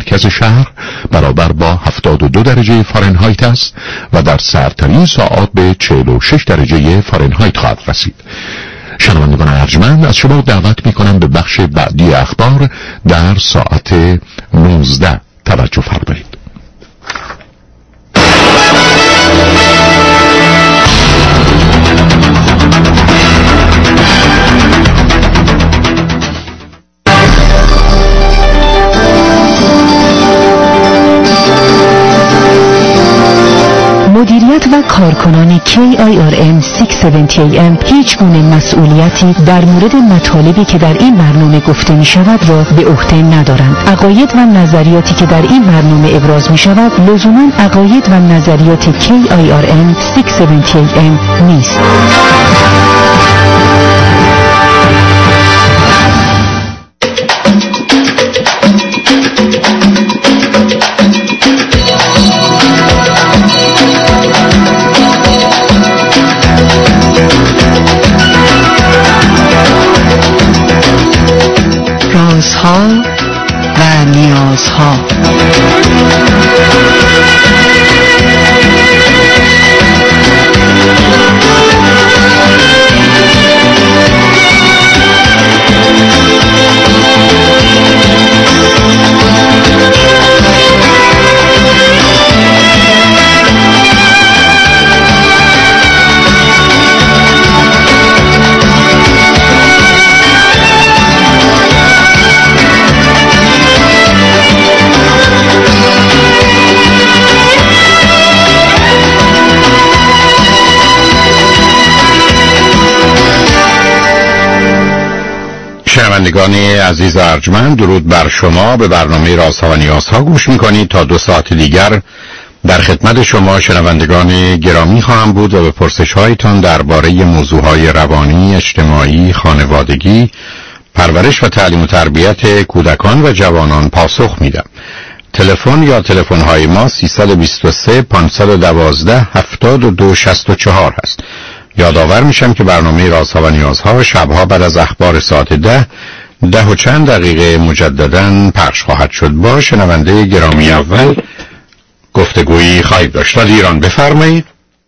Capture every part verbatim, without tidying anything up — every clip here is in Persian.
مرکز شهر برابر با هفتاد و دو درجه فارنهایت است و در سرترین ساعات به چهل و شش درجه فارنهایت خواهد رسید. شنوندگان ارجمند، از شما دعوت می‌کنم به بخش بعدی اخبار در ساعت نوزده توجه فرمایید. مدیریت و کارکنان کی آی آر ام ششصد و هفتاد ای ام هیچ گونه مسئولیتی در مورد مطالبی که در این برنامه گفته می شود را به عهده ندارند. عقاید و نظریاتی که در این برنامه ابراز می شود لزوما عقاید و نظریات کی آی آر ام ششصد و هفتاد ای ام نیست. رازها و نیازها. شنوندگان عزیز ارجمند، درود بر شما. به برنامه رازها و نیازها گوش میکنید. تا دو ساعت دیگر در خدمت شما شنوندگان گرامی خواهم بود و به پرسش هایتان درباره موضوعهای روانی، اجتماعی، خانوادگی، پرورش و تعلیم و تربیت کودکان و جوانان پاسخ میدم. تلفن یا تلفن های ما سیصد و بیست و سه پانصد و دوازده هفتاد و دو شصت و چهار هست. یادآور میشم که برنامه رازها و نیازها شبها بعد از اخبار ساعت ده ده و چند دقیقه مجدداً پخش خواهد شد. با شنونده گرامی اول گفتگویی خواهید داشت. ایران بفرمایید.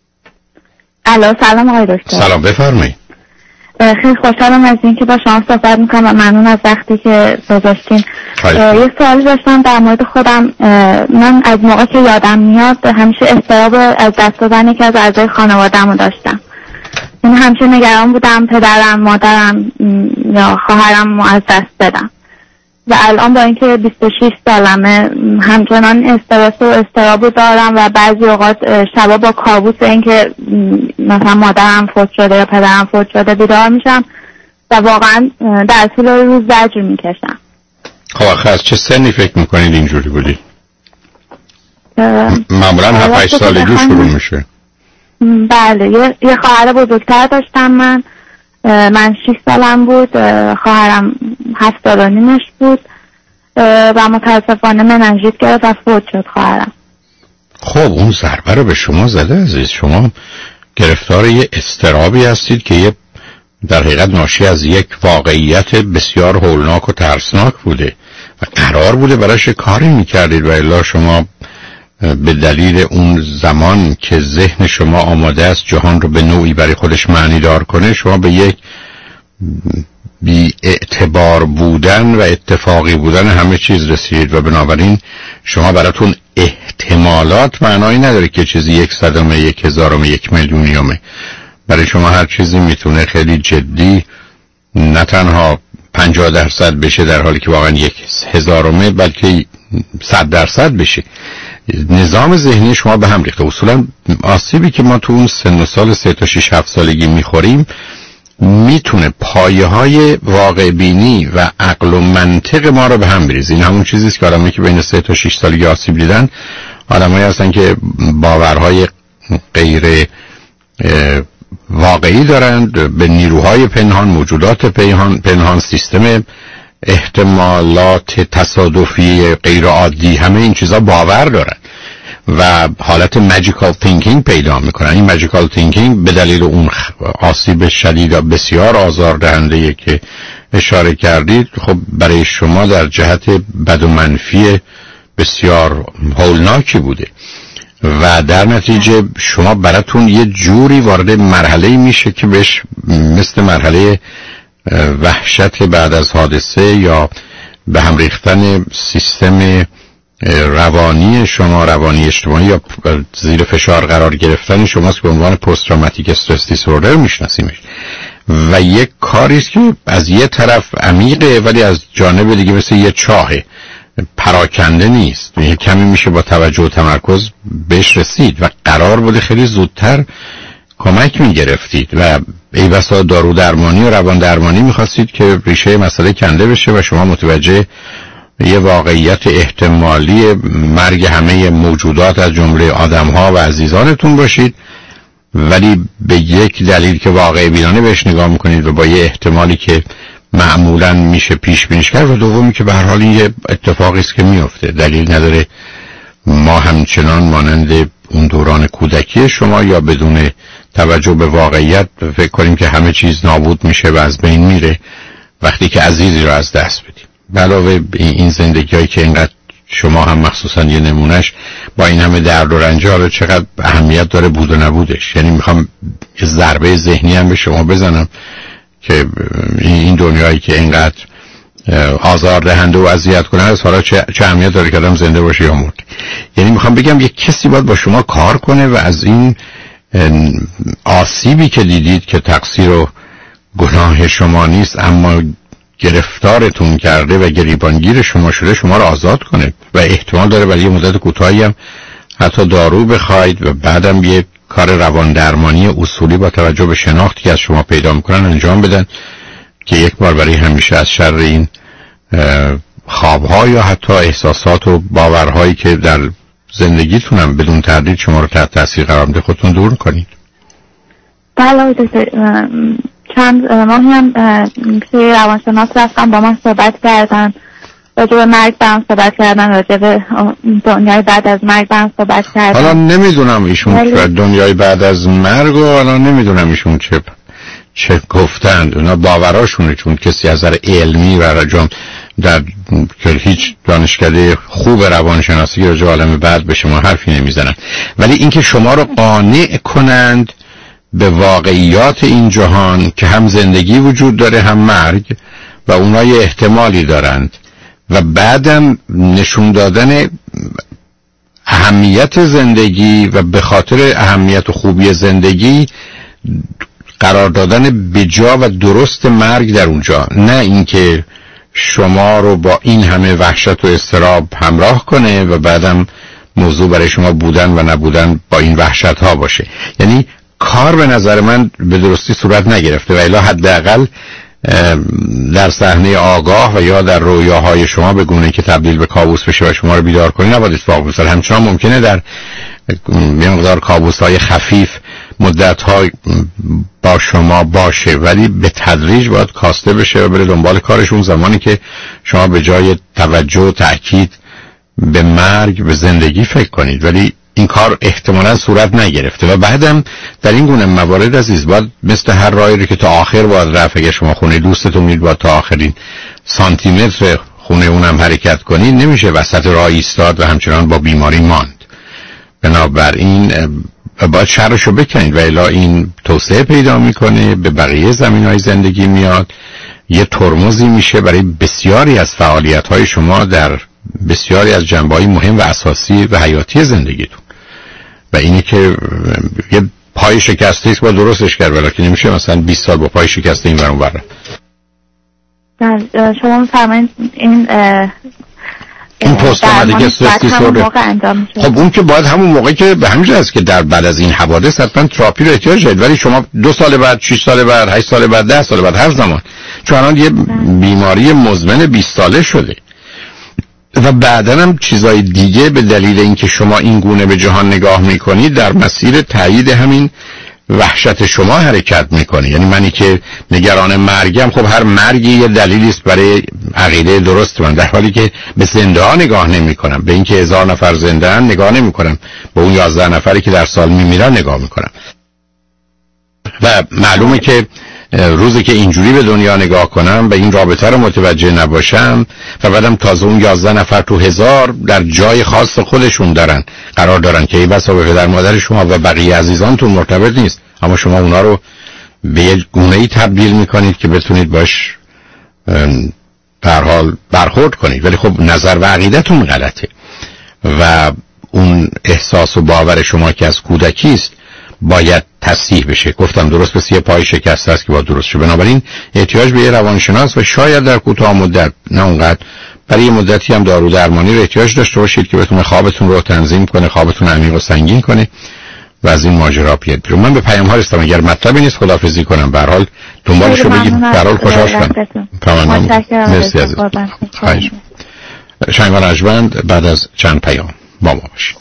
الو، سلام آقای دکتر. سلام، بفرمایید. خیلی خوشحالم از اینکه با شما صحبت میکنم و ممنون از وقتی که گذاشتین. یه سوالی داشتم در مورد خودم. من از موقع که یادم میاد همیشه اضطراب از دست دادن یکی از اعضای خانواده‌مو داشتم. این همیشه نگران بودم پدرم، مادرم یا خواهرم از دست بدم و الان با اینکه بیست و شش سالمه همچنان استرس و اضطراب دارم و بعضی اوقات شبا با کابوس اینکه مثلا مادرم فوت شده یا پدرم فوت شده بیدار میشم و واقعا در طول روز زجر میکشم. خب آخه از چه سنی فکر میکنید اینجوری بودی؟ معمولا هفت هشت سالگی شروع میشه. بله، یه, یه خواهر بزرگتر داشتم من من شش سالم بود، خواهرم هفت سال و نیمش بود و متاسفانه مننژیت گرفت و فوت شد خواهرم. خب اون ضربه رو به شما زده عزیز. شما گرفتار یه اضطرابی هستید که یه در حقیقت ناشی از یک واقعیت بسیار هولناک و ترسناک بوده و قرار بوده براش کاری میکردید و الا شما به دلیل اون زمان که ذهن شما آماده است جهان رو به نوعی برای خودش معنی دار کنه، شما به یک بی اعتبار بودن و اتفاقی بودن همه چیز رسید و بنابراین شما براتون احتمالات معنایی نداره که چیزی یک صدامه، یک هزارمه، یک میلیونیومه. برای شما هر چیزی میتونه خیلی جدی نه تنها پنجاه درصد بشه در حالی که واقعا یک هزارمه، بلکه صد درصد بشه. نظام ذهنی شما به هم ریخته. اصولا آسیبی که ما تو اون سن و سال سه تا شش هفت سالگی میخوریم میتونه پایه های واقع بینی و عقل و منطق ما رو به هم بریزه. این همون چیزیست که آدمایی که بین سه تا شش سالگی آسیب دیدن آدمایی هستن که باورهای غیر واقعی دارند به نیروهای پنهان، موجودات پنهان، پنهان سیستم احتمالات تصادفی غیر عادی، همه این چیزا باور دارن و حالت ماجیکال تینکینگ پیدا میکنن. این ماجیکال تینکینگ به دلیل اون آسیب شدید و بسیار آزاردهنده که اشاره کردید، خب برای شما در جهت بد و منفی بسیار هولناکی بوده و در نتیجه شما براتون یه جوری وارد مرحله میشه که بهش مثل مرحله وحشت بعد از حادثه یا به هم ریختن سیستم روانی شما، روانی اجتماعی یا زیر فشار قرار گرفتن شماست به عنوان پست تروماتیک استرس دیسوردر میشناسیمش و یک کاری است که از یه طرف عمیقه ولی از جانب دیگه مثل یه چاهه، پراکنده نیست. یه کمی میشه با توجه و تمرکز بهش رسید و قرار بوده خیلی زودتر کمک میگرفتید و ای بسا دارو درمانی و روان درمانی میخواستید که ریشه مسئله کنده بشه و شما متوجه یه واقعیت احتمالی مرگ همه موجودات از جمله آدم‌ها و عزیزانتون باشید، ولی به یک دلیل که واقعی بینانه بهش نگاه میکنید و با یه احتمالی که معمولاً میشه پیش بینیش کرد و دومی که به هر حال یه اتفاقی است که میفته، دلیل نداره ما همچنان مانند اون دوران کودکی شما یا بدون توجه به واقعیت فکر کنیم که همه چیز نابود میشه و از بین میره وقتی که عزیزی رو از دست بدیم. به علاوه این زندگی‌هایی که اینقدر شما هم مخصوصا یه نمونش با این همه درد و رنج ها چقدر اهمیت داره بود و نبودش. یعنی میخوام یه ضربه ذهنی هم به شما بزنم که این دنیایی که اینقدر آزار دهنده و اذیت کنه از حالا چه, چه اهمیت داره که آدم زنده باشه یا مرد. یعنی میخوام بگم یک کسی باید با شما کار کنه و از این آسیبی که دیدید که تقصیر و گناه شما نیست اما گرفتارتون کرده و گریبانگیر شما شده شما رو آزاد کنه و احتمال داره برای یه مدت کوتاهی هم حتی دارو بخواید و بعدم یه کار روان درمانی اصولی با توجه به شناختی که از شما پیدا میکنن انجام بدن که یک بار برای همیشه از شر این خوابها یا حتی احساسات و باورهایی که در زندگیتون هم بدون تردید شما رو تحت تاثیر قرار میده خودتون دور کنید. بله چند ماهی هم توی روانشناس رفتم با من صحبت کردن، راجع به مرگ برام صحبت کردن، راجع به دنیای بعد از مرگ برام صحبت کردن. حالا نمیدونم ایشون بله. دنیای بعد از مرگ و حالا نمیدونم ایشون چه چه گفتند، اونا باوراشونه، چون کسی از نظر علمی و رجام در که هیچ دانشکده خوب روانشناسی راجع به عالم بعد به شما حرفی نمیزنن، ولی اینکه شما رو قانع کنند به واقعیات این جهان که هم زندگی وجود داره هم مرگ و اونا یه احتمالی دارند و بعدم نشون دادن اهمیت زندگی و به خاطر اهمیت و خوبی زندگی قرار دادن بجا و درست مرگ در اونجا، نه اینکه شما رو با این همه وحشت و اضطراب همراه کنه و بعدم موضوع برای شما بودن و نبودن با این وحشت ها باشه. یعنی کار به نظر من به درستی صورت نگرفته و الا حداقل در صحنه آگاه و یا در رویاهای شما به گونه‌ای که تبدیل به کابوس بشه و شما رو بیدار کنه نباید اتفاق بیفته. همچنان ممکنه در یه مقدار کابوس‌های خفیف مدت‌ها با شما باشه ولی به تدریج باید کاسته بشه و بره دنبال کارشون، زمانی که شما به جای توجه و تأکید به مرگ به زندگی فکر کنید. ولی این کار احتمالا صورت نگرفته و بعدم در این گونه موارد عزیز باید مثل هر راهی که تا آخر باید رفت. اگه شما خونه دوستتون میرید باید تا آخرین سانتی متر خونه اونم حرکت کنید، نمیشه وسط راه ایستاد و همچنان با بیماری ماند. بنابراین باید شرشو بکنید و الا این توسعه پیدا میکنه، به بقیه زمینهای زندگی میاد، یه ترمزی میشه برای بسیاری از فعالیت‌های شما در بسیاری از جنبه‌های مهم و اساسی و حیاتی زندگیتون. و اینی که یه پای شکسته است با درستش کرد، ولی که نمیشه مثلا بیست سال با پای شکسته این ورون بره. شما فرمایید این این پست تروماتیک استرس دیسوردر خب اون که باید همون موقعی که به همین جاست که در بعد از این حوادث حتما تراپی رو احتیاج دارید، ولی شما دو سال بعد، شش سال بعد، هشت سال بعد، ده سال بعد، هر زمان، چون الان یه بیماری مزمن بیست ساله شده و بعداً هم چیزای دیگه به دلیل اینکه شما این گونه به جهان نگاه میکنید در مسیر تایید همین وحشت شما حرکت میکنه. یعنی منی که نگران مرگم، خب هر مرگی یه دلیلی است برای عقیده درست من، در حالی که به زنده ها نگاه نمیکنم، به اینکه هزار نفر زنده ان نگاه نمیکنم، به اون یازده نفری که در سال میمیرن نگاه میکنم. و معلومه که روزی که اینجوری به دنیا نگاه کنم و این رابطه رو متوجه نباشم و بعدم تازه اون یازده نفر تو هزار در جای خاص خودشون دارن قرار دارن که این بسا به پدر مادر شما و بقیه عزیزانتون مرتبط نیست، اما شما اونا رو به یک گونه‌ای تبدیل میکنید که بتونید باش به هر حال برخورد کنید، ولی خب نظر و عقیدتون غلطه و اون احساس و باور شما که از کودکی است باید تصحیح بشه. گفتم درست پس یه پای شکسته است که باید درست شه. بنابراین احتیاج به یه روانشناس و شاید در کوتاه مدت، نه اونقدر، برای یه مدتی هم دارو درمانی رو احتیاج داشته باشید که بتونه خوابتون رو تنظیم کنه، خوابتون عمیق و سنگین کنه و از این ماجرا بیاد بیرون. من به پیام ها رسیدم، اگر مطلبی نیست خداحافظی کنم. به هر حال دنبالش رو بگید. به هر حال خوشحال شدم. تمام. مرسی عزیز. خواهش. شنگان رجمند بعد از چند پیام با ما باشید.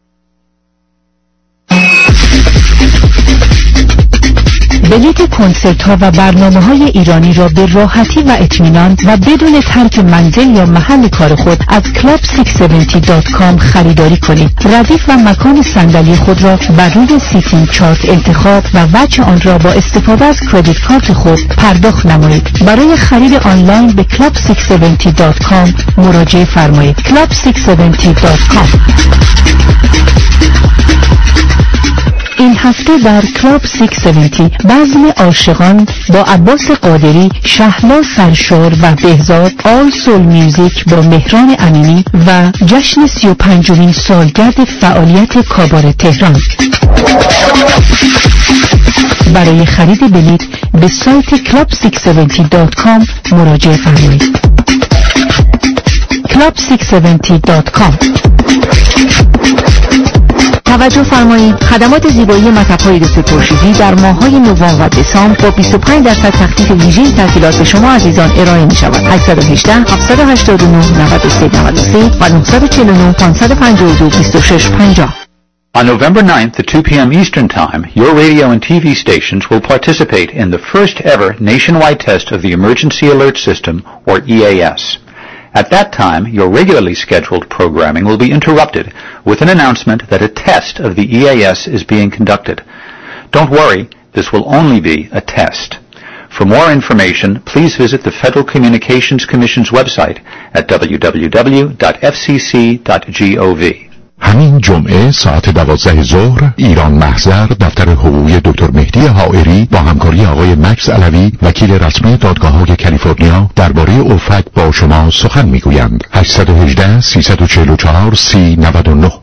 بلیت کنسرت ها و برنامه های ایرانی را به راحتی و اطمینان و بدون ترک منزل یا محل کار خود از کلاب ششصد و هفتاد دات کام خریداری کنید. ردیف و مکان صندلی خود را بر روی سیتینگ چارت انتخاب و وجه آن را با استفاده از کردیت کارت خود پرداخت نمایید. برای خرید آنلاین به کلاب ششصد و هفتاد دات کام مراجعه فرمایید. کلاب ششصد و هفتاد دات کام. این هفته در کلاب ششصد و هفتاد بزم عاشقان با عباس قادری، شهلا سرشار و بهزاد، آل سول میوزیک با مهران امینی و جشن سی و پنجمین سالگرد فعالیت کابار تهران. برای خرید بلیط به سایت کلاب ششصد و هفتاد دات کام مراجعه فرمایید. کلاب ششصد و هفتاد دات کام. توجه فرمایید، خدمات زیبایی مطب‌های دکتر خورشیدی در ماه‌های نوامبر و دسامبر با بیست و پنج درصد تخفیف ویژه تعطیلات به شما عزیزان ارائه می‌شود. هشت یک هشت، هفت هشت نه، نه سه نه سه و نه چهار نه، پنج پنج دو، دو شش پنج صفر. On November ninth at two p.m. Eastern Time, your radio and T V stations will participate in the first ever nationwide test of the Emergency Alert System, or E A S. At that time, your regularly scheduled programming will be interrupted with an announcement that a test of the E A S is being conducted. Don't worry, this will only be a test. For more information, please visit the Federal Communications Commission's website at w w w dot f c c dot gov. همین جمعه ساعت دوازده ظهر ایران محضر دفتر حقوقی دکتر مهدی حائری با همکاری آقای مکس علوی وکیل رسمی دادگاه‌های کالیفرنیا درباره اوفک با شما سخن میگویند. هشت یک هشت، سه چهار چهار، سی نود و نه.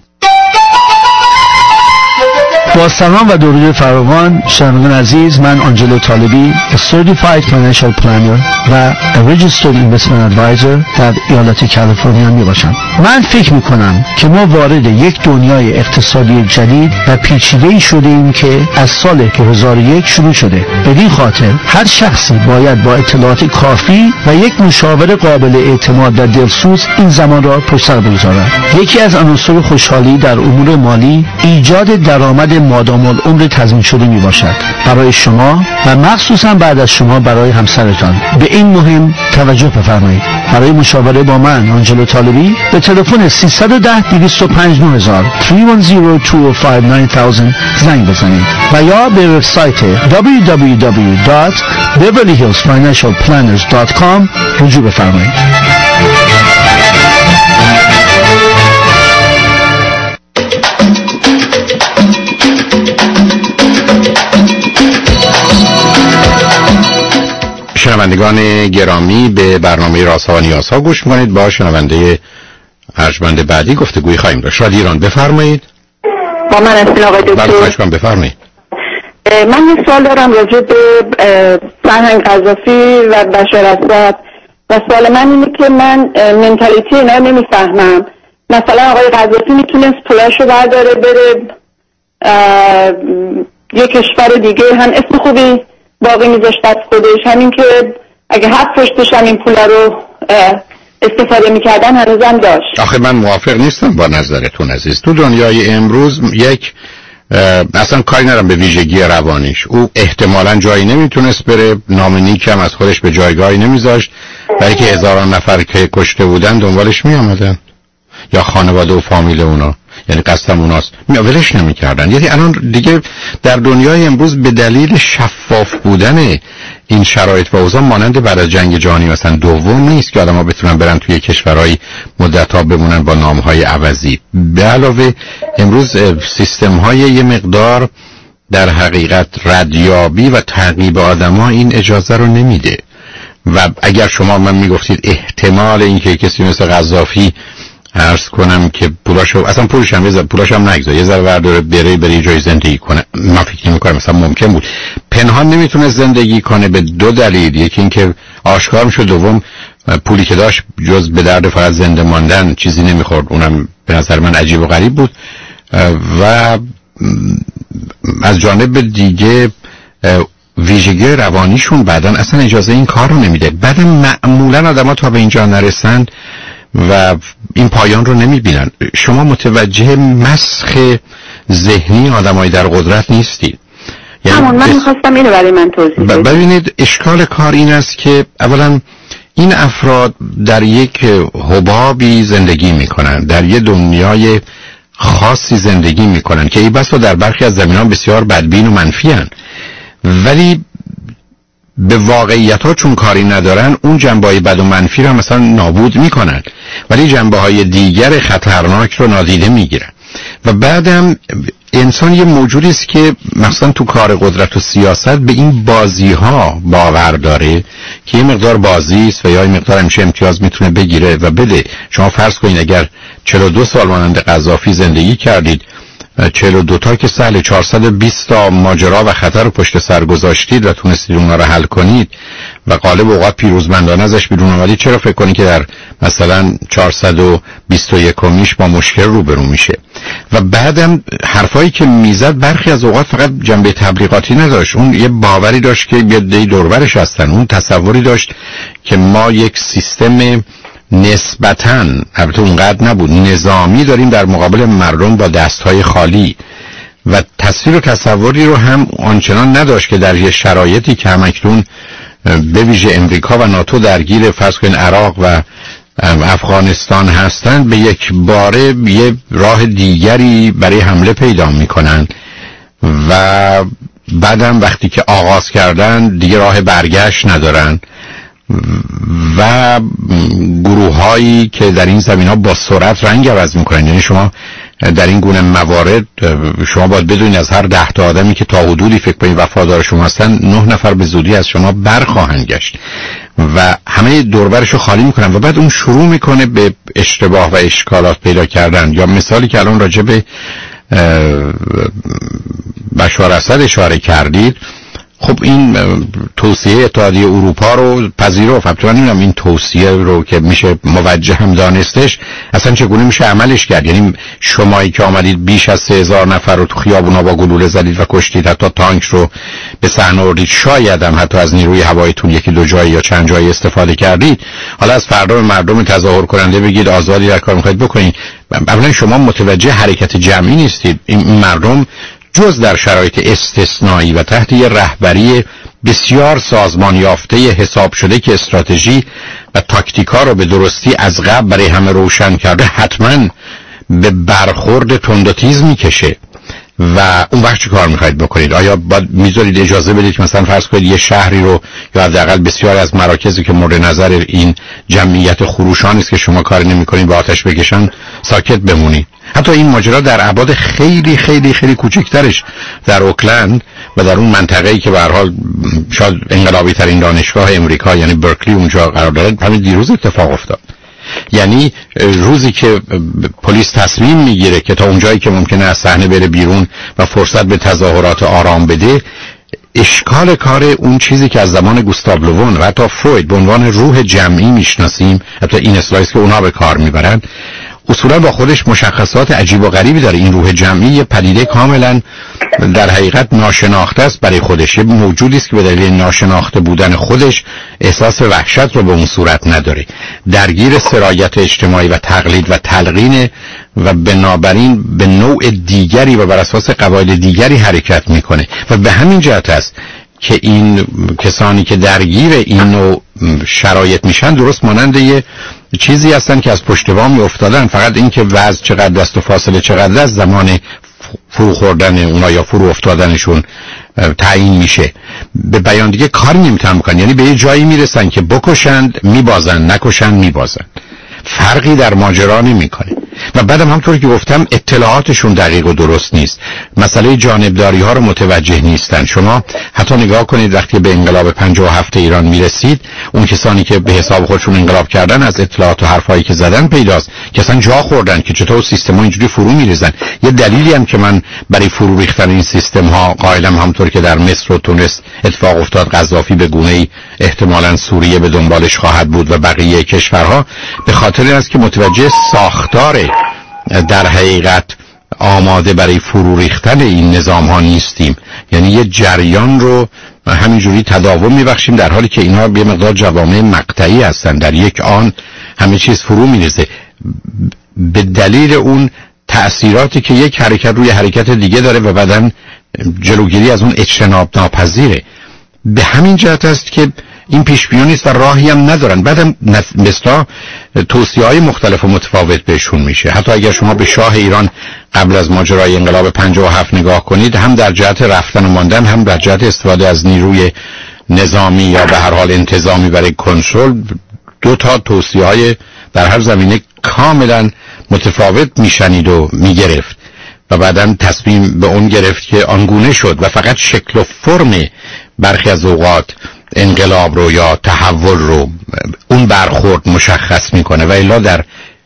با سلام و درود فراوان شنوندگان عزیز، من آنجلو طالبی Certified Financial Planner و Registered Investment Advisor در ایالت کالیفرنیا می باشم. من فکر می کنم که ما وارد یک دنیای اقتصادی جدید و پیچیده‌ای شده ایم که از سال دو هزار و یک شروع شده. بدین خاطر هر شخصی باید با اطلاعات کافی و یک مشاور قابل اعتماد و دلسوز این زمان را پشت سر بگذارد. یکی از عناصر خوشحالی در امور مالی ایجاد درآمد مادام العمر تضمین شده می باشد برای شما و مخصوصا بعد از شما برای همسرتان. به این مهم توجه بفرمایید. برای مشاوره با من آنجلو طالبی به تلفن سیصد و ده، دویست و پنج، نه هزار سه یک صفر، دو پنج نه صفر زنگ بزنید و یا به وبسایت دبلیو دبلیو دبلیو دات بیورلی هیلز فاینانشال پلنرز دات کام رجوع بفرمایید. شنوندگان گرامی، به برنامه رازها و نیازها گوش می‌کنید. با شنونده ارجمند بعدی گفتگوی خواهیم داشت. شادی ایران بفرمایید. با من هستین آقای دکتر؟ بله خواهش کنم بفرمایید. من یه سوال دارم راجع به فرهنگ قذافی و بشار اسد و سوال من اینه که من منتالیتی اینا نمیفهمم. مثلا آقای قذافی میتونست پولاشو برداره بره یه کشور دیگه، هم اسم خوبی باقی میذاشت از خودش، همین که اگه حد پشتش هم این پولا رو استفاده میکردن هنوزم داشت. آخه من موافق نیستم با نظرتون عزیز. تو دنیای امروز یک اصلا کاری ندارم به ویژگی روانیش، او احتمالاً جایی نمیتونست بره، نام نیک هم از خودش به جایگاهی نمیذاشت، برای که هزاران نفر که کشته بودن دنبالش میامدن یا خانواده و فامیل اونا. یعنی قصدم اوناست، ولش نمی‌کردن. یعنی الان دیگه در دنیای امروز به دلیل شفاف بودن این شرایط و اوضاع مانند بعد از جنگ جهانی مثلا دوم نیست که آدم‌ها بتونن برن توی کشورهای مدت‌ها بمونن با نام‌های عوضی. به علاوه امروز سیستم‌های یه مقدار در حقیقت ردیابی و تعقیب آدم‌ها این اجازه رو نمیده. و اگر شما من میگفتید احتمال اینکه کسی مثل قذافی عرض کنم که پولاشو اصلا پولش هم یه پولاشو هم نگذار یه ذره ورداره بره بره جای زندگی کنه، من فکر نمی‌کنم مثلا ممکن بود. پنهان نمیتونه زندگی کنه به دو دلیل، یکی اینکه آشکار میشه، دوم پولی که داشت جز به درد فقط زنده ماندن چیزی نمیخورد، اونم به نظر من عجیب و غریب بود. و از جانب دیگه ویژگی روانیشون بعدن اصلا اجازه این کار رو نمیده. بعد معمولا آدم ها تا به اینجا نرسن و این پایان رو نمیبینن. شما متوجه مسخ ذهنی آدمای در قدرت نیستید. یعنی همون من میخواستم اینو برای من توضیح بدید. ببینید اشکال کار این است که اولا این افراد در یک حبابی زندگی میکنن، در یک دنیای خاصی زندگی میکنن که ای بسا در برخی از زمینان بسیار بدبین و منفی هن. ولی به واقعیت ها چون کاری ندارن اون جنبه های بد و منفی رو مثلا نابود میکنن، ولی جنبه های دیگر خطرناک رو نادیده میگیرن. و بعدم انسان یه موجودی است که مثلا تو کار قدرت و سیاست به این بازی ها باور داره که یه مقدار بازی است و یا یه مقدار همیشه امتیاز میتونه بگیره و بده. شما فرض کنید اگر چهل و دو سال مانند قذافی زندگی کردید، چهل و دو تا که سهل، چهارصد و بیست تا ماجرا و خطر رو پشت سر گذاشتید و تونستید اونها رو حل کنید و غالب اوقات پیروزمندانه ازش بیرون اومدید، چرا فکر کنید که در مثلا چهارصد و بیست و یک میش با مشکل روبرو میشه؟ و بعدم حرفایی که میزد برخی از اوقات فقط جنبه تبلیغاتی نداشت، اون یه باوری داشت که یه دی دوربرش هستن، اون تصوری داشت که ما یک سیستم نسبتاً البته اونقدر نبود نظامی داریم در مقابل مردم با دستهای خالی، و تصویر و تصوری رو هم آنچنان نداشت که در یه شرایطی که همکنون به ویژه امریکا و ناتو درگیر فرض کنید عراق و افغانستان هستند به یک باره یه راه دیگری برای حمله پیدا میکنن و بعدم وقتی که آغاز کردن دیگه راه برگشت ندارن و گروه هایی که در این زمین ها با سرعت رنگ عوض میکنن. یعنی شما در این گونه موارد شما باید بدونید از هر ده تا آدمی که تا حدودی فکر کنید وفادار شما هستن، نه نفر به زودی از شما برخواهند گشت و همه دوربرشو خالی میکنن و بعد اون شروع میکنه به اشتباه و اشکالات پیدا کردن. یا مثالی که الان راجع به بشار اسد اشاره کردید، خب این توصیه اتحادیه اروپا رو پذیرفت. البته من نمیدونم این توصیه رو که میشه موجه هم دانستش اصلا چگونه میشه عملش کرد. یعنی شمایی که آمدید بیش از سه هزار نفر رو تو خیابونا با گلوله زدید و کشتید، حتی تانک رو به صحنه آوردید، شاید هم حتی از نیروی هواییتون یکی دو جایی یا چند جایی استفاده کردید، حالا از فردا مردم تظاهر کننده بگید آزادی در کار میخواید بکنید. اولا شما متوجه حرکت جمعی نیستید. این مردم جز در شرایط استثنایی و تحت یه رهبری بسیار سازمان یافته حساب شده که استراتژی و تاکتیکا رو به درستی از قبل برای همه روشن کرده، حتما به برخورد تند و تیز میکشه. و اون وقت چی کار میخواید بکنید؟ آیا باید میذارید اجازه بدید که مثلا فرض کنید یه شهری رو یا حداقل بسیار از مراکزی که مورد نظر این جمعیت خروشان است که شما کار نمیکنید با آتش بکشن ساکت بمونید؟ حتی این ماجرا در ابعاد خیلی خیلی خیلی کوچکترش در اوکلند و در اون منطقه‌ای که به هر حال شاید انقلابی ترین دانشگاه امریکا یعنی برکلی اونجا قرار داره، همین دیروز اتفاق افتاد. یعنی روزی که پلیس تصمیم میگیره که تا اونجایی که ممکنه از صحنه بره بیرون و فرصت به تظاهرات آرام بده، اشکال کار اون چیزی که از زمان گوستاو لوون و حتی فروید به عنوان روح جمعی میشناسیم، حتی این اصطلاحی که اونا به کار میبرن، اصولا با خودش مشخصات عجیب و غریبی داره. این روح جمعی یه پدیده کاملا در حقیقت ناشناخته است برای خودش، یه موجودی است که به دلیل ناشناخته بودن خودش احساس وحشت رو به اون صورت نداره، درگیر سرایت اجتماعی و تقلید و تلقین و بنابراین به نوع دیگری و بر اساس قواعد دیگری حرکت میکنه و به همین جهت است که این کسانی که درگیر این نوع شرایط میشن درست مانند یه چیزی هستن که از پشت بام افتادن، فقط این که وزن چقدر است و فاصله چقدر است زمان فرو خوردن اونا یا فرو افتادنشون تعیین میشه. به بیان دیگه کاری نمیتونن بکنن، یعنی به یه جایی میرسن که بکشند میبازن، نکشند میبازن، فرقی در ماجرا نمیکنه. و بعدم همطور که گفتم اطلاعاتشون دقیق و درست نیست، مسئله جانبداری ها رو متوجه نیستن. شما حتی نگاه کنید وقتی به انقلاب پنجاه و هفت ایران میرسید، اون کسانی که به حساب خودشون انقلاب کردن از اطلاعات و حرفایی که زدن پیداست که اصلا جا خوردن که چطور سیستم ها اینجوری فرو میریزن. یه دلیلی هم که من برای فرو ریختن این سیستم ها قائلم، همطور که در مصر و تونس اتفاق افتاد، قذافی به گونه‌ای احتمالاً سوریه به دنبالش خواهد بود و بقیه کشورها، به خاطر این است که متوجه ساختار در حقیقت آماده برای فرو ریختن این نظام ها نیستیم. یعنی یه جریان رو همینجوری تداوم میبخشیم در حالی که اینها به مقدار جوامع مقطعی هستن، در یک آن همه چیز فرو میریزه به دلیل اون تأثیراتی که یک حرکت روی حرکت دیگه داره و بعدن جلوگیری از اون اجتناب ناپذیره. به همین جهت است که این پیش بینی نیست و راهی هم ندارن. بعدم مثلا توصیه‌های مختلف و متفاوت بهشون میشه. حتی اگر شما به شاه ایران قبل از ماجرای انقلاب پنجاه و هفت نگاه کنید، هم در جهت رفتن و ماندن، هم در جهت استفاده از نیروی نظامی یا به هر حال انتظامی برای کنترل، دو تا توصیه‌های در هر زمینه کاملا متفاوت میشنید و میگرفت و بعدم تصمیم به اون گرفت که آنگونه شد و فقط شکل و فرم برخی از اوقات انقلاب رو یا تحول رو اون برخورد مشخص میکنه و الا در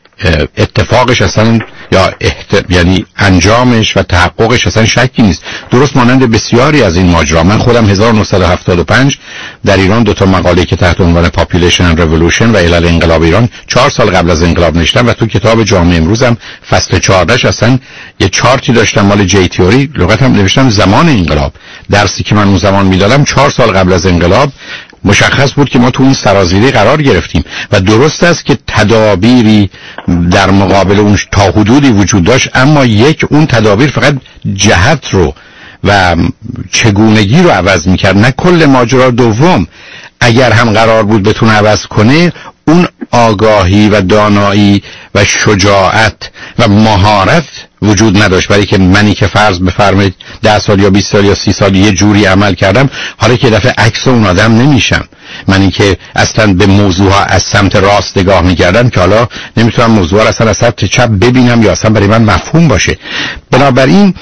اتفاقش اصلا یا احت... یعنی انجامش و تحققش اصلا شکی نیست. درست مانند بسیاری از این ماجرا. من خودم هزار و نهصد و هفتاد و پنج در ایران دو تا مقاله که تحت عنوان Population and Revolution و علل انقلاب ایران چهار سال قبل از انقلاب نوشتم و تو کتاب جامعه امروزم فصل چهارده اصلا یه چارتی داشتم مال جی تیوری، لغتم نوشتم زمان انقلاب. درسی که من اون زمان میدادم چهار سال قبل از انقلاب مشخص بود که ما تو این سرازیری قرار گرفتیم و درست است که تدابیری در مقابل اون تا حدودی وجود داشت، اما یک اون تدابیر فقط جهت رو و چگونگی رو عوض میکرد، نه کل ماجرا. دوم اگر هم قرار بود بتونه عوض کنه، اون آگاهی و دانایی و شجاعت و مهارت وجود نداشت. برای که منی که فرض بفرمایید ده سال یا بیست سال یا سی سال یه جوری عمل کردم، حالا که دفعه عکس اون آدم نمیشم. منی که اصلا به موضوع از سمت راست نگاه میکردم که حالا نمیتونم موضوع اصلا از سمت چپ ببینم یا اصلا برای من مفهوم باشه. بنابراین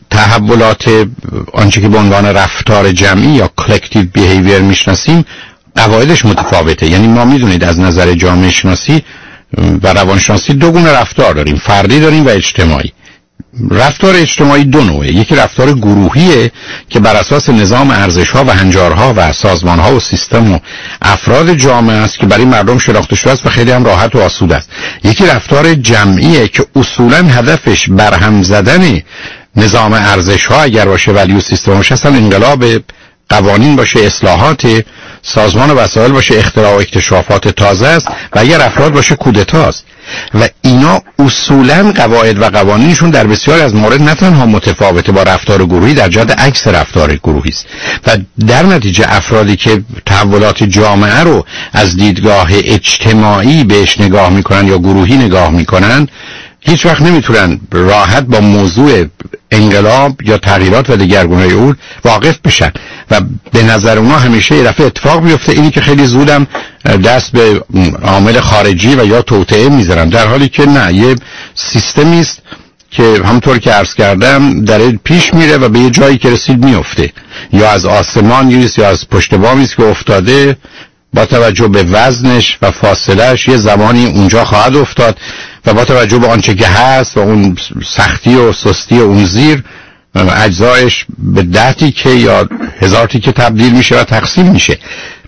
تحولات آنچه که به عنوان رفتار جمعی یا collective behavior میشناسیم قواعدش متفاوته. یعنی ما میدونید از نظر جامعه شناسی و روانشناسی دو گونه رفتار داریم، فردی داریم و اجتماعی. رفتار اجتماعی دو نوعه. یکی رفتار گروهیه که بر اساس نظام ارزش‌ها و هنجارها و سازمان‌ها و سیستم و افراد جامعه است که برای مردم شناخته شده است و خیلی هم راحت و آسوده است. یکی رفتار جمعیه که اصولاً هدفش برهم زدن نظام ارزش‌ها اگر باشه، ولیو سیستم باشه، اصلا انقلاب قوانین باشه، اصلاحات سازمان و وسایل باشه، اختراع و اکتشافات تازه است و اگر افراد باشه کودتاست. و اینا اصولاً قواعد و قوانینشون در بسیاری از مورد نه تنها متفاوته با رفتار گروهی، در جهت عکس رفتار گروهی است و در نتیجه افرادی که تحولات جامعه رو از دیدگاه اجتماعی بهش نگاه میکنن یا گروهی نگاه میکنن، هیچ وقت نمیتونن راحت با موضوع انقلاب یا تغییرات و دگرگونی اون واقف بشن و به نظر اونا همیشه یه دفعه اتفاق میفته اینی که خیلی زودم دست به عامل خارجی و یا توطئه میذارن، در حالی که نه، یه سیستمی است که همونطور که عرض کردم داره پیش میره و به یه جایی که رسید میفته، یا از آسمان نیست یا از پشت بامی است که افتاده، با توجه به وزنش و فاصلهش یه زمانی اونجا خواهد افتاد و با توجه به آنچه که هست و اون سختی و سستی اون زیر، اجزایش به ده تیکه یا هزار تیکه تبدیل میشه و تقسیم میشه.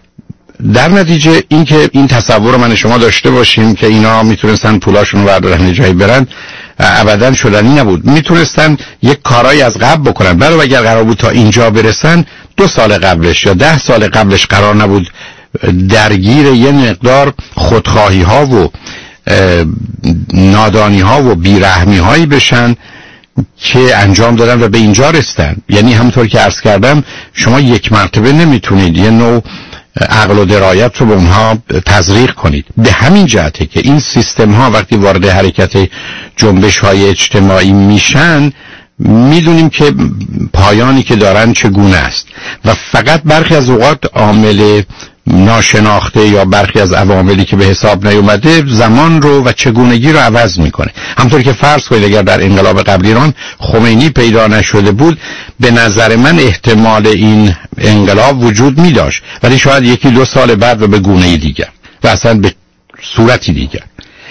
در نتیجه این که این تصور من شما داشته باشیم که اینا میتونستن پولاشون رو بردارن جایی برن، ابدا شدنی نبود. میتونستن یک کارایی از قبل بکنن، برای اگر قرار بود تا اینجا برسن، دو سال قبلش یا ده سال قبلش قرار نبود درگیر یه مقدار خودخواهی ها و نادانی ها و بیرحمی هایی بشن که انجام دادن و به اینجا رسیدن. یعنی همونطور که عرض کردم شما یک مرتبه نمیتونید یه نوع عقل و درایت رو به اونها تزریق کنید. به همین جهته که این سیستم ها وقتی وارد حرکت جنبش های اجتماعی میشن میدونیم که پایانی که دارن چگونه است و فقط برخی از اوقات عامل ناشناخته یا برخی از عواملی که به حساب نیومده زمان رو و چگونگی رو عوض میکنه. همطور که فرض کنید اگر در انقلاب قبل ایران خمینی پیدا نشده بود، به نظر من احتمال این انقلاب وجود می داشت، ولی شاید یکی دو سال بعد و به گونه دیگر و اصلا به صورتی دیگر.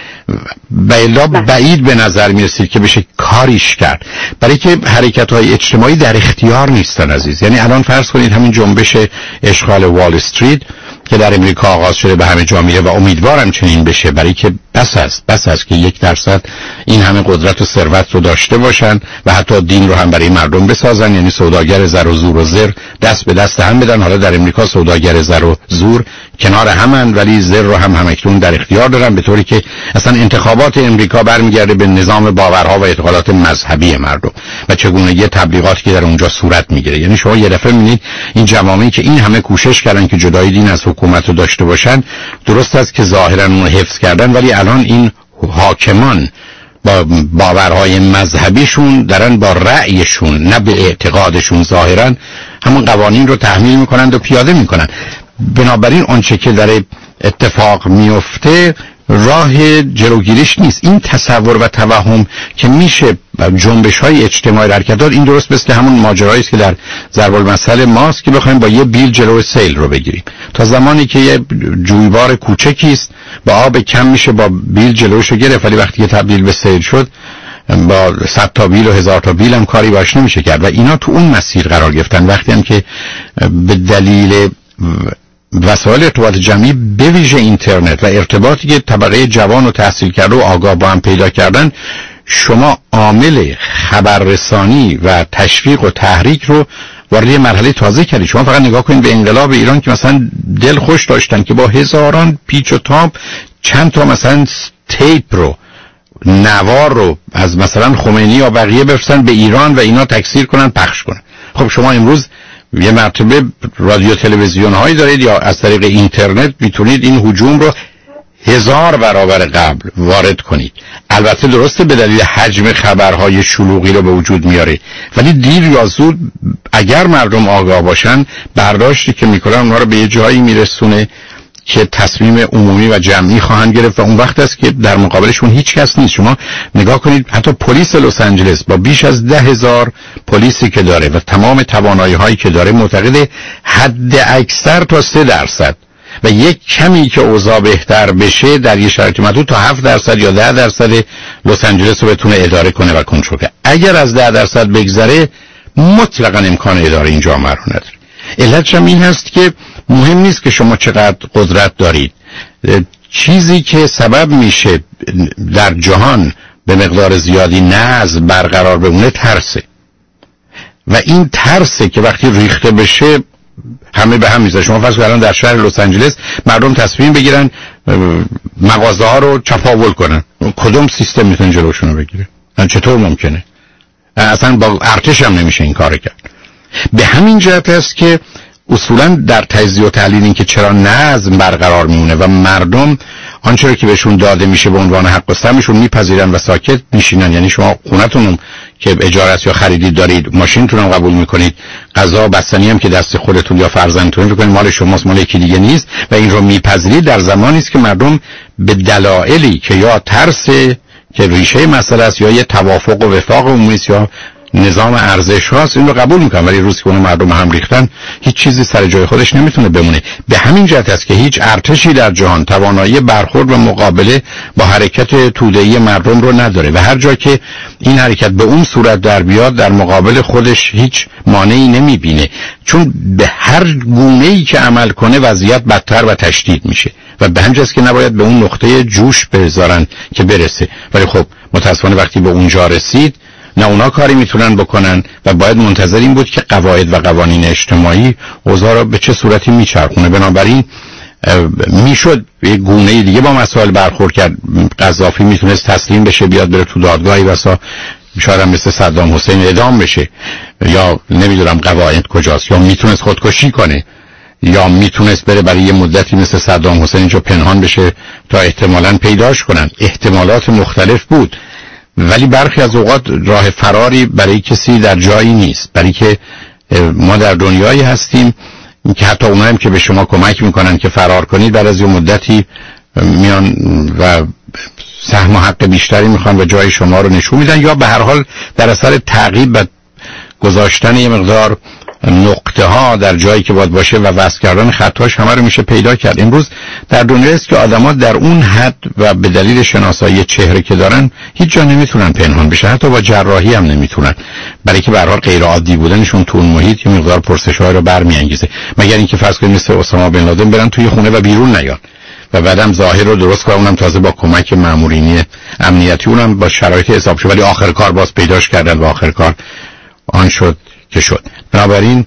و الا بعید به نظر می رسید که بشه کاریش کرد، برای که حرکت های اجتماعی در اختیار نیستن عزیز. یعنی الان فرض کنید همین جنبش اشغال وال استریت که در امریکا آغاز شده به همه جا میره و امیدوارم چنین بشه، برای که بس است بس است که یک درصد این همه قدرت و ثروت رو داشته باشن و حتی دین رو هم برای مردم بسازن. یعنی سوداگر زر و زور و زر دست به دست هم بدن. حالا در امریکا سوداگر زر و زور کنار همن ولی زر رو هم همکنون در اختیار دارن، به طوری که اصلا انتخابات امریکا برمیگرده به نظام باورها و اعتقادات مذهبی مردم و چگونگی تبلیغاتی که در اونجا صورت میگیره. یعنی شما یه دفعه میبینید این جوامعی که این همه کوشش کردن که جدای دین از حکومت رو داشته باشن، درست است که ظاهرا اون حفظ کردن، ولی الان این حاکمان با باورهای مذهبیشون دارن با رأیشون نه به اعتقادشون ظاهرا همون قوانین رو تحمیل میکنند و پیاده میکنن. بنابراین آنچه که در اتفاق میفته راه جلوگیریش نیست. این تصور و توهم که میشه جنبش های اجتماعی حرکت داد، این درست مثل همون ماجرایی است که در ضرب المثل ماست که بخوایم با یه بیل جلو سیل رو بگیریم. تا زمانی که یه جویبار کوچکی است با آب کم میشه با بیل جلوشو گرفت، ولی وقتی که تبدیل به سیل شد با صد تا بیل و هزار تا بیل هم کاری باش نمیشه کرد و اینا تو اون مسیر قرار گرفتن. وقتی هم که به دلیل وسایل ارتباط جمعی به ویژه اینترنت و ارتباطی که طبقه جوان و تحصیل کرده و آگاه با هم پیدا کردن، شما عامل خبررسانی و تشویق و تحریک رو وارد مرحله تازه کردید. شما فقط نگاه کنید به انقلاب ایران که مثلا دل خوش داشتن که با هزاران پیچ و تاب چند تا مثلا تیپ رو نوار رو از مثلا خمینی یا بقیه بفرستن به ایران و اینا تکثیر کنن پخش کنن. خب شما امروز یه مرتبه رادیو تلویزیون هایی دارید یا از طریق اینترنت میتونید این هجوم رو هزار برابر قبل وارد کنید. البته درسته به دلیل حجم خبرهای شلوغی رو به وجود میاره، ولی دیر یا زود اگر مردم آگاه باشن برداشتی که میکنن اونها رو به یه جایی میرسونه که تصمیم عمومی و جمعی خواهند گرفت و اون وقت است که در مقابلشون هیچ کس نیست. شما نگاه کنید حتی پلیس لس آنجلس با بیش از ده هزار پلیسی که داره و تمام توانایی هایی که داره معتقد حد اکثر تا سه درصد و یک کمی که اوضاع بهتر بشه در یه شرایط محدود تا هفت درصد یا ده درصد لس آنجلس رو بتونه اداره کنه و کنترل کنه. اگر از ده درصد بگذره مطلقاً امکان اداره این جامعه رو نداره. علتش هم این هست که مهم نیست که شما چقدر قدرت دارید. چیزی که سبب میشه در جهان به مقدار زیادی نظم برقرار بمونه ترسه و این ترسه که وقتی ریخته بشه همه به هم میزه. شما فرض کنید در شهر لس آنجلس مردم تصمیم بگیرن مغازه ها رو چپاول کنن، کدوم سیستم میتونه جلوشون رو بگیره؟ چطور ممکنه؟ اصلا با ارتش هم نمیشه این کار کرد. به همین جهت است که اصولا در تجزیه و تحلیل این که چرا نظم برقرار میمونه و مردم آنچه رو که بهشون داده میشه به عنوان حق و سهمشون میپذیرن و ساکت میشینن. یعنی شما خونتون که اجارت یا خریدید دارید، ماشینتون هم قبول میکنید، غذا و بستنی هم که دست خودتون یا فرزندتون فکر کنید مال شماست، مال یکی دیگه نیست و این رو میپذیرید، در زمانی است که مردم به دلایلی که یا ترس که ریشه مسئله است یا یه توافق و وفاق عمومی است یا نظام ارزش هاست این رو قبول میکنن. ولی روزی که اون مردم هم ریختن هیچ چیزی سر جای خودش نمیتونه بمونه. به همین جهت است که هیچ ارتشی در جهان توانایی برخورد و مقابله با حرکت توده‌ای مردم رو نداره و هر جا که این حرکت به اون صورت در بیاد در مقابل خودش هیچ مانعی نمیبینه، چون به هر گونه‌ای که عمل کنه وضعیت بدتر و تشدید میشه و به همین جاست که نباید به اون نقطه جوش بذارن که برسه. ولی خب متاسفانه وقتی به اونجا رسید نه اونا کاری میتونن بکنن و باید منتظر این بود که قواعد و قوانین اجتماعی اوضاع را به چه صورتی میچرخونه. بنابراین میشد یه گونه دیگه با مسائل برخورد کرد. قذافی میتونست تسلیم بشه بیاد بره تو دادگاهی واسا شاید هم مثل صدام حسین اعدام بشه، یا نمیدونم قواعد کجاست، یا میتونست خودکشی کنه، یا میتونست بره برای یه مدتی مثل صدام حسین اینجا پنهان بشه تا احتمالاً پیداش کنن. احتمالات مختلف بود، ولی برخی از اوقات راه فراری برای کسی در جایی نیست، برای که ما در دنیایی هستیم که حتی اونایی که به شما کمک میکنن که فرار کنید بعد از یه مدتی میان و سهم و حق بیشتری میخوان و جای شما رو نشون میدن، یا به هر حال در اثر تعقیب و گذاشتن یه مقدار نقطه ها در جایی که باید باشه و وصل کردن خطاش همه رو میشه پیدا کرد. امروز در دنیایی است که آدما در اون حد و به دلیل شناسایی چهره که دارن هیچ جا نمیتونن پنهان بشن، حتی با جراحی هم نمیتونن، برای که به هر حال غیر عادی بودنشون تو اون محیط یه مقدار پرسش‌ها رو برمیانگیزه. مگر اینکه فرض کنید مثل اسامه بن لادن برن توی خونه و بیرون نیان و بعدم ظاهر رو درست کنن، اونم تازه با کمک مامورین امنیتی، اونم با شرایط حساب شد، ولی آخر کار باز پیداش کردن و آخر کار آن شد که شد. بنابراین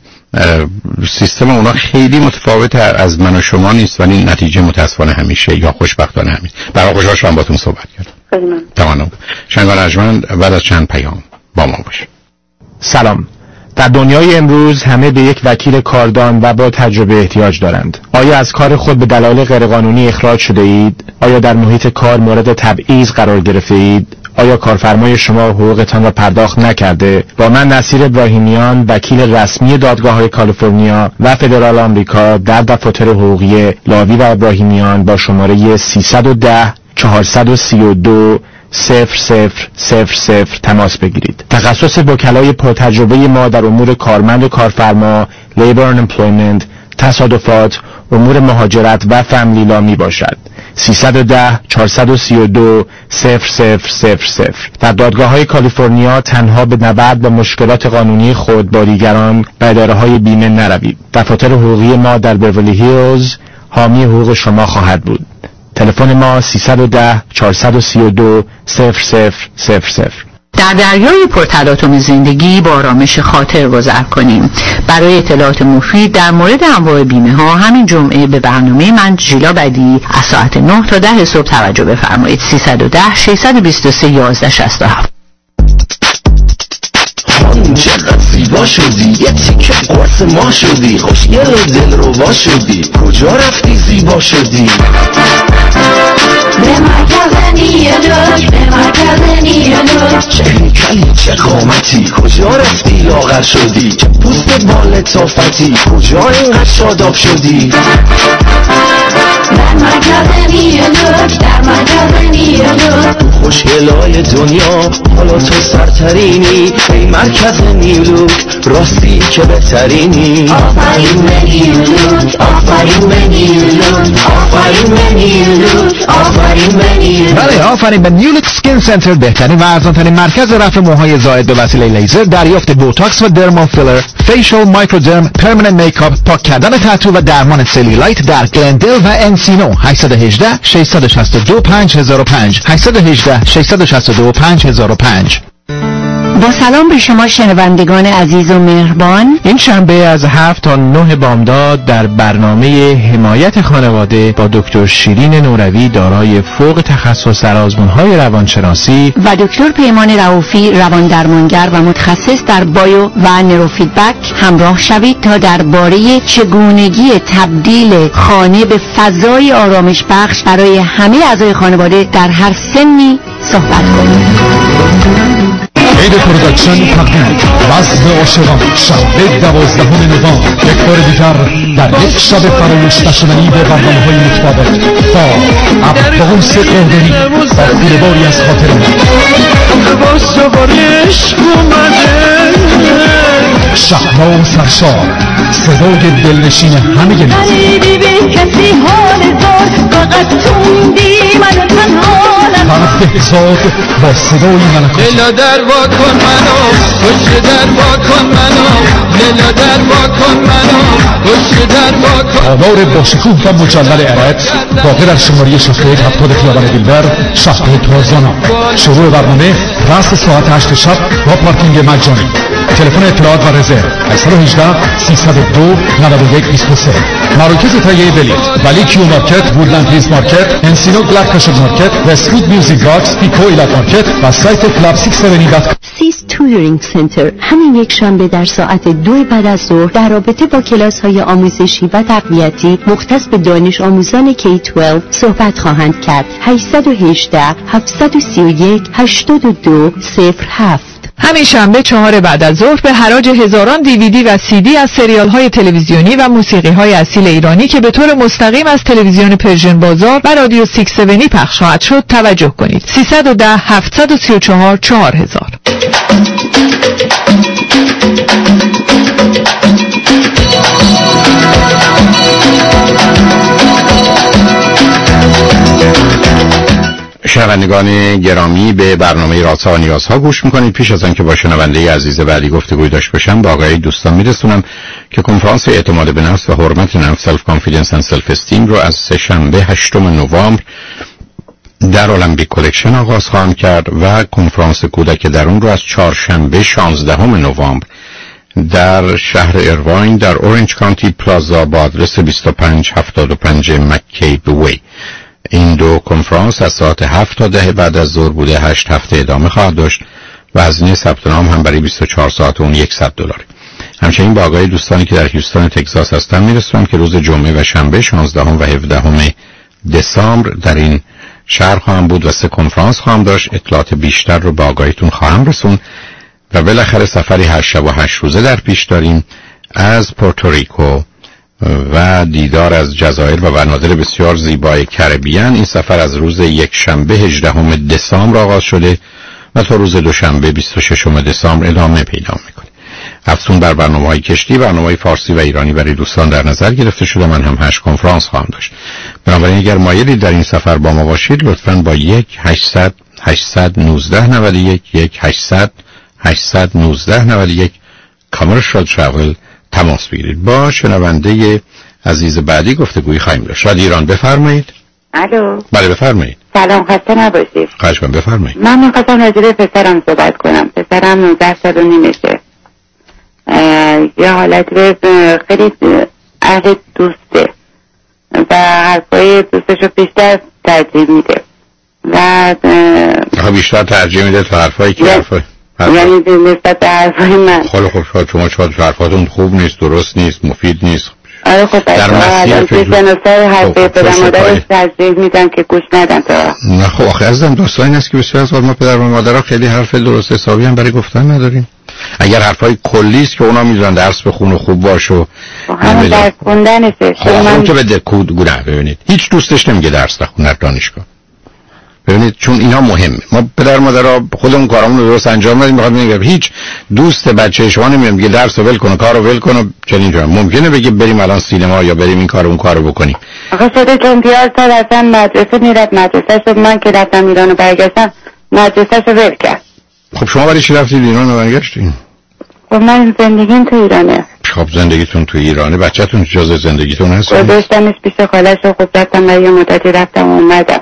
سیستم اونا خیلی متفاوت از من و شما نیست، ولی نتیجه متاسفانه همیشه یا خوشبختانه همیشه. برای خوشحال شدم باهاتون صحبت کردم. تمام. شنگان ارجمند بعد از چند پیام با ما باشید. سلام. در دنیای امروز همه به یک وکیل کاردان و با تجربه احتیاج دارند. آیا از کار خود به دلایل غیرقانونی اخراج شده اید؟ آیا در محیط کار مورد تبعیض قرار گرفته اید؟ آیا کارفرمای شما حقوقتان را پرداخت نکرده؟ با من نصیر ابراهیمیان، وکیل رسمی دادگاه‌های کالیفرنیا و فدرال آمریکا در دفاتر حقوقی لاوی و ابراهیمیان با شماره سیصد و ده چهارصد و سی و دو صفر صفر صفر صفر تماس بگیرید. تخصص وکلای پرتجربه ما در امور کارمند و کارفرما، لیبر and employment، تصادفات، امور مهاجرت و فامیلی لا می باشد. سیصد و ده چهارصد و سی و دو صفر صفر صفر صفر. در دادگاه‌های کالیفرنیا تنها به نبرد با مشکلات قانونی خود با دیگران و اداره‌های بیمه نروید. دفاتر حقوقی ما در بیورلی هیلز حامی حقوق شما خواهد بود. تلفن ما سیصد و ده چهارصد و سی و دو صفر صفر صفر صفر. در دریای پرتلاطم زندگی با آرامش خاطر گذر کنیم. برای اطلاعات مفید در مورد انواع بیمه ها همین جمعه به برنامه من ژیلا بدی از ساعت نه تا ده صبح توجه بفرمایید. سیصد و ده ششصد و بیست و سه یازده شصت و هفت. چقدر زیبا شدی، یه تیکه قرص ما شدی، خوشگل و دل رو وا شدی، کجا رفتی زیبا شدی؟ به مرکز نیلوش، به مرکز نیلوش، چه هیکلی چه قامتی، کجا رفتی لاغر شدی، چه پوست با لطافتی، کجا اینقدر شاداب شدی؟ در مرکز نیلوش، در مرکز نیلوش، خوشگلای دنیا حالا تو سرترینی، ای مرکز نیلوش راستی که بهترینی. آفرین به نیلوش، آفرین به نیلوش، آفرین به نیلوش، آفرین به نیلوش. بله، آفرین به نیولوک سکین سنتر، بهترین و ارزان‌ترین مرکز رفع موهای زائد به وسیله لیزر، دریافت بوتاکس و درمال فیلر، فیشل، مایکرودرم، پرمننت میکاپ، پاک کردن تتو و درمان سلیولایت در گلندل و انسینو. هشت یک هشت شش شش دو پنج هزار و پنج هشت یک هشت شش شش دو پنج هزار و پنج. با سلام به شما شنوندگان عزیز و مهربان. این شنبه از هفت تا نه بامداد در برنامه حمایت خانواده با دکتر شیرین نوروی دارای فوق تخصص در آزمون‌های روانشناسی و دکتر پیمان رؤوفی روان درمانگر و متخصص در بایو و نوروفیدبک همراه شوید تا درباره چگونگی تبدیل خانه به فضای آرامش بخش برای همه اعضای خانواده در هر سنی صحبت کنیم. عید پروداکشن تقدیم وزن عاشقان شنبه دوازدهم نوامبر، یک بار دیگر در یک شب فراموش نشدنی به برنامه‌های متفاوت با عباس قادری با کوله‌باری از خاطر شهلا سرشار، صدای دلنشین همه گلیز کسی حال دار فقط توندی من تنها فرد بهزاد با صدای ملکات لیلا در وا کن منو، پشت در وا کن منو، لیلا در وا کن منو، پشت در وا کن. آمار باشکوه و مجلل ارائت واقع در شماره شفته هفتاد خیابان دیلبر، شهر تازانا. شروع برنامه راست ساعت هشت شب با پارکینگ مجانی. تلفن اطلاعات و رزرو هشت یک هشت سیصد و دو نود و یک بیست و سه. مراکز تهیه بلیط ولی کیو مارکت، وودلند هیلز مارکت، انسینو بلک کاشل مارکت، وست‌وود میوزیک باکس، پیکو ایلت مارکت و سایت کلاب شش هفت دات تویورینگ سنتر همین یک شنبه در ساعت دو بعد از ظهر در رابطه با کلاس های آموزشی و تقویتی مختص به دانش آموزان کی دوازده صحبت خواهند کرد. هشت یک هشت هفت سه یک هشت دو صفر هفت. همین شنبه چهار بعد از ظهر به حراج هزاران دیویدی و سی دی از سریال های تلویزیونی و موسیقی های اصیل ایرانی که به طور مستقیم از تلویزیون پرژن بازار و رادیو شش هفتاد پخش خواهد شد توجه کنید. سیصد و ده هفتصد و سی و چهار چهار هزار. شنوندگان گرامی، به برنامه رازها و نیازها گوش میکنید. پیش از آنکه با شنونده عزیز بعدی گفتگوی داشته باشم، با آقای دوستان میرسونم که کنفرانس اعتماد به نفس و حرمت نفس سلف کانفیدنس اند سلف استیم رو از سه شنبه هشتم نوامبر در المپیک کلکشن آغاز خواهم کرد و کنفرانس کودک درون رو از چهارشنبه شانزدهم نوامبر در شهر ایرواین در اورنج کانتی پلازا با آدرس بیست و پنج هفتاد و پنج مککیب وی. این دو کنفرانس از ساعت هفت تا ده بعد از ظهر بوده. هشت هفته ادامه خواهد داشت و هزینه ثبت نام هم برای بیست و چهار ساعت اون صد دلار. همچنین با آقای دوستانی که در هیوستن تگزاس هستن میرسونم که روز جمعه و شنبه شانزدهم و هفدهم دسامبر در این شهر خواهم بود و سه کنفرانس خواهم داشت. اطلاعات بیشتر رو با آقایتون خواهم رسون و بالاخره سفری هشت شب و هشت روزه در پیش داریم از پورتوریکو و دیدار از جزایر و مناظر بسیار زیبای کربیان. این سفر از روز یک شنبه هجدهم دسامبر آغاز شده و تا روز دوشنبه بیست و ششم دسامبر ادامه پیدا میکنه. افزون بر برنامه‌های کشتی، برنامه‌های فارسی و ایرانی برای دوستان در نظر گرفته شده. من هم هشت کنفرانس خواهم داشت. بنابراین اگر مایلید در این سفر با ما باشید، لطفاً با یک هشتصد هشتصد و نوزده نود و یک یک هشتصد هشتصد و نوزده نود و یک کامرشال تراول تماس بگیرید. با شنونده عزیز بعدی گفتگویی خواهیم داشت. شاد ایران، بفرمایید. الو. بله بفرمایید. سلام، خسته نباشید. خواهش کنم، بفرمایید. من می‌خواستم راجع به پسرم صحبت کنم. پسرم نوزده سال و نیمشه. یه حالت خیلی اهل دوسته و حرفای دوستشو بیشتر ترجیح میده و بیشتر ترجیح میده تا حرفایی که حرفای یعنی نسبت به حرفای من. خیلی خوب، شاید شما شاید حرفاتون خوب نیست، درست نیست، مفید نیست. آره خب در مسیر فکر کنم حرفای پدر مادرش ترجیح میدن که گوش ندن تا. نه خب آخه عزیزم دوستان این است که بسیار از ما پدر و مادرها خیلی حرف درست حسابی هم برای گفتن نداریم. اگر حرفای کلی است که اونا میذارن درس بخون و خوب باش و همون درس خوندنشه. خب اون که بده کود گونه. ببینید هیچ دوستش نمیگه درس نخون در دانشگاه. ببینید چون اینا مهمه. ما پدر مادرها خودمون کارامون رو درست انجام ندیم. میخواد میگه هیچ دوست بچه شما نمیاد میگه درس رو ول کن، کارو ول کن. چنین جوری ممکنه بگه بریم الان سینما یا بریم این کارو اون کارو بکنیم. آخه شده چون پیاز تا اصلا مدرسه میرفت، مدرسه شد. من که رفتم ایران و برگشتم مدرسه رو ول کرد. خب شما برای چی رفتید ایران و برگشتین؟ خب من زندگیم تو ایرانه. خب زندگیتون تو ایرانه، بچه‌تون جزء زندگیتون هست؟ گذاشتمش پیش خالش و خب رفتم و یه مدتی رفتم و اومدم.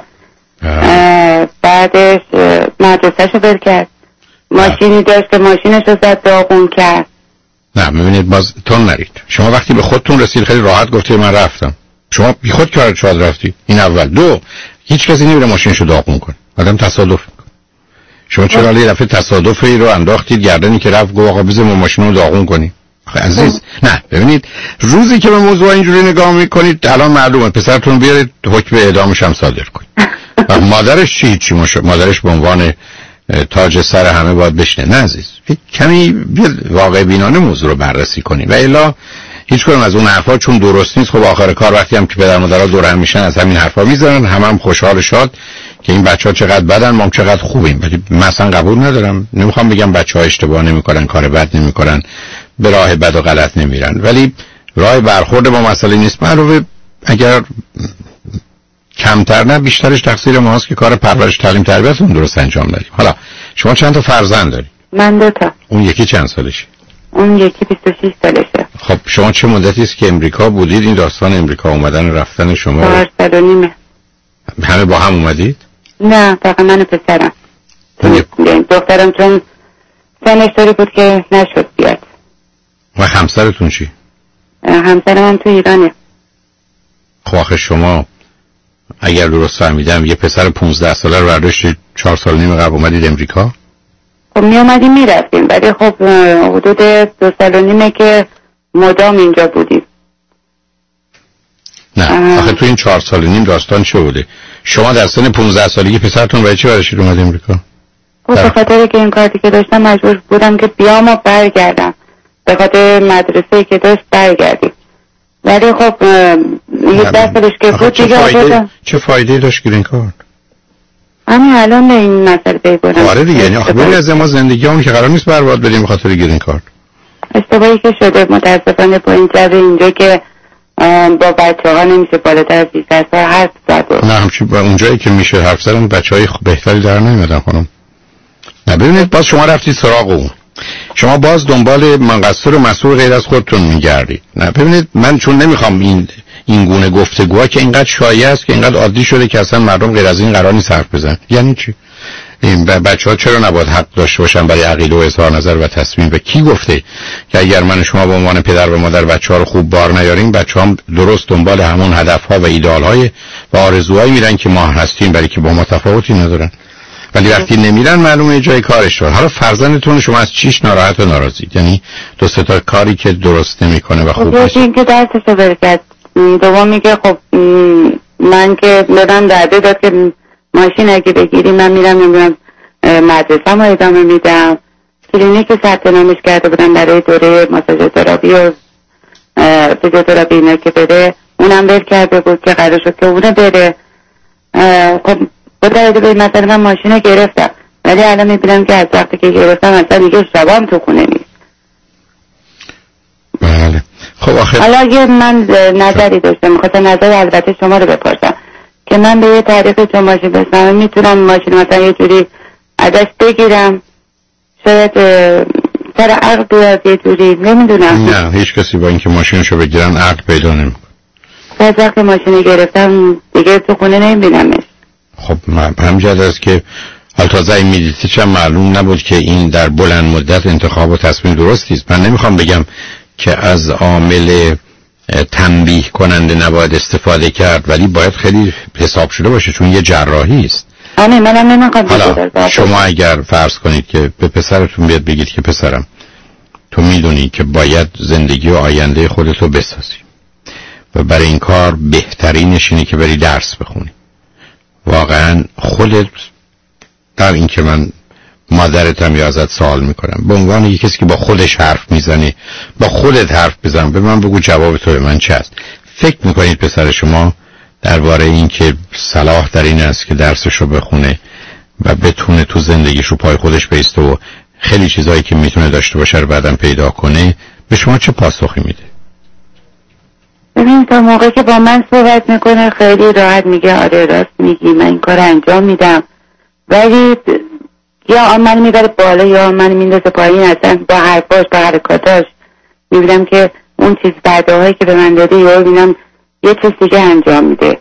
بعدش مدرسه شو بر کرد. ماشینی داشت، ماشینش رو زد داغون کرد. نه ببینید باز تون نرید. شما وقتی به خودتون رسید خیلی راحت گفتید من رفتم. شما بی خود کار شاد رفتی. این اول. دو، هیچ کسی نمیره ماشینشو داغون کنه. آدم تصادف میکنه. شما چرا یه دفعه تصادفی رو انداختید گردنی که رفت گفت آقا بذار ما ماشین رو داغون کنیم؟ آخه عزیز نه ببینید روزی که به موضوع اینجوری نگاه میکنید الان معلومه پسرتون بیارید حکم اعدامش هم صادر کنید. و مادرش چی چی مشه؟ مادرش به عنوان تاج سر همه باید بشنه. نه عزیز کمی واقع بینانه موضوع رو بررسی کنید و الا هیچ کدوم از اون حرفا چون درست نیست. خب آخر کار وقتی هم که پدر مادرها دور هم میشن از همین حرفا میزنن، هم هم خوشحال شاد که این بچه‌ها چقدر بدن، ما چقدر خوبیم. ولی مثلا قبول ندارم، نمیخوام بگم بچه‌ها اشتباه نمیکنن، کار بد نمیکنن، به راه بد و غلط نمیرن، ولی راه برخورد با مسئله نیست. معلومه اگر کمتر نه بیشترش تقصیر ماست که کار پرورش تعلیم تربیت اون درست انجام ندیم. حالا شما چند تا فرزند دارید؟ من دو تا. اون یکی چند سالشه؟ اون یکی بیست و شش سالشه. خب شما چه مدتی است که امریکا بودید؟ این داستان امریکا اومدن رفتن شما چهار سال و نیمه. همه با هم اومدید؟ نه فقط من و پسرم. دخترم چون سنش طوری بود که نشد بیاد. و همسرتون چی؟ همسر من تو ایرانه. خب آخه شما اگر درست فهمیدم یه پسر پونزده ساله رو برداشتید چهار سال نیم قبل اومدید امریکا؟ خب می اومدیم می رفتیم، ولی خب حدود دو سال و نیمه که مدام اینجا بودیم. نه آخه تو این چهار سال و نیم داستان چه بوده؟ شما در سن پونزده سالگی پسرتون برای چی برشید اومد امریکا؟ خب به خاطر که این کاری که داشتم مجبور بودم که بیام و برگردم، به خاطر مدرسه که داشت برگردیم. ولی خب یه ده سالش که بود دیگه فایده چه فایده داشت گرین کارت؟ همین الان به این مسئله پی بردم. آره دیگه، یعنی آخه ببین از ما زندگی همون که قرار نیست برباد بدیم به خاطر گرین کارت. اشتباهی که شده متاسفانه با این جبه اینجا که با بچه ها نمیشه بالاتر از بیست سال حرف زد. نه همچی با اونجایی که میشه حرف زدن بچه های بهتری در نمیادن خانم. نه ببینید باز شما رفتید سراغ اون، شما باز دنبال منقصر و مسئول غیر از خودتون میگردید. نه ببینید من چون نمیخوام این این گونه گفتگوها که اینقدر شایع است که اینقدر عادی شده که اصلا مردم غیر از این قرار نیست حرف بزنن. یعنی چی؟ این بچه‌ها چرا نباید حق داشته باشن برای عقیده و اظهار نظر و تصمیم؟ و کی گفته که اگر من شما به عنوان پدر و مادر بچه‌ها رو خوب بار نیاریم، بچه‌ها درست دنبال همون هدف‌ها و ایدئال‌های و آرزوهایی میرن که ما هستیم، برای که با ما تفاوتی ندارن. ولی وقتی نمیرن معلومه جای کارش شد. حالا فرزندتون شما از چیش ناراحت و ناراضید؟ یعنی دو سه تا کاری که درست نمیکنه و خوب نیست. این که درسشو برکت دوم میگه خب من که دادم داده داد که ماشین اگه بگیری من میرم نمیدونم مدرسه ما ادامه میدم. کلینیک ثبت نامش کرده بودم برای دوره ماساژ تراپی و فیزیوتراپی اینا که بره، اونم ول کرده بود که قرار شد که اونه بره. خب با توجه به مثلا من ماشین رو گرفتم، ولی الان میبینم که از وقتی که گرفتم اصلا دیگه شبام تو خونه نیست. بله خب آخر حالا یه من نظری داشتم، میخواستم نظر البته شما رو بپرسم که من به یه تعریف چون ماشین بسنم میتونم ماشین مثلا یه جوری ازش بگیرم، شاید سر عقل بیاد یه جوری، نمیدونم. نه هیچ کسی با اینکه ماشینشو بگیرن عقل پیدا نمیکنه. از وقتی ماشین گرفتم دیگه تو خونه نمیبینمش. خب همجد است که حال تازه این میدیدی چون معلوم نبود که این در بلند مدت انتخاب و تصمیم درستی است. من نمیخوام بگم که از عامل تنبیه کننده نباید استفاده کرد، ولی باید خیلی حساب شده باشه چون یه جراحی است. آره منم نمیخوام. حالا شما اگر فرض کنید که به پسرتون بیاد بگید که پسرم تو میدونی که باید زندگی و آینده خودتو بسازی و برای این کار بهترینش اینه که بری درس بخونی، واقعا خودت در این که من مادرتم یا ازت سوال میکنم به عنوان یک کسی که با خودش حرف میزنه، با خودت حرف بزن، به من بگو جواب تو به من چه است. فکر میکنید پسر شما درباره این که صلاح در این است که درسشو بخونه و بتونه تو زندگیشو پای خودش بیسته و خیلی چیزایی که میتونه داشته باشه رو بعدم پیدا کنه، به شما چه پاسخی میده؟ ببین تا موقعی که با من صحبت میکنه خیلی راحت میگه آره راست میگی من این کار انجام میدم، ولی یا من میبره بالا یا من میندازه پایین. اصلا با حرفاش با حرکاتاش میبینم که اون چیز بعدهایی که به من داده یا میبینم یه چیز دیگه انجام میده.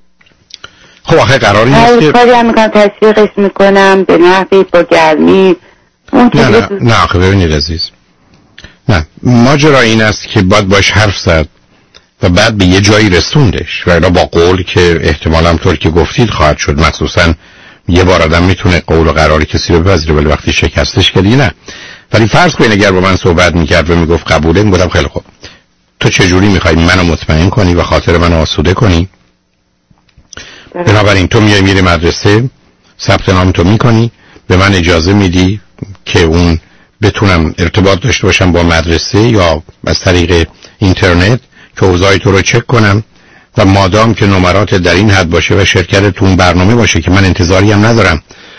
خب آخه قراری نیست که کاری هم میکنم تشویقش میکنم به نحوی با گرمی. نه نه نه آخه ببینید عزیز، نه ماجرا این است که باید باش حرف زد و بعد به یه جایی رسوندش و اینا با قول که احتمالاً هم طور که گفتید خواهد شد. مخصوصاً یه بار آدم میتونه قول و قراری کسی رو بپذیره ولی وقتی شکستش کردی نه. ولی فرض کنید اگر با من صحبت میکرد و میگفت قبوله، میگفتم خیلی خوب تو چجوری میخوای منو مطمئن کنی و خاطر منو آسوده کنی؟ بنابراین تو میای میری مدرسه، ثبت نام تو میکنی، به من اجازه میدی که اون بتونم ارتباط داشته باشم با مدرسه یا از طریق اینترنت که اوضاع تو رو چک کنم و مادام که نمرات در این حد باشه و شرکت تو اون برنامه باشه که من انتظاری هم ندارم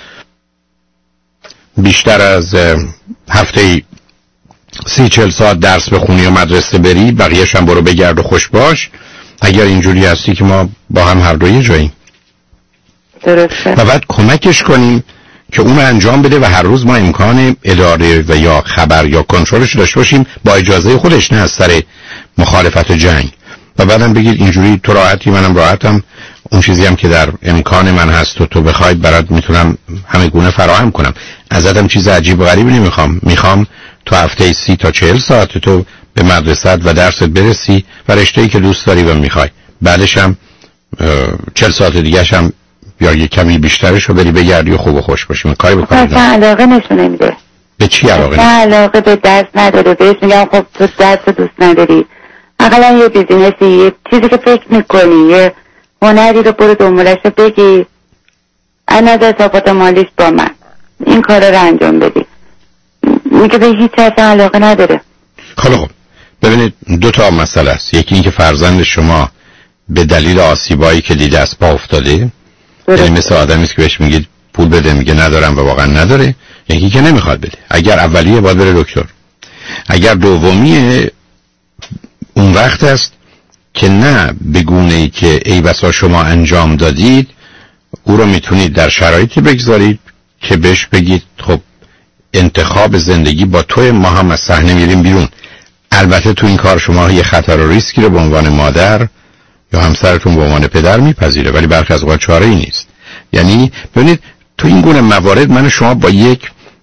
بیشتر از هفته سی چل ساعت درس بخونی و مدرسه بری، بقیه‌ش هم برو بگرد و خوش باش. اگر اینجوری هستی که ما با هم هر دوی جاییم درسته و بعد کمکش کنیم که اون انجام بده و هر روز ما امکان اداره و یا خبر یا کنترلش داشته باشیم با اجازه خودش، نه از سر مخالفت و جنگ. و بعدم بگید اینجوری تو راحتی منم راحتم، اون چیزی هم که در امکان من هست و تو بخوای برات میتونم همه گونه فراهم کنم. ازتم چیز عجیب و غریبی نمیخوام، میخوام تو هفته سی تا چهل ساعت تو به مدرسه و درست برسی و رشته‌ای که دوست داری و میخوای، بعدش هم چهل ساعت دیگه‌ش هم یا یه کمی بیشترش رو بری بگردی و خوب و خوش باشی. من کاری بکنم اصلا علاقه نشون نمیده. به چی علاقه نه علاقه به درس نداره. بهش میگم خب تو درس دوست نداری، اقلا یه بیزینسی، یه چیزی که فکر میکنی، یه هنری رو برو دنبالش رو بگی، از نظر صفات مالیش با من این کار رو انجام بدی. میگه به هیچ اصلا علاقه نداره. خب خب ببینید دو تا مسئله است. یکی این که فرزند شما به دلیل آسیبایی که دیده از پا افتاده، یعنی مثل آدمی است که بهش میگید پول بده میگه ندارم و واقعا نداره. یکی که نمیخواد بده. اگر اولیه باید بره دکتر. اگر دومیه اون وقت است که نه به گونه‌ای که ای بسا شما انجام دادید او رو میتونید در شرایطی بگذارید که بهش بگید خب انتخاب زندگی با توی، ما هم از صحنه میریم بیرون. البته تو این کار شما یه خطر و ریسکی رو به عنوان مادر یا همسرتون به عنوان پدر میپذیره، ولی برخی از اوقات چاره‌ای نیست. یعنی ببینید تو این گونه موارد من و شما با یک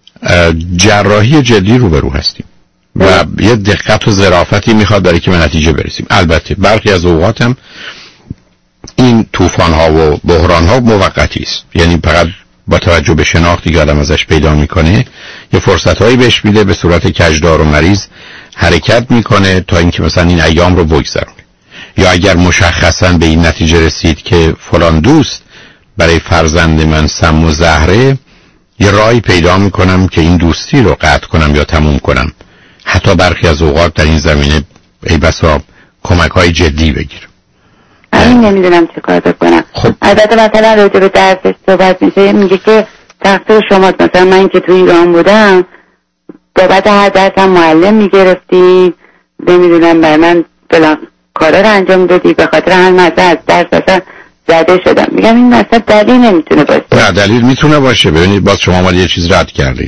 جراحی جدی روبرو هستیم و یه دقت و ظرافتی میخواد برای که به نتیجه برسیم. البته برخی از اوقات هم این طوفان ها و بحران ها موقتی است، یعنی فقط با توجه به شناختی که آدم ازش پیدا میکنه یه فرصت هایی بهش میده، به صورت کجدار و مریض حرکت میکنه تا اینکه مثلا این ایام رو بگذرونه. یا اگر مشخصا به این نتیجه رسید که فلان دوست برای فرزند من سم و زهره، یه راهی پیدا میکنم که این دوستی رو قطع کنم یا تموم کنم. حتی برخی از اوقات در این زمینه ای بسا کمک های جدی بگیرم. همین نمیدونم چه کار بکنم. خب. البته مثلا راجع به درسش صحبت میشه، میگه که تقصیر شماست. مثلا من که تو ایران بودم بابت هر درسم معلم میگرفتی، نمیدونم برای من فلان کارا رو انجام دادی، به خاطر همین مثلا از درس اصلا زده شدم. میگم این مثلا دلیل نمیتونه باشه. نه دلیل میتونه باشه. ببینید باز شما اومد یه چیز رد کردید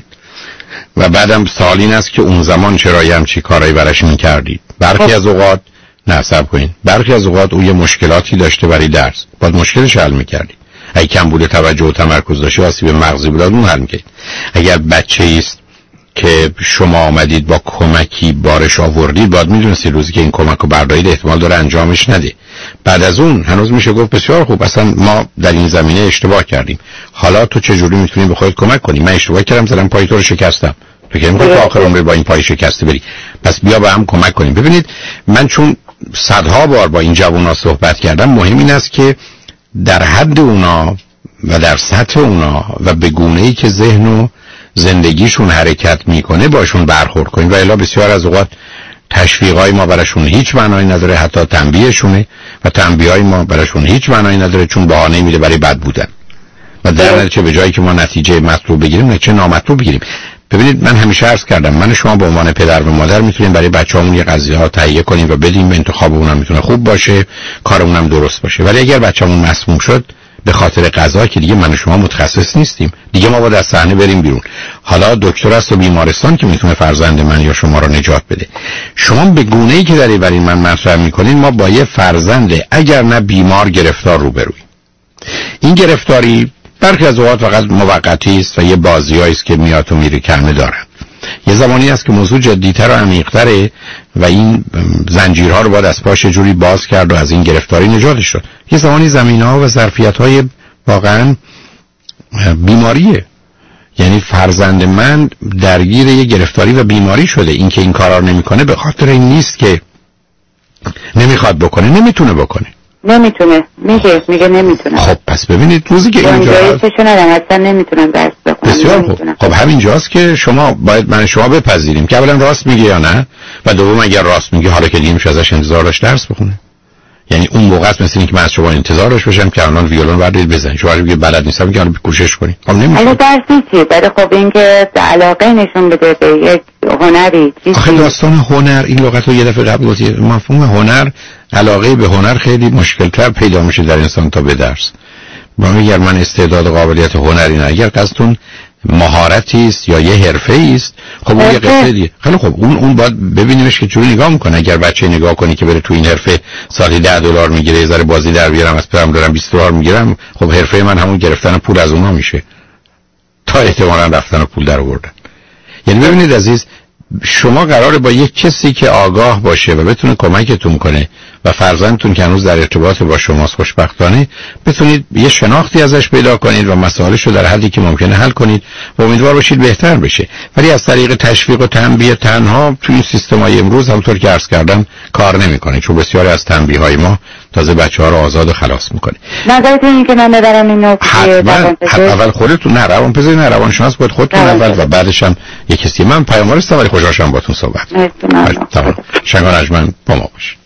و بعدم سوال این است که اون زمان چرا همچی کارایی برش میکردید. برخی از اوقات نه صبر کنین، برخی از اوقات او یه مشکلاتی داشته برای درس، باید مشکلش حل میکردید. اگه کم بوده توجه و تمرکز داشته، آسیب مغزی بود، اون حل میکردید. اگر بچه‌ای است که شما آمدید با کمکی بارش آوردید، باید میدونستید روزی که این کمک رو بردارید احتمال داره انجامش نده. بعد از اون هنوز میشه گفت بسیار خوب، اصلا ما در این زمینه اشتباه کردیم، حالا تو چجوری میتونی به خودت کمک کنی؟ من اشتباه کردم، زدم پای تو رو شکستم، تو که نمیخوای تا آخر عمر با این پای شکسته بری، پس بیا با هم کمک کنیم. ببینید من چون صدها بار با این جوونا صحبت کردم، مهم این است که در حد اونا و در سطح اونا و به گونه‌ای که ذهن و زندگیشون حرکت میکنه باشون برخورد کنیم. و الا بسیار از اوقات تشویقای ما براشون هیچ معنایی نداره، حتی تنبیهشونه و تنبیهای ما براشون هیچ معنایی نداره، چون بهانه میده برای بد بودن و در نتیجه به جایی که ما نتیجه مطلوب بگیریم نتیجه نامطلوب بگیریم. ببینید من همیشه عرض کردم من شما به عنوان پدر و مادر میتونیم برای بچه‌مون یه قضیه ها تهیه کنیم و بدیم، انتخاب اونم میتونه خوب باشه، کارمون هم درست باشه، ولی اگر بچه‌مون مسموم شد به خاطر قضا که دیگه من و شما متخصص نیستیم، دیگه ما باید از صحنه بریم بیرون. حالا دکتر است و بیمارستان که میتونه فرزند من یا شما رو نجات بده. شما به گونه‌ای که داری برای من مطرح میکنین ما با یه فرزند اگر نه بیمار گرفتار روبرویم. این گرفتاری برخی از اوقات فقط موقتی است و یه بازیایی است که میاد و میره کمه داره. یه زمانی است که موضوع جدی‌تر و عمیق‌تره و این زنجیرها رو باید از پاش جوری باز کرد و از این گرفتاری نجاتش شد. یه زمانی زمینه‌ها و ظرفیت‌های واقعاً بیماریه. یعنی فرزند من درگیر یه گرفتاری و بیماری شده. این که این کارا رو نمی‌کنه به خاطر این نیست که نمیخواد بکنه، نمیتونه بکنه. نمیتونه. میگه میگه نمیتونه. خب پس ببینید روزی که اینجا گنجایشش ندارم، اصلا نمیتونم درس بخونم. بسیار خوب. خب همینجاست که شما باید من شما بپذیریم که اولا راست میگه یا نه، و دوم اگر راست میگه حالا که دیگه میشه ازش انتظار داشت درس بخونه. یعنی اون موقع است مثل اینکه من از شما انتظار داشته باشم که الان ویولون بردارید بزنید، شما میگه بلد نیستم که الان کوشش کنید. خب نمیشه. حالا درس نیست، ولی خب اینکه علاقه نشون بده به یک هنری چیزی. آخه داستان هنر این لغت رو یه دفعه قبل گفتید، مفهوم هنر، علاقه به هنر خیلی مشکل‌تر پیدا میشه در انسان تا به درس. من اگر من استعداد و قابلیت هنری نه، اگر قصدتون مهارتی است یا یه حرفه‌ای است، خب اون یه قصه دیگه. خیلی خب اون اون باید ببینیمش که چجوری نگاه میکنه. اگر بچه نگاه کنی که بره تو این حرفه سالی ده دلار میگیره، یه ذره بازی در بیارم از پدرم دارم بیست دلار میگیرم، خب حرفه من همون گرفتن پول از اونها میشه تا احتمالاً رفتن و پول در آوردن. یعنی ببینید عزیز، شما قراره با یک کسی که آگاه باشه و بتونه کمکتون کنه و فرزندتون که هنوز در ارتباط با شماست خوشبختانه بتونید یه شناختی ازش پیدا کنید و مسائلش رو در حدی که ممکنه حل کنید و امیدوار باشید بهتر بشه. ولی از طریق تشویق و تنبیه تنها تو این سیستم‌های امروز همونطور که عرض کردم کار نمی‌کنه، چون بسیاری از تنبیه‌های ما تازه بچه‌ها رو آزاد و خلاص می‌کنه. نظرتون اینه که من ببرم اینو اول خودتون نه روانپزشک نه روانشناس بود خودتون اول و بعدش هم یک کسی. من پیاموار هستم ولی خوشحال شدم باهاتون صحبت کردم. شنگان اجمن با ما باشید.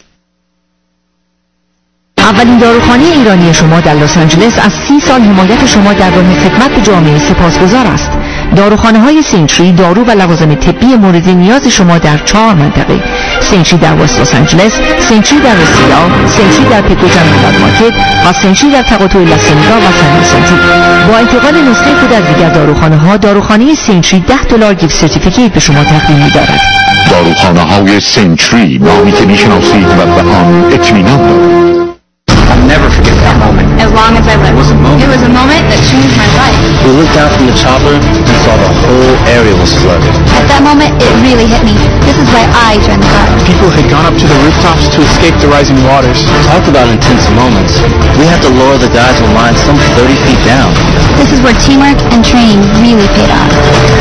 اولین داروخانه ایرانی شما در لس آنجلس از سی سال حمایت شما در راه خدمت به جامعه سپاسگزار است. داروخانه های سینتری دارو و لوازم طبی مورد نیاز شما در چهار منطقه: سینتری در وست لس آنجلس، سینتری در رسیدا، سینتری در پیکو جنرال مارکت و سینتری در تقاطع لاسنگا و سن سنتری. با انتقال نسخه خود از دیگر داروخانه ها، داروخانه سینتری ده دلار گیفت سرتیفیکیت به شما تقدیم می‌دارد. داروخانه های سینتری نامی که میشناسید و به آن اطمینان دارید. I'll never forget that moment. As long as I live. It was a moment. It was a moment that changed my life. We looked down from the chopper and saw the whole area was flooded. At that moment, it really hit me. This is why I joined the Guard. People had gone up to the rooftops to escape the rising waters. Talk about intense moments. We had to lower the guys in line some thirty feet down. This is where teamwork and training really paid off.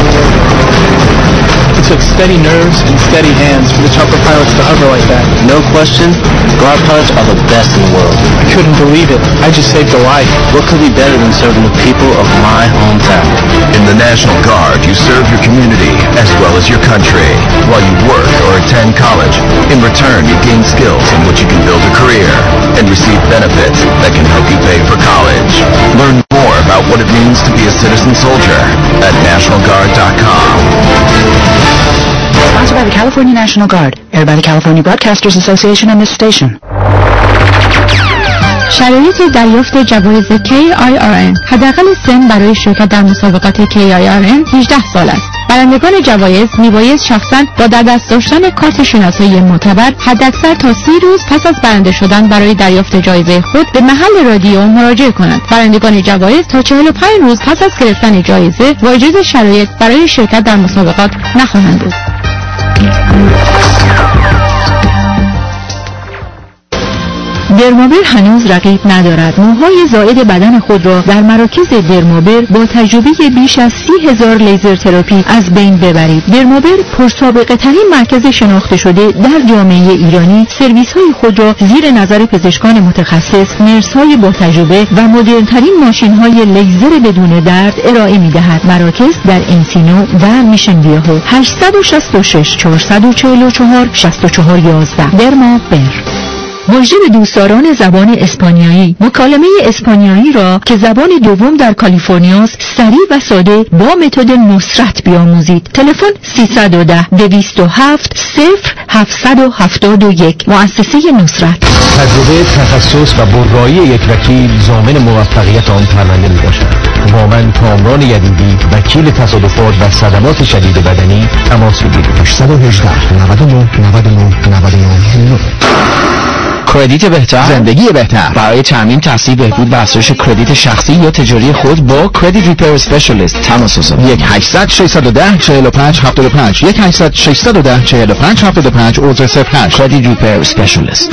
It took steady nerves and steady hands for the chopper pilots to hover like that. No question, Guard pilots are the best in the world. I couldn't believe it. I just saved a life. What could be better than serving the people of my hometown? In the National Guard, you serve your community as well as your country while you work or attend college. In return, you gain skills in which you can build a career and receive benefits that can help you pay for college. Learn more about what it means to be a citizen soldier at national guard dot com. Sponsored by the California National Guard, aired by the California Broadcasters Association and this station. شرایط دریافت جوایز کی آی آر ان. حداقل سن برای شرکت در مسابقات کی آی آر ان هجده سال است. برندگان جوایز میبایست شخصاً با در دست داشتن کارت شناسایی معتبر حداکثر تا سی روز پس از برنده شدن برای دریافت جایزه خود به محل رادیو مراجعه کنند. برندگان جوایز تا چهل و پنج روز پس از گرفتن جایزه واجد شرایط برای شرکت در مسابقات نخواهند بود. درمابر هنوز رقیب ندارد. موهای زائد بدن خود را در مراکز درمابر با تجربه بیش از سی هزار لیزر تراپی از بین ببرید. درمابر پرسابقه ترین مرکز شناخته شده در جامعه ایرانی سرویس های خود را زیر نظر پزشکان متخصص، نرس های با تجربه و مدرن ترین ماشین های لیزر بدون درد ارائه می دهد. مراکز در انسینو و میشن ویاهو. هشت شش شش چهار چهار چهار شش چهار یک یک. درمابر. مژده به دوستداران زبان اسپانیایی. مکالمه اسپانیایی را که زبان دوم در کالیفرنیاست سریع و ساده با متد نصرت بیاموزید. تلفن سیصد و ده دویست و هفت صفر هفتصد و هفتاد و یک. مؤسسه نصرت. تجربه، تخصص و برگایی یک وکیل ضامن موفقیت آن پرونده میباشد. با من کامران یدیدی، وکیل تصادفات و صدمات شدید بدنی تماس بگیرید. هشت یک هشت نود و نه نود و نه نود و نه. کردیت بهتر، زندگی بهتر. برای تامین تحصیل، بهبود و افزایش کردیت شخصی یا تجاری خود با کردیت ریپیر اسپشیالیست تماس بگیرید. یک هشتصد ششصد و ده چهل و پنج هفتاد و پنج یک هشتصد ششصد و ده چهل و پنج هفتاد و پنج عضو صفر هشت. کردیت ریپیر اسپشیالیست.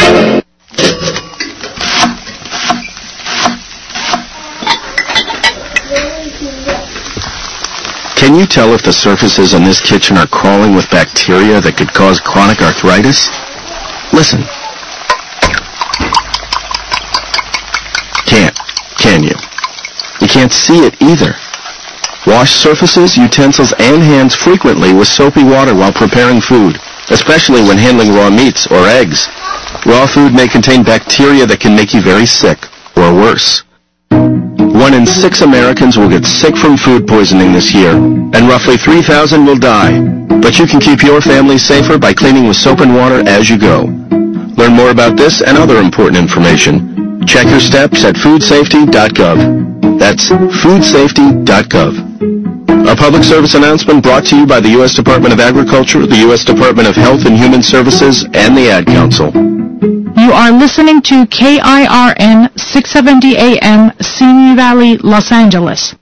Can you tell if the surfaces in this kitchen are crawling with bacteria that could cause chronic arthritis? Listen. Can't, can you? You can't see it either. Wash surfaces, utensils, and hands frequently with soapy water while preparing food, especially when handling raw meats or eggs. Raw food may contain bacteria that can make you very sick, or worse. One in six Americans will get sick from food poisoning this year, and roughly three thousand will die. But you can keep your family safer by cleaning with soap and water as you go. Learn more about this and other important information. Check your steps at food safety dot gov. That's food safety dot gov. A public service announcement brought to you by the U S Department of Agriculture, the U S Department of Health and Human Services, and the Ad Council. You are listening to K I R N six seventy A M, Simi Valley, Los Angeles.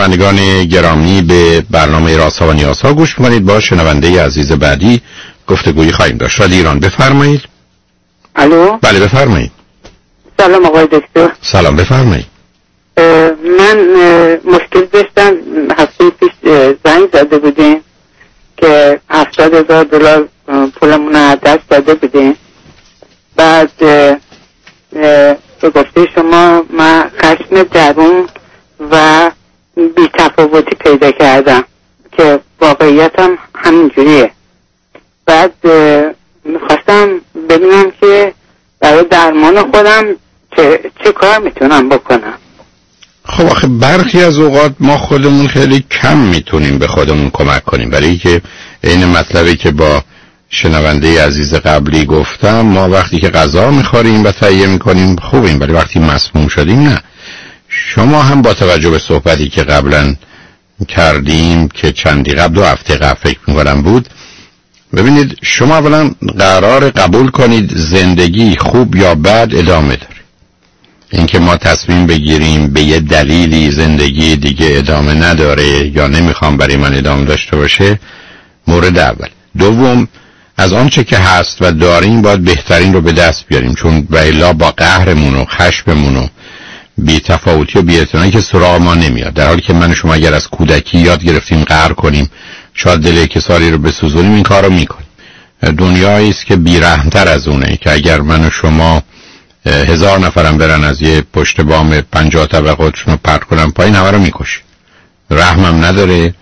شنوندگان گرامی، به برنامه رازها و نیازها گوش می‌کنید. با شنونده عزیز بعدی گفتگویی خواهیم داشت. رادیو ایران، بفرمایید. الو. بله بفرمایید. سلام آقای دکتر. سلام بفرمایید. من مشکل داشتم، هفته پیش زنگ زده بودیم که هفتاد هزار دلار پولمون رو دست داده بودیم. بعد به گفته شما من خشم درون و بی تفاوتی پیدا کردم که واقعیتم همینجوریه. بعد میخواستم ببینم که برای درمان خودم چه, چه کار میتونم بکنم. خب آخه برخی از اوقات ما خودمون خیلی کم میتونیم به خودمون کمک کنیم، برای که این مطلبی که با شنونده عزیز قبلی گفتم، ما وقتی که غذا میخوریم و تهیه میکنیم خوبیم، ولی وقتی مسموم شدیم نه. شما هم با توجه به صحبتی که قبلا کردیم که چندی قبل دو هفته قبل فکر میکنم بود، ببینید شما اولا قرار قبول کنید زندگی خوب یا بد ادامه داره. اینکه ما تصمیم بگیریم به یه دلیلی زندگی دیگه ادامه نداره یا نمیخوام برای من ادامه داشته باشه مورد اول. دوم، از آنچه که هست و داریم باید بهترین رو به دست بیاریم، چون والا با قهرمون و خشممون و بی تفاوتی و بی اعتنایی که سراغ ما نمیاد. در حالی که من و شما اگر از کودکی یاد گرفتیم قهر کنیم، شاید دل کسانی رو بسوزونیم، این کار رو میکنیم. دنیایی است که بی‌رحم‌تر از اونه که اگر من و شما هزار نفرم برن از یه پشت بام پنجاه طبقه خودشون رو پرت کنن پایین، همه رو میکشه. رحمم نداره،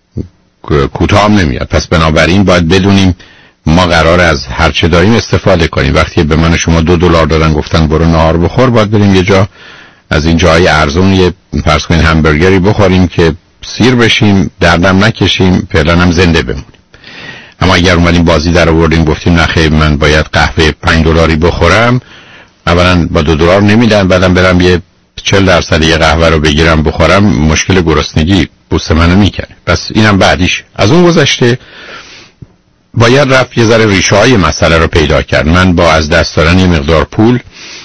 کوتاه نمیاد. پس بنابراین باید بدونیم ما قرار از هر چه داریم استفاده کنیم. وقتی به من شما دو دلار دادن گفتن برو نهار بخور، باید بریم یه جا از این جای ارزون یه فرض کنین همبرگری بخوریم که سیر بشیم، دردم نکشیم، فعلا هم زنده بمونیم. اما اگر اومدیم بازی در آوردیم گفتیم نخیر من باید قهوه پنج دلاری بخورم، اولا با دو دلار نمیدن، بعدم برم یه چهل درصد یه قهوه رو بگیرم بخورم، مشکل گرسنگی بوست منو میکنه. پس اینم بعدیش. از اون گذشته باید رفت یه ذره ریشه های مسئله رو پیدا کرد. من با از دست دادن یه مقدار پول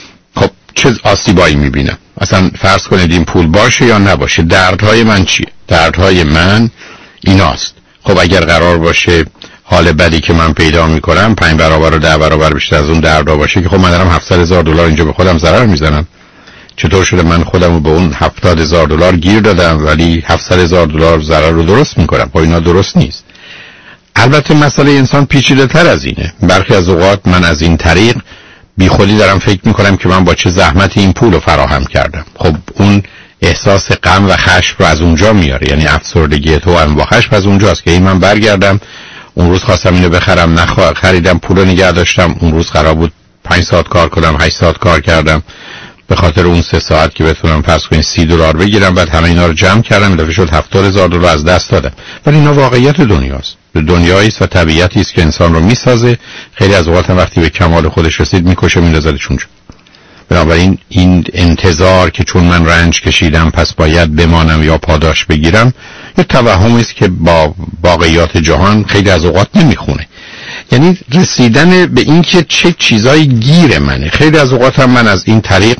خب چه آسیبایی میبینم؟ اصلا فرض کنید این پول باشه یا نباشه، دردهای من چیه؟ دردهای من ایناست. خب اگر قرار باشه حال بدی که من پیدا میکنم پنج برابر و ده برابر بیشتر از اون دردا باشه، که خب من دارم هفتصد هزار دلار اینجا به خودم ضرر میزنم. چطور شده من خودم رو به اون هفتاد هزار دلار گیر دادم ولی هفتصد هزار دلار ضرر رو درست میکنم؟ خب اینا درست نیست. البته مسئله انسان پیچیده تر از اینه. برخی از اوقات من از این طریق بی خودی دارم فکر میکنم که من با چه زحمتی این پول رو فراهم کردم. خب اون احساس غم و خشم رو از اونجا میاره، یعنی افسردگی تو هم با خشم از اونجاست که این من برگردم اون روز خواستم اینو بخرم نخواه خریدم، پول رو نگه داشتم، اون روز قرار بود پنج ساعت کار کنم، هشت ساعت کار کردم به خاطر اون سه ساعت که بتونم فرض کنید سی دلار بگیرم، بعد همه اینا رو جمع کردم دفعه شد هفتاد هزار دلار از دست دادم. ولی اینا واقعیت دنیاست. دنیایی است و طبیعتی است که انسان رو میسازه. خیلی از اوقات هم وقتی به کمال خودش رسید میکشه، میندازدش اونجا. بنابراین این انتظار که چون من رنج کشیدم پس باید بمانم یا پاداش بگیرم، یه توهمی است که با واقعیات جهان خیلی از اوقات نمیخونه. یعنی رسیدن به این که چه چیزای گیر منه. خیلی از اوقات هم من از این طریق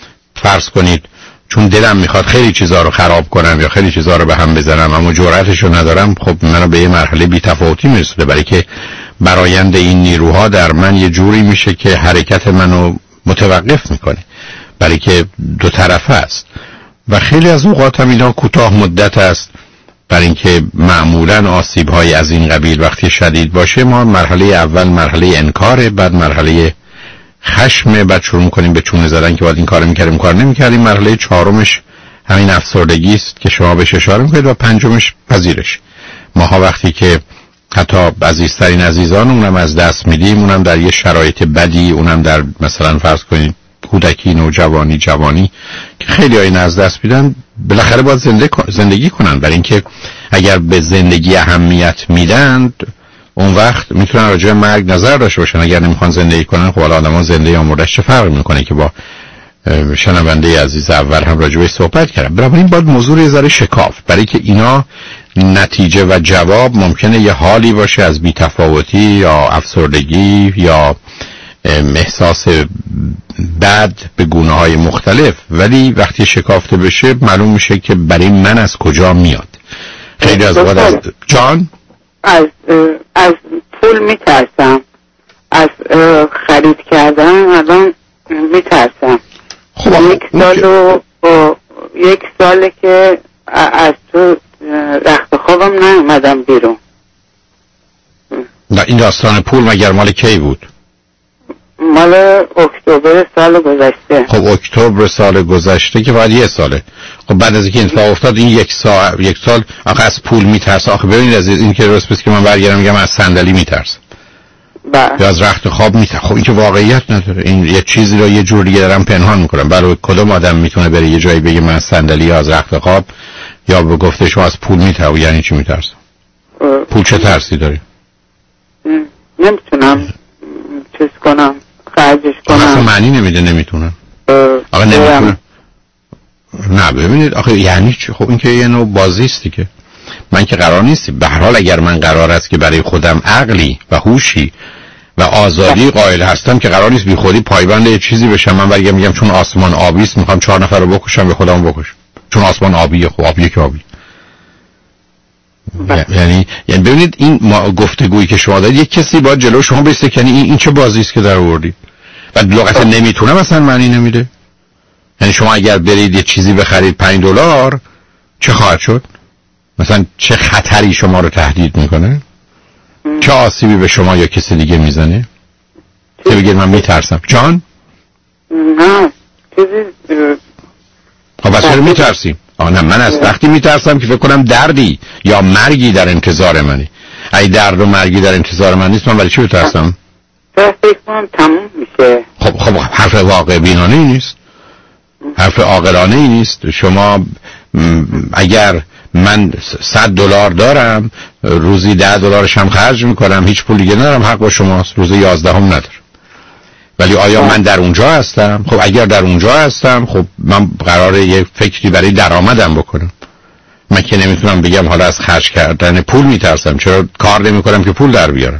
فرض کنید چون دلم میخواد خیلی چیزا رو خراب کنم یا خیلی چیزا رو به هم بزنم اما جرأتش رو ندارم، خب منو به یه مرحله بی تفاوتی میرسونه، برای که برآیند این نیروها در من یه جوری میشه که حرکت منو متوقف میکنه، برای که دو طرفه است و خیلی از اوقات هم اینا کوتاه مدت است. برای اینکه معمولا آسیب های از این قبیل وقتی شدید باشه ما مرحله اول مرحله انکاره، بعد مرحله خشم، بعد شروع میکنیم به چونه زدن که باید این کارو میکردیم کار نمیکردیم، مرحله چهارمش همین افسردگی است که شما بهش اشاره میکنید و پنجمش پذیرش. ماها وقتی که حتی عزیزترین عزیزان اونم از دست میدیم، اونم در یه شرایط بدی، اونم در مثلا فرض کنید کودکی، نوجوانی، جوانی که خیلی این از دست میدن، بالاخره باید زنده زندگی کنن. برای اینکه اگر به زندگی اهمیت میدن اون وقت میتونن راجع به مرگ نظر داشته باشن. اگر نمیخوان زندگی کنن خب حالا آدمان زنده یا مردهش چه فرق میکنه که با شنونده عزیز اول هم راجع به صحبت کردم. بنابراین باید موضوع یه ذره شکاف، برای که اینا نتیجه و جواب ممکنه یه حالی باشه از بی‌تفاوتی یا افسردگی یا احساس بعد به گونه های مختلف، ولی وقتی شکافته بشه معلوم میشه که برای من از کجا میاد. خیلی از وقت از جان از از پول میترسم، از خرید کردن الان میترسم. خب یک سال و یک ساله که از تو رخت خوابم نیومدم بیرون. و این داستان پول مگر مال کی بود؟ مال اکتبر سال گذشته. خب اکتبر سال گذشته که بعد یه ساله. خب بعد از اینکه این اتفاق افتاد این یک سال یک سال آخه از پول میترسه. آخه ببینید عزیز، این که درست نیست که من برگردم میگم از صندلی میترسم یا از رخت خواب میترسم. خب این که واقعیت نداره. این یه چیزی رو یه جور دیگه دارم پنهان میکنم. برای کدوم آدم میتونه بره یه جایی بگه من از صندلی یا از رخت خواب یا به گفته شما از پول میترسم؟ یعنی چی میترسم؟ پول چه ترسی داری؟ نمیتونم چیز کنم، خرجش کنم. اصلا معنی نمیده نمیتونم. آقا نمیتونم. نه ببینید آخه یعنی چی؟ خب این که یه نوع بازیستی که من که قرار نیستی. به هر حال اگر من قرار است که برای خودم عقلی و هوشی و آزادی قائل هستم که قرار نیست بی خودی پایبند یه چیزی بشم. من برگم میگم چون آسمان آبی است میخوام چهار نفر رو بکشم یا خودمو بکشم چون آسمان آبیه. خب آبیه که آبی. یعنی یعنی ببینید این ما گفتگویی که شما دارید یک کسی باید جلو شما بیسته که این این چه بازی است که در آوردی و لغت نمیتونم اصلا معنی نمیده. یعنی شما اگر برید یه چیزی بخرید پنج دلار چه خواهد شد؟ مثلا چه خطری شما رو تهدید میکنه؟ چه آسیبی به شما یا کسی دیگه میزنه؟ که بگید من میترسم. جان؟ نه چیزی خب بس چرا میترسیم؟ آه نه من از وقتی میترسم که فکر کنم دردی یا مرگی در انتظار منی. اگه درد و مرگی در انتظار من نیست من برای چی بترسم؟ فکر کنم تموم میشه. خب خب حرف واقع بینانه ای نیست، حرف عاقلانه ای نیست. شما اگر من صد دلار دارم روزی ده دلارش هم خرج میکنم هیچ پول دیگه ندارم، حق با شماست، روز یازدهم ندارم. ولی آیا من در اونجا هستم؟ خب اگر در اونجا هستم خب من قراره یه فکری برای درآمدم بکنم. من که نمیتونم بگم حالا از خرج کردن پول میترسم، چرا کار نمیکنم که پول در بیارم.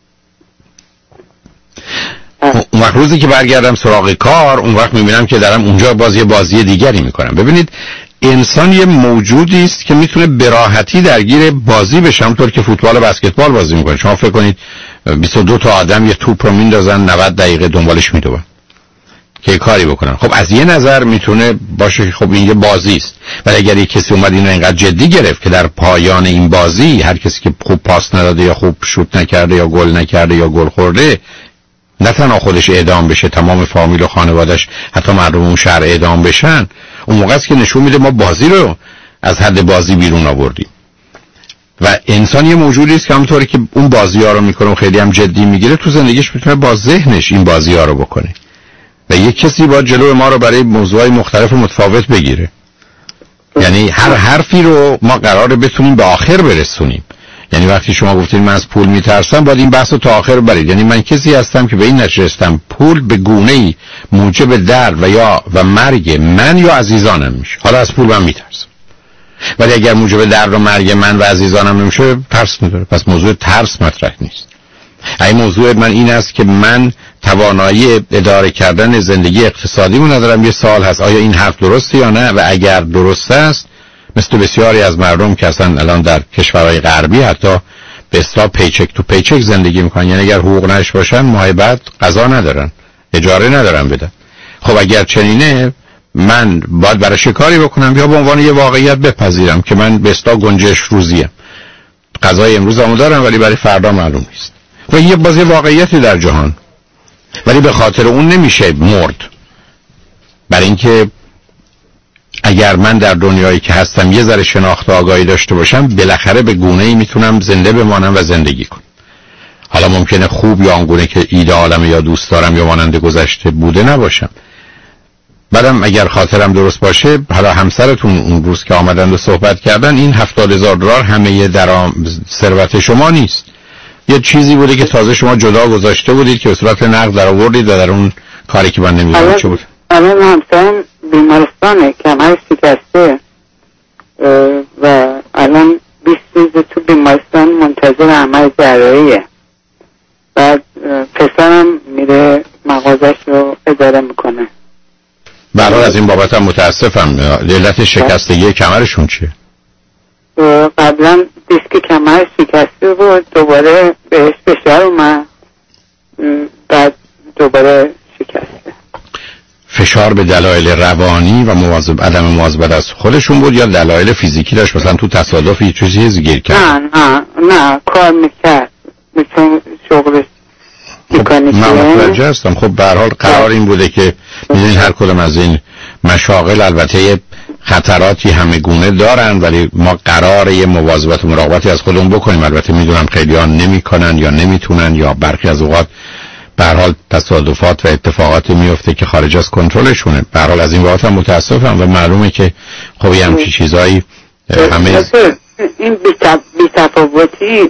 اون وقت روزی که برگردم سراغ کار اون وقت میبینم که دارم اونجا بازی بازی دیگری میکنم. ببینید انسان یه موجودی است که میتونه به راحتی درگیر بازی بشه، همونطور که فوتبال و بسکتبال بازی میکنه. شما فکر کنید بیست و دو تا آدم یه توپ رو میندازن نود دقیقه دنبالش میدوون که کاری بکنن. خب از یه نظر میتونه باشه خب این یه بازی است، ولی اگر یه کسی اومد اینو اینقدر جدی گرفت که در پایان این بازی هر کسی که خوب پاس نداده یا خوب شوت نکرده یا گل نکرده یا گل خورده نه تنها خودش اعدام بشه، تمام فامیل و خانوادش حتی مردم اون شهر اعدام بشن، اون موقع است که نشون میده ما بازی رو از حد بازی بیرون آوردیم. و انسان یه موجودی است که همونطوری که اون بازی‌ها رو میکنه و خیلی هم جدی میگیره تو زندگیش میتونه با ذهنش این بازی‌ها رو بکنه و یک کسی با جلو ما رو برای موضوعات مختلف و متفاوت بگیره. یعنی هر حرفی رو ما قراره بتونیم به آخر برسونیم. یعنی وقتی شما گفتید من از پول میترسم باید این بحث رو تا آخر برید. یعنی من کسی هستم که به این نتیجه رسیدم پول به گونه‌ای موجب درد و یا و مرگ من یا عزیزانم میشه. حالا از پول من میترسم، ولی اگر موجب درد و مرگ من و عزیزانم نمیشه ترس نداره. پس موضوع ترس مطرح نیست. این موضوع من این است که من توانایی اداره کردن زندگی اقتصادیمو ندارم. یه سوال هست آیا این حرف درسته یا نه، و اگر درست است مثل بسیاری از مردم که اصلا الان در کشورهای غربی حتی به اصطلاح پیچک تو پیچک زندگی میکنن، یعنی اگر حقوق نش باشن ماه بعد غذا ندارن، اجاره ندارن بدن. خب اگر چنینه من باید برای شکاری بکنم یا به عنوان یه واقعیت بپذیرم که من به اصطلاح گنجش روزیم، غذای امروزمو دارم ولی برای فردا معلوم نیست. و یه بازی واقعیتی در جهان، ولی به خاطر اون نمیشه مرد. برای اینکه اگر من در دنیایی که هستم یه ذره شناخت و آگاهی داشته باشم بالاخره به گونه‌ای میتونم زنده بمانم و زندگی کنم. حالا ممکنه خوب یا آنگونه که ایدئالم یا دوست دارم یا مانند گذشته بوده نباشم. بعدم اگر خاطرم درست باشه حالا همسرتون اون روز که آمدن و صحبت کردن این هفتاد هزار دلار همه درام ثروت شما نیست، یه چیزی بوده که تازه شما جدا گذاشته بودید که به صورت نقد در آوردید و در اون کاری که من نمی‌دونم چه بود. الان همسرم بیمارستانه، کمرش شکسته و الان بیست روز تو بیمارستان منتظر عمل جراحیه. بعد پسرم میره مغازش رو اداره میکنه. از این بابت هم متاسفم. علت شکستگی کمرشون چیه؟ قبلا دیسک کمر شکسته بود، دوباره بهش فشار اومد، بعد دوباره شکسته. فشار به دلایل روانی و مواظب عدم مواظبت از خودشون بود یا دلایل فیزیکی داشت؟ مثلا تو تصادف یه چیزی گیر کرد؟ نه نه نه کار میکرد، چون شغلش میکنیکیه. من متوجه هستم. خب به هر حال قرار این بوده که میدونید هر کدوم از این مشاغل البته خطراتی همه گونه دارن، ولی ما قراره یه مواظبت و مراقبتی از خودمون بکنیم. البته میدونم خیلی ها نمیکنن یا نمیتونن یا برخی از اوقات به هر حال تصادفات و اتفاقاتی میفته که خارج از کنترلشونه. به هر حال از این بابت هم متاسفم و معلومه که خب یه همچین چیزایی همه این بی‌تفاوتی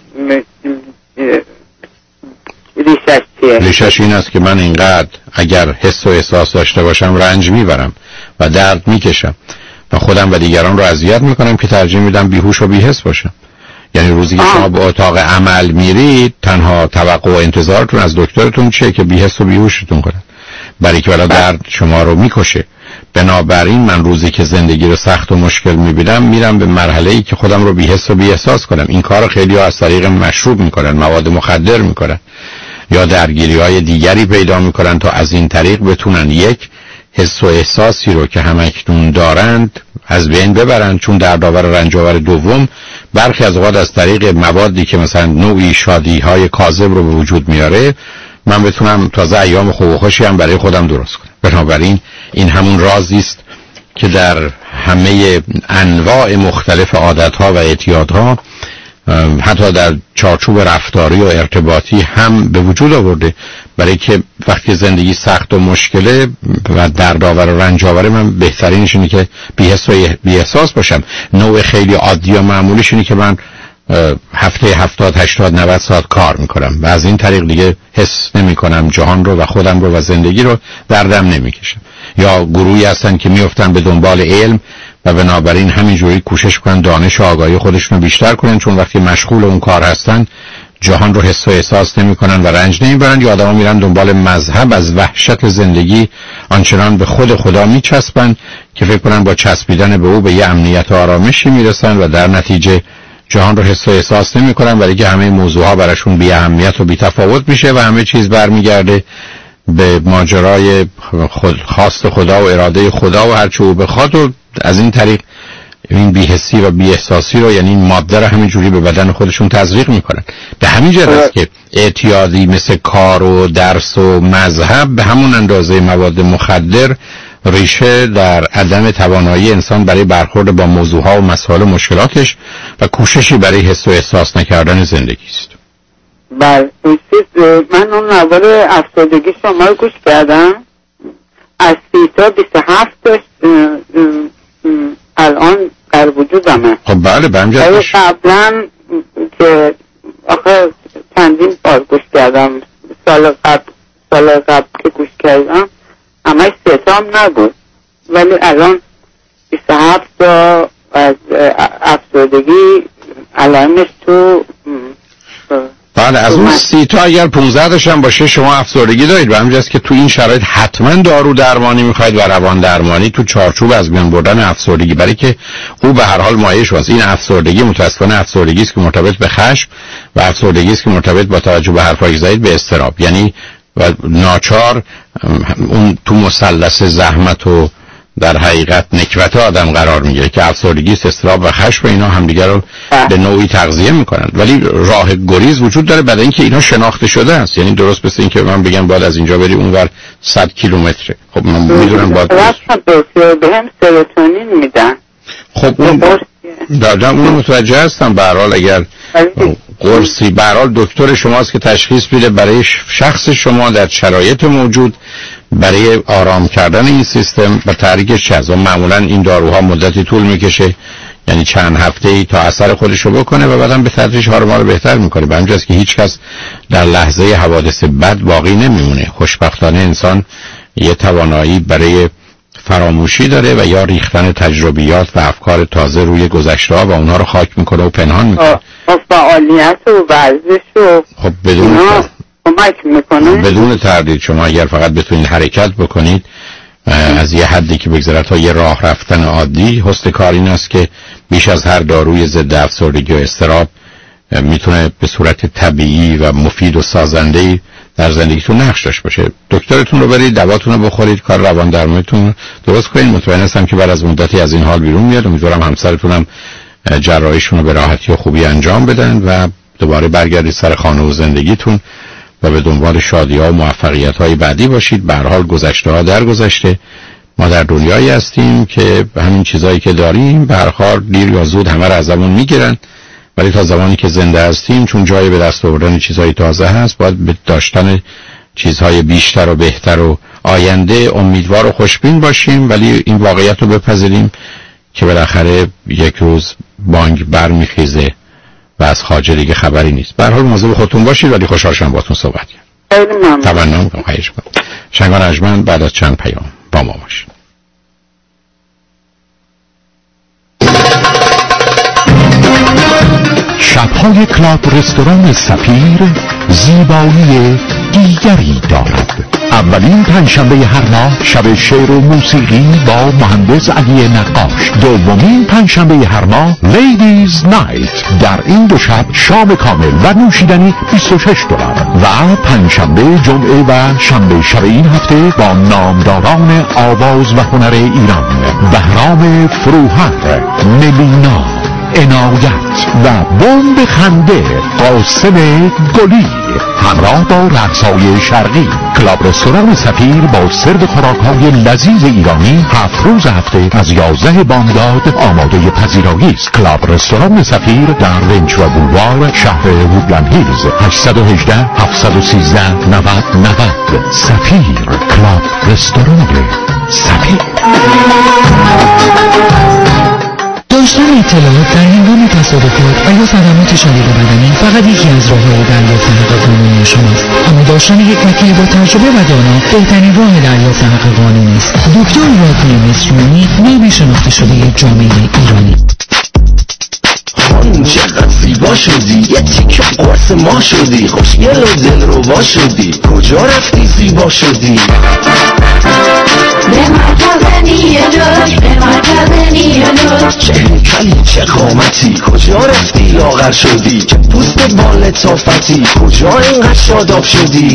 ریشش چیه؟ ریشش این است که من اینقدر اگر حس و احساس داشته باشم رنج میبرم و درد میکشم و خودم و دیگران رو اذیت میکنم که ترجیح میدم بیهوش و بی‌حس باشم. یعنی روزی که شما به اتاق عمل میرید تنها توقع و انتظارتون از دکترتون چیه؟ که بی‌حس و بیهوشتون کنه، برای که ولی درد شما رو میکشه. بنابراین من روزی که زندگی رو سخت و مشکل میبینم میرم به مرحله‌ای که خودم رو بی‌حس و بی‌احساس کنم. این کار خیلی ها از طریق مشروب میکنن، مواد مخدر میکنن یا درگیری‌های دیگری پیدا میکنن تا از این طریق بتونن یک حس و احساسی رو که همکنون دارند از بین ببرن. چون دردآور و رنج‌آور دوم برخی از اوقات از طریق موادی که مثلا نوعی شادی‌های کاذب رو به وجود میاره من بتونم تازه ایام خوب و خوشی هم برای خودم درست کنم. بنابراین این همون رازی است که در همه انواع مختلف عادت‌ها و اعتیادها حتی در چارچوب رفتاری و ارتباطی هم به وجود آورده، برای که وقتی زندگی سخت و مشکله و دردآور و رنج‌آور من بهترینش اینه که بی‌حس و بی‌احساس باشم. نوع خیلی عادی و معمولیش اینه که من هفته هفتاد هشتاد نود ساعت کار میکنم و از این طریق دیگه حس نمی کنم جهان رو و خودم رو و زندگی رو، دردم نمیکشم. یا گروهی هستن که میفتن به دنبال علم و بنابراین همینجوری کوشش کنن دانش و آگاهی خودشون رو بیشتر کنن، چون وقتی مشغول اون کار هستن جهان رو حس و احساس نمی کنن و رنج نمیبرن. یا آدم میرن دنبال مذهب، از وحشت زندگی آنچنان به خود خدا میچسبن که فکر کنن با چسبیدن به او به یه امنیت و آرامشی میرسن و در نتیجه جهان رو حس و احساس نمی کنن، ولی که همه موضوعها براشون بی اهمیت و بی تفاوت میشه و همه چیز برمیگرده به ماجرای خود خواست خدا و اراده خدا و هر چه او بخواد و از این طریق این بی‌حسی و بی‌احساسی رو، یعنی این ماده رو همینجوری به بدن خودشون تزریق میکنن. به همین جهت است که اعتیادی مثل کار و درس و مذهب به همون اندازه مواد مخدر ریشه در عدم توانایی انسان برای برخورد با موضوعها و مسائل و مشکلاتش و کوششی برای حس و احساس نکردن زندگی است. بله، من اون اول افسردگی شما رو گوش کردم، از سی تا بیست و هفت داشت الان در وجودمه. خب بله بنجا قبلا که آخه چندین بار گوش کردم، سال قبل سال قبل که گوش کردم همه ستام نبود، ولی الان بیست و هفت تا از افسردگی علائمش تو بله. از اون سی تا اگر پونزده داشتن باشه شما افسردگی دارید و همینجاست که تو این شرایط حتما دارو درمانی میخواید و روان درمانی تو چارچوب از میان بردن افسردگی، برای که او به هر حال مایه واسه این افسردگی متاسفانه افسردگی است که مرتبط به خشم و افسردگی است که مرتبط با توجه به حرفای زدید به اضطراب، یعنی و ناچار اون تو مثلث زحمت و در حقیقت نکبت آدم قرار میگیره که افسردگی، اضطراب و خشم اینا همدیگه رو به نوعی تغذیه میکنن. ولی راه گریز وجود داره برای اینکه اینا شناخته شده است. یعنی درست مثل اینکه من بگم باید از اینجا بری اونور صد کیلومتره، خب من میدونم باید بهم سروتونین میدن. خب اون دادم اون متوجه هستم. به هر حال اگر قرصی، به هر حال دکتر شماست که تشخیص میده برای شخص شما در شرایط موجود برای آرام کردن این سیستم و تحریکش چه از اون. معمولا این داروها مدتی طول میکشه، یعنی چند هفته‌ای تا اثر خودش رو بکنه و بعدم به تدریج حال ما رو بهتر میکنه. به همین جاست که هیچ کس در لحظه حوادث بد باقی نمیمونه. خوشبختانه انسان یه توانایی برای فراموشی داره و یا ریختن تجربیات و افکار تازه روی گذشته‌ها و اونها رو خاک میکنه و پنهان میکنه. فعالیت و ورزش و خب بدون کمک میکنه. بدون تردید شما اگر فقط بتونید حرکت بکنید از یه حدی که بگذره تا یه راه رفتن عادی. حسن کار این است که بیش از هر داروی ضد افسردگی و اضطراب میتونه به صورت طبیعی و مفید و سازنده‌ای در زندگیتون نقش داشته باشه. دکترتون رو برید، دواتون رو بخورید، کار روان درمانیتون درست کنید. مطمئن هستم که بعد از مدتی از این حال بیرون میاد. امیدوارم همسرتون هم جراحیشون رو به راحتی و خوبی انجام بدن و دوباره برگردید سر خانه و زندگیتون و به دنبال شادی‌ها و موفقیت‌های بعدی باشید. به هر حال گذشته‌ها در گذشته. ما در دنیایی هستیم که همین چیزایی که داریم به هر حال دیر یا زود همه رو ازمون میگیرن، ولی تا زمانی که زنده هستیم، چون جای به دست آوردن چیزهای تازه هست، باید به داشتن چیزهای بیشتر و بهتر و آینده امیدوار و خوشبین باشیم، ولی این واقعیت رو بپذیریم که بالاخره یک روز بانگ برمیخیزه و از خواجه دیگه خبری نیست. به هر حال مواظب خودتون باشید، ولی خوشحال شدم باهاتون صحبت کردم. خیلی ممنون. تمنا می‌کنم. خواهش می‌کنم. شنگان اجمن بعد از چند پیام با ما باشید. شب‌های کلاب رستوران سفیر زیبایی دیگری دارد. اولین پنجشنبه هر ماه شب شعر و موسیقی با مهندس علی نقاش. دومین پنجشنبه هر ماه لیدیز نایت. در این دو شب شام کامل و نوشیدنی بیست و شش دلار و پنجشنبه، جمعه و شنبه شب این هفته با نامداران آواز و هنر ایران: بهرام فروهر، ملینا، عنایت و بمب خنده قاسم گلی، همراه با رقص‌های شرقی. کلاب رستوران سفیر با سرو خوراک‌های لذیذ ایرانی هفت روز هفته از یازده بامداد آماده پذیرایی است. کلاب رستوران سفیر در ونچورا بولوار، شهر وودلند هیلز. هشت یک هشت، هفت یک سه، نه صفر نه صفر. سفیر کلاب رستوران سفیر. داشتن اطلاعات در هنگام تصادفات و یا صدمات شدید بدنی فقط یکی از راه‌های دریافت حق قانونی شماست، اما داشتن یک وکیل با تجربه و دانا بهترین راه دریافت حق قانونی است. دکتر رادنی مصریانی، نام شناخته شده جامعه ایرانی. خانم چقدر زیبا شدی، یه تیکه قرص ما شدی، خوشگل و دلربا شدی، کجا رفتی زیبا شدی؟ به مرکز نیلوش، به مرکز نیلوش. چه هیکلی، چه قامتی، کجا رفتی لاغر شدی، که پوست بال تافتی، کجا اینقدر شاداب شدی؟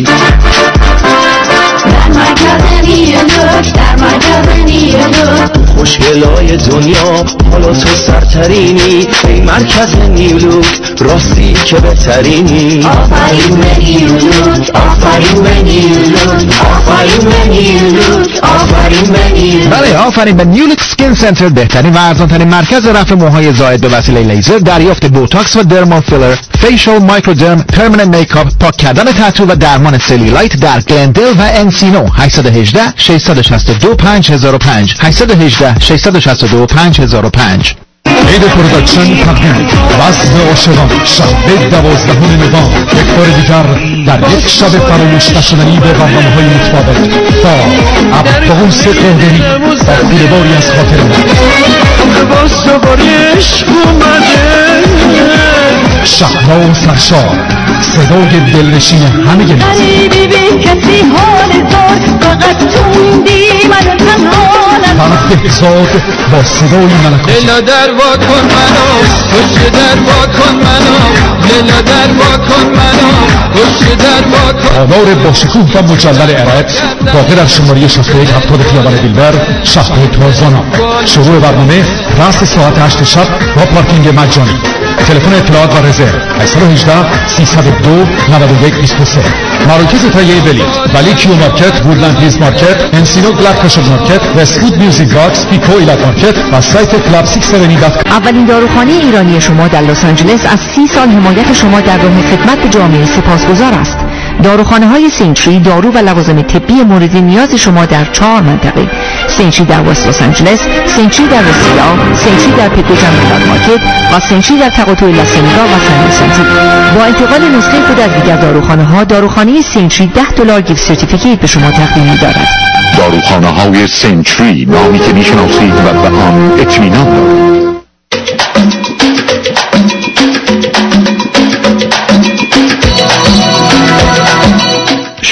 در مرکز نیلوش، در مرکز نیلوش. خوشگلای دنیا حالا تو سرترینی، ای مرکز نیلوش، راستی که بهترینی. آفرین به نیلوش، آفرین به نیلوش، آفرین به نیلوش، آفرین به نیلوش. بله، آفرین به نیولوک سکین سنتر، بهترین و ارزان‌ترین مرکز رفع موهای زائد به وسیله لیزر، دریافت بوتاکس و درمال فیلر، فیشل، مایکرودرم، پرمننت میکاپ، پاک کردن تتو و درمان سلیولایت در گلندل و انسینو. هشت یک هشت، شش شش دو، پنج صفر صفر پنج هشت یک هشت، شش شش دو، پنج صفر صفر پنج. عید پروداکشن تقدیم وصل عاشقان شب دوازدهم نوامبر، یک بار دیگر در یک شب فراموش نشدنی به برنامه‌های متفاوت با عباس قادری با خوره‌باری از خاطر شهلا سرشار، صدای دلنشین همه ناز. ببین کسی حال دار، فقط توندی من تنها. فرح بهزاد با صدای ملکات. لیلا در وا کن منو، پشت در وا کن منو، لیلا در وا کن منو، پشت در وا کن. آوار با شکوه و مجلل ارائت واقع در شماره شصت و یک هفتاد خیابان دیلبر، شهر تازانا. شروع برنامه راست ساعت هشت شب با پارکینگ مجانی. تلفن اطلاعات و رزرو هشت یک هشت، سه صفر دو، نه یک دو سه. مراکز تهیه بلیط: ولی کیو مارکت، وودلند هیلز مارکت، انسینو بلک کاشل مارکت، وست‌وود میوزیک باکس، پیکو ایلت مارکت و سایت کلاب شش هفت دات. اولین داروخانه ایرانی شما در لس آنجلس از سی سال حمایت شما در راه خدمت به جامعه سپاسگزار است. داروخانه های سینچری، دارو و لوازم طبی مورد نیاز شما در چهار منطقه: سینچری در وست لس آنجلس، سینچری در رسیا، سینچری در پیکو جنگل مارکت و سینچری در تقاطع لاسنگا و سن سنتی. با انتقال نسخه خود از دیگر داروخانه ها، داروخانه سینچری ده دلار گیفت سرتیفیکیت به شما تقدیم می‌دارد. داروخانه های سنچری، نامی که میشناسید و به آن اطمینان دارید.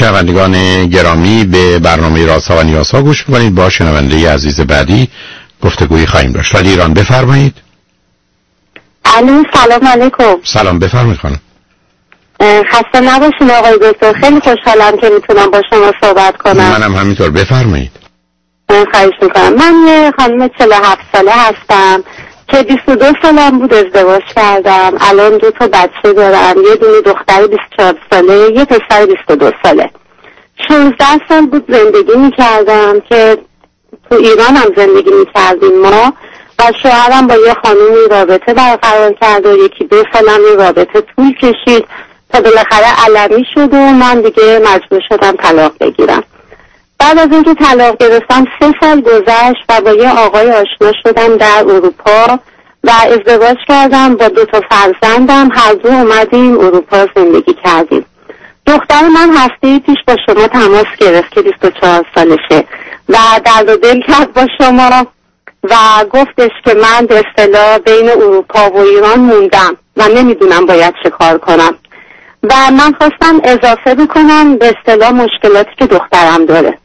شنوندگان گرامی، به برنامه رازها و نیازها گوش می‌کنید. با شنونده عزیز بعدی گفتگویی خواهیم داشت. رادیو ایران، بفرمایید. الو، سلام علیکم. سلام، بفرمایید خانم. خسته نباشین آقای دکتر، خیلی خوشحالم که میتونم با شما صحبت کنم. منم همینطور، بفرمایید. خواهش میکنم. من یه خانم چهل و هفت ساله هستم که بیست و دو سالم بود ازدواج کردم. الان دو تا بچه دارم، یه دونه دختر بیست و چهار ساله، یه پسر بیست و دو ساله. شانزده سال بود زندگی میکردم که تو ایران هم زندگی میکردیم ما، و شوهرم با یه خانومی رابطه برقرار کرد و یکی دو سالم این رابطه طول کشید تا بالاخره علمی شد و من دیگه مجبور شدم طلاق بگیرم. بعد از اینکه طلاق گرفتم سه سال گذشت و با یه آقای آشنا شدم در اروپا و ازدواج کردم با دو تا فرزندم. هر دو اومدیم اروپا زندگی کردیم. دختر من هفته پیش با شما تماس گرفت که بیست و چهار سالشه و درد و دل کرد با شما و گفتش که من به اصطلاح بین اروپا و ایران موندم و نمیدونم باید چه کار کنم و من خواستم اضافه بکنم به اصطلاح مشکلاتی که دخترم داره.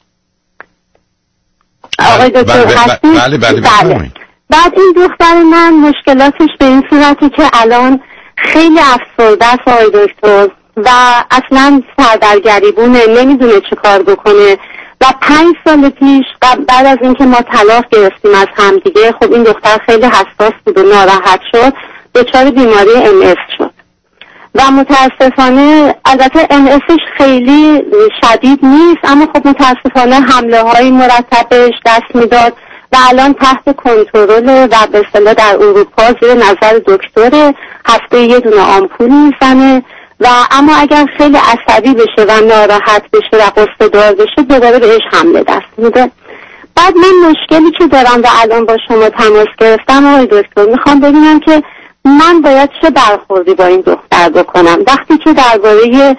آقای دکتر هستی؟ بله بله بله. بعد این دختر من مشکلاتش به این صورتی که الان خیلی افسرده است آقای دکتر و اصلا سردرگریبونه، نمیدونه چه کار بکنه و پنج سال پیش بعد از اینکه ما طلاق گرفتیم از همدیگه، خب این دختر خیلی حساس بود و ناراحت شد، دچار بیماری ام اس شد و متاسفانه البته ام اسش خیلی شدید نیست، اما خب متاسفانه حمله های مرتبش دست میداد و الان تحت کنترل و به اصطلاح در اروپا زیر نظر دکتر، هفته یه دونه آمپول میزنه و اما اگر خیلی عصبی بشه و ناراحت بشه و قصه دار بشه دوباره بهش حمله دست میده. بعد من مشکلی که دارم و الان با شما تماس گرفتم آقای دکتر، میخوام ببینم که من باید چه برخوردی با این دختر بکنم وقتی که درباره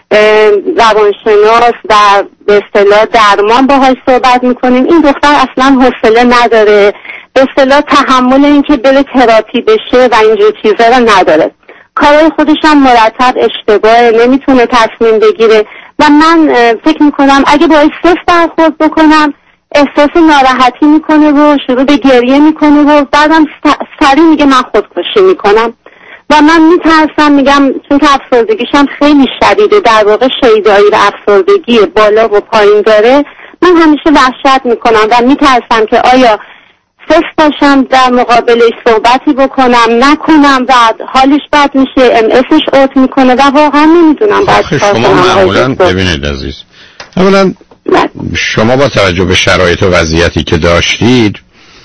روانشناس و به اصطلاح درمان باهاش صحبت میکنیم. این دختر اصلا حوصله نداره، به اصطلاح تحمل این که بره تراپی بشه و اینجور چیزا رو نداره. کارهای خودش هم مرتب اشتباهه، نمیتونه تصمیم بگیره و من فکر میکنم اگه باید صفر برخورد بکنم احساس ناراحتی میکنه و شروع به گریه میکنه و بعدم سریع میگه من خودکشی میکنم و من میترسم، میگم چون که افسردگیشم خیلی شدیده، در واقع شیدایی و افسردگی بالا و پایین داره، من همیشه وحشت میکنم و میترسم که آیا صفر باشم در مقابلش صحبتی بکنم نکنم و حالش بد میشه، ام اسش اوت میکنه و واقعا نمیدونم باید کار کنم. شما معمولا ببینید عزیز، اولا شما با توجه به شرایط و وضعیتی که داشتید،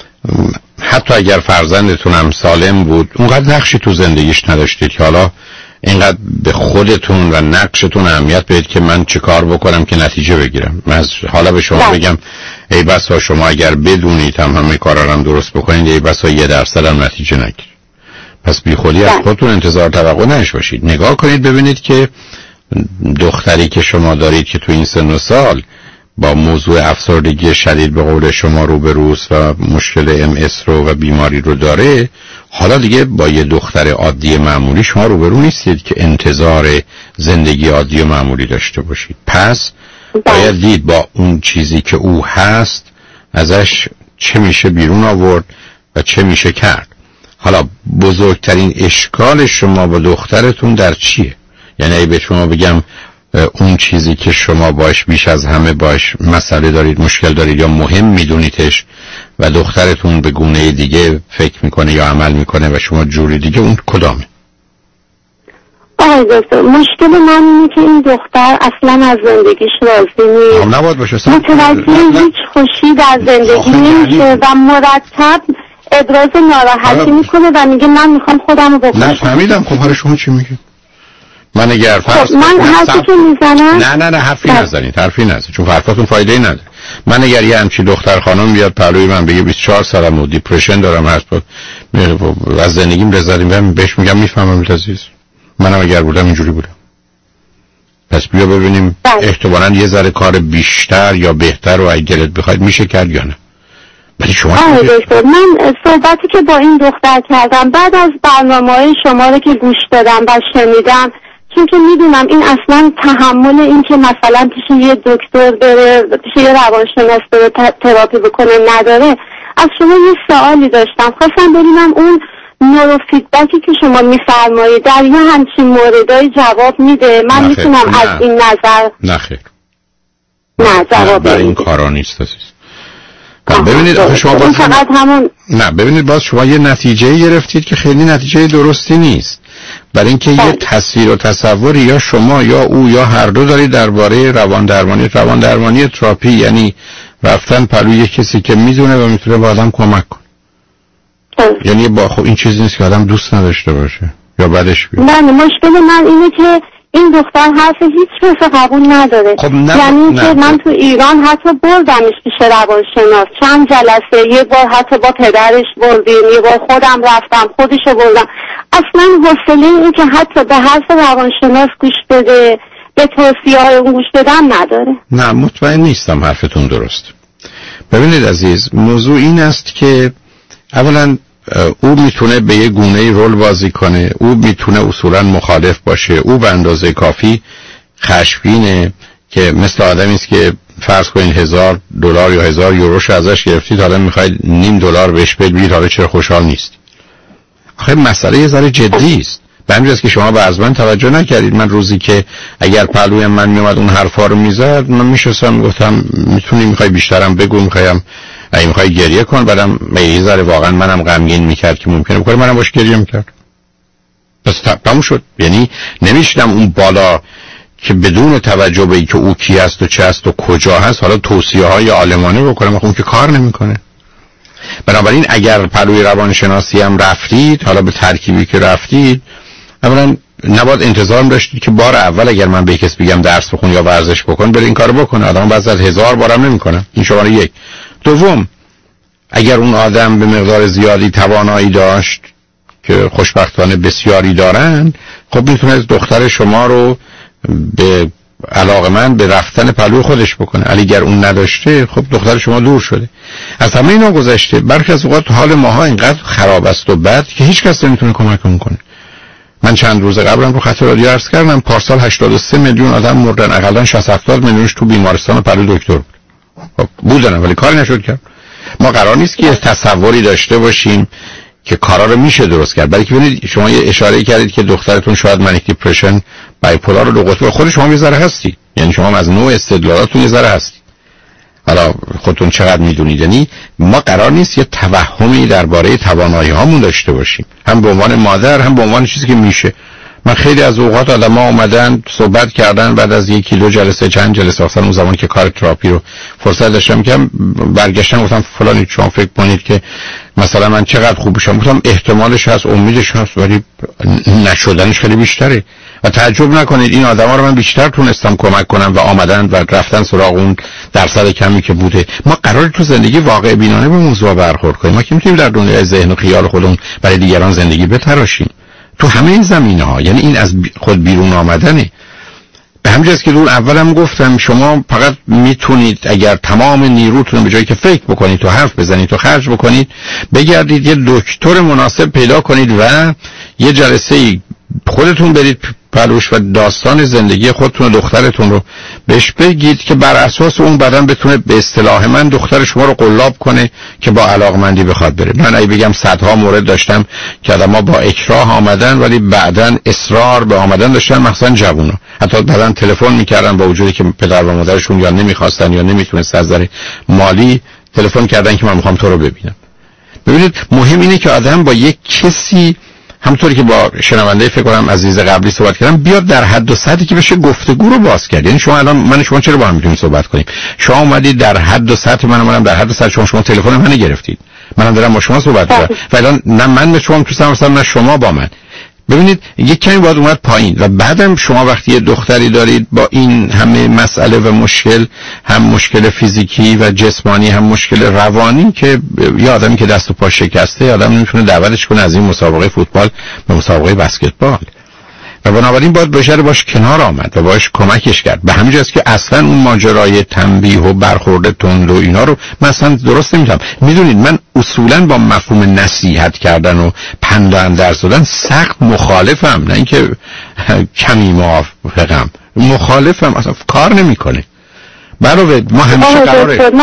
حتی اگر فرزندتون هم سالم بود اونقدر نقشی تو زندگیش نداشتید که حالا اینقدر به خودتون و نقشتون اهمیت بدید که من چه کار بکنم که نتیجه بگیرم. من حالا به شما ده. بگم ای بسا شما اگر بدونید هم همه کارا رو هم درست بکنید، ای بسا یه درصد هم نتیجه نگیرید. پس بی خودی از خودتون انتظار توقع نش باشید. نگاه کنید ببینید که دختری که شما دارید که تو این سن و سال با موضوع افسردگی شدید به قول شما روبروست و مشکل ام اس رو و بیماری رو داره، حالا دیگه با یه دختر عادی معمولی شما روبرو نیستید که انتظار زندگی عادی و معمولی داشته باشید. پس باید دید با اون چیزی که او هست ازش چه میشه بیرون آورد و چه میشه کرد. حالا بزرگترین اشکال شما با دخترتون در چیه؟ یعنی ای به شما بگم اون چیزی که شما باش بیش از همه باش مسئله دارید، مشکل دارید یا مهم میدونیدش و دخترتون به گونه دیگه فکر میکنه یا عمل میکنه و شما جوری دیگه، اون کدامه؟ آقای دکتر مشکل من اینه که این دختر اصلا از زندگیش راضی نیست، نباید باشه، متوجه هیچ خوشی در زندگی نمیشه و مرتب ابراز ناراحتی میکنه و میگه من میخوام خودمو بکشم. نه فهمیدم. خب حالا شما چی میگید؟ من اگر فرض خب من حرفی که میزنم نه نه نه حرفی نزنید، حرفی نزنید چون حرفاتون فایده ای نداره. من اگر یه همچین دختر خانم بیاد پلوی من بگه بیست و چهار سالم و دیپرشن دارم، هست از زندگیم لذت میبرم، بهش میگم میفهمم عزیز، منم اگر بودم اینجوری بودم. پس بیا ببینیم احتمالاً یه ذره کار بیشتر یا بهتر و اگه دلت بخواید میشه کرد یا نه. ولی شما آره دکتر، من صحبتی که با این دختر کردم بعد از برنامه‌های شما رو که گوش دادم و شنیدم چون که میدونم این اصلا تحمل این که مثلا پیش یه دکتر بره، پیش یه روانشناس بره تراپی بکنه نداره. از شما یه سوالی داشتم، خواستم ببینم اون نورو فیدبکی که شما میفرمایید در یه همچین موردای جواب میده؟ من میتونم از این نظر نه خیر نه جواب برای این کارا نیست عزیز. ببینید آخه شما باز فقط همون نه ببینید باز شما یه نتیجه گرفتید که خیلی نتیجه درستی نیست، برای اینکه یه تصویر و تصوری یا شما یا او یا هر دو دارید درباره روان درمانی. روان درمانی تراپی یعنی رفتن پلوی کسی که میدونه و میتونه به آدم کمک کنه. یعنی با خب این چیزی نیست که آدم دوست نداشته باشه یا بعدش بیاد. نه مشکل من اینه که این دختر حرف هیچ کس قبول نداره. خب نه یعنی نه. که من تو ایران حتی بردمش پیش روانشناس چند جلسه، یه بار حتی با پدرش بردیم، یه بار خودم رفتم خودشو بردم. اصلا حوصله این که حتی به حرف روانشناس گوش بده، به توصیه‌های اون گوش بدن نداره. نه مطمئن نیستم حرفتون درست. ببینید عزیز، موضوع این است که اولا او میتونه به یه گونه رول بازی کنه، او میتونه اصولا مخالف باشه، او به اندازه کافی خشمگینه که مثل آدمی است که فرض کنین هزار دلار یا هزار یوروش ازش گرفتید، حالا میخواید نیم دلار بهش بدید، حالا چرا خوشحال نیست؟ آخه مسئله یه ذره جدی است. به همین جاست که شما به از من توجه نکردید. من روزی که اگر پهلوی من میومد اون حرفا رو میزد، من میشستم میگفتم میتونی میخوای بیشترم بگو، میخوایم اگه میخوای گریه کن، بعدم یه ذره واقعا منم غمگین میکرد که ممکنه بکنه، منم باش گریه میکرد. بس تموم شد. یعنی نمیشدم اون بالا که بدون توجه به اینکه او کی است و چه است و کجا هست حالا توصیه های عالمانه بکنم، اون که کار نمیکنه. بنابراین اگر پلوی روانشناسی هم رفتید، حالا به ترکیبی که رفتید، اولا نباید انتظار داشتید که بار اول اگر من به کس بگم درس بخون یا ورزش بکن بره این کارو بکنه. آدم بعد از هزار بارم نمیکنه. این شماره یک. دوم، اگر اون آدم به مقدار زیادی توانایی داشت که خوشبختانه بسیاری دارن، خب میتونه از دختر شما رو به علاقه من به رفتن پلوی خودش بکنه. علی اگر اون نداشته، خب دختر شما دور شده. از همه اینا گذشته، برخی از اوقات حال ماها اینقدر خراب است و بد که هیچ کس نمیتونه کمکمون کنه. من چند روز قبلم رو خط رادیو عرض کردم پارسال هشتاد و سه میلیون آدم مردن، اقلا شصت هفتاد میلیونش تو بیمارستان پلو دکتر بود. خب بودن ولی کاری نشد کرد. ما قرار نیست که تصوری داشته باشیم که کارا رو میشه درست کرد. بلکه ببینید شما یه اشاره کردید که دخترتون شاید منیک دیپرشن، بایپولار و دو قطبی، خود شما یه ذره هستی. یعنی شما از نوع استدلالاتون یه ذره هستی. حالا خودتون چقدر میدونید. یعنی ما قرار نیست یه توهمی درباره توانایی هامون داشته باشیم، هم به عنوان مادر هم به عنوان چیزی که میشه. من خیلی از اوقات آدم‌ها اومدن صحبت کردن بعد از یکی دو جلسه چند جلسه، اصلا اون زمانی که کار تراپی رو فرصت داشتم که برگشتن گفتم فلانی شما فکر کنید که مثلا من چقدر خوب بشم؟ گفتم احتمالش هست، امیدش هست، ولی نشدنش خیلی بیشتره. و تعجب نکنید این آدما رو من بیشتر تونستم کمک کنم و آمدن و رفتن سراغ اون درصد کمی که بوده. ما قراره تو زندگی واقع بینانه به موضوع برخورد کنیم. ما که میتونیم در دنیای ذهن و خیال خودمون برای دیگران زندگی بتراشیم تو همه این زمینه‌ها. یعنی این از خود بیرون آمدنه. به همین جاست که دور اولم گفتم شما فقط میتونید اگر تمام نیروتون به جایی که فکر بکنید تو حرف بزنید تو خرج بکنید، بگردید یه دکتر مناسب پیدا کنید و یه جلسه خودتون برید پلوش و داستان زندگی خودتون و دخترتون رو بهش بگید که بر اساس اون بعداً بتونه به اصطلاح من دختر شما رو قلاب کنه که با علاقمندی بخواد بره. من اگه بگم صدها مورد داشتم که آدم‌ها با اکراه آمدن ولی بعداً اصرار به آمدن داشتن، مثلا جوونا حتی بعداً تلفن میکردن با وجودی که پدر و مادرشون یا نمیخواستن یا نمیتونست از نظر مالی تلفن کردن که من میخوام تو رو ببینم. ببینید مهم اینه که آدم با یک کسی همونطوری که با شنونده فکر کنم عزیز قبلی صحبت کردم بیاد در حد و سطحی که بشه گفتگو رو باز کرد. یعنی شما الان من شما چرا با هم میتونیم صحبت کنیم؟ شما اومدید در حد و سطح من منم در حد و سطح شما شما تلفن منو گرفتید، منم دارم با شما صحبت می‌کنم و الان نه من به شما تو مثلا نه شما با من. ببینید یک کمی باید اومد پایین و بعدم شما وقتی یه دختری دارید با این همه مسئله و مشکل، هم مشکل فیزیکی و جسمانی هم مشکل روانی، که یه آدمی که دست و پا شکسته آدم نمیتونه دعوتش کنه از این مسابقه فوتبال به مسابقه بسکتبال. و بنابراین باید بشر باش کنار آمد و باش کمکش کرد. به همین جاست که اصلا اون ماجرای تنبیه و برخورد تند و اینا رو مثلا درست نمی‌فهمم. میدونید من اصولا با مفهوم نصیحت کردن و پند و اندرز دادن سخت مخالفم، نه اینکه کمی موافقم، مخالفم، اصلا کار نمیکنه. برای ما همیشه قراره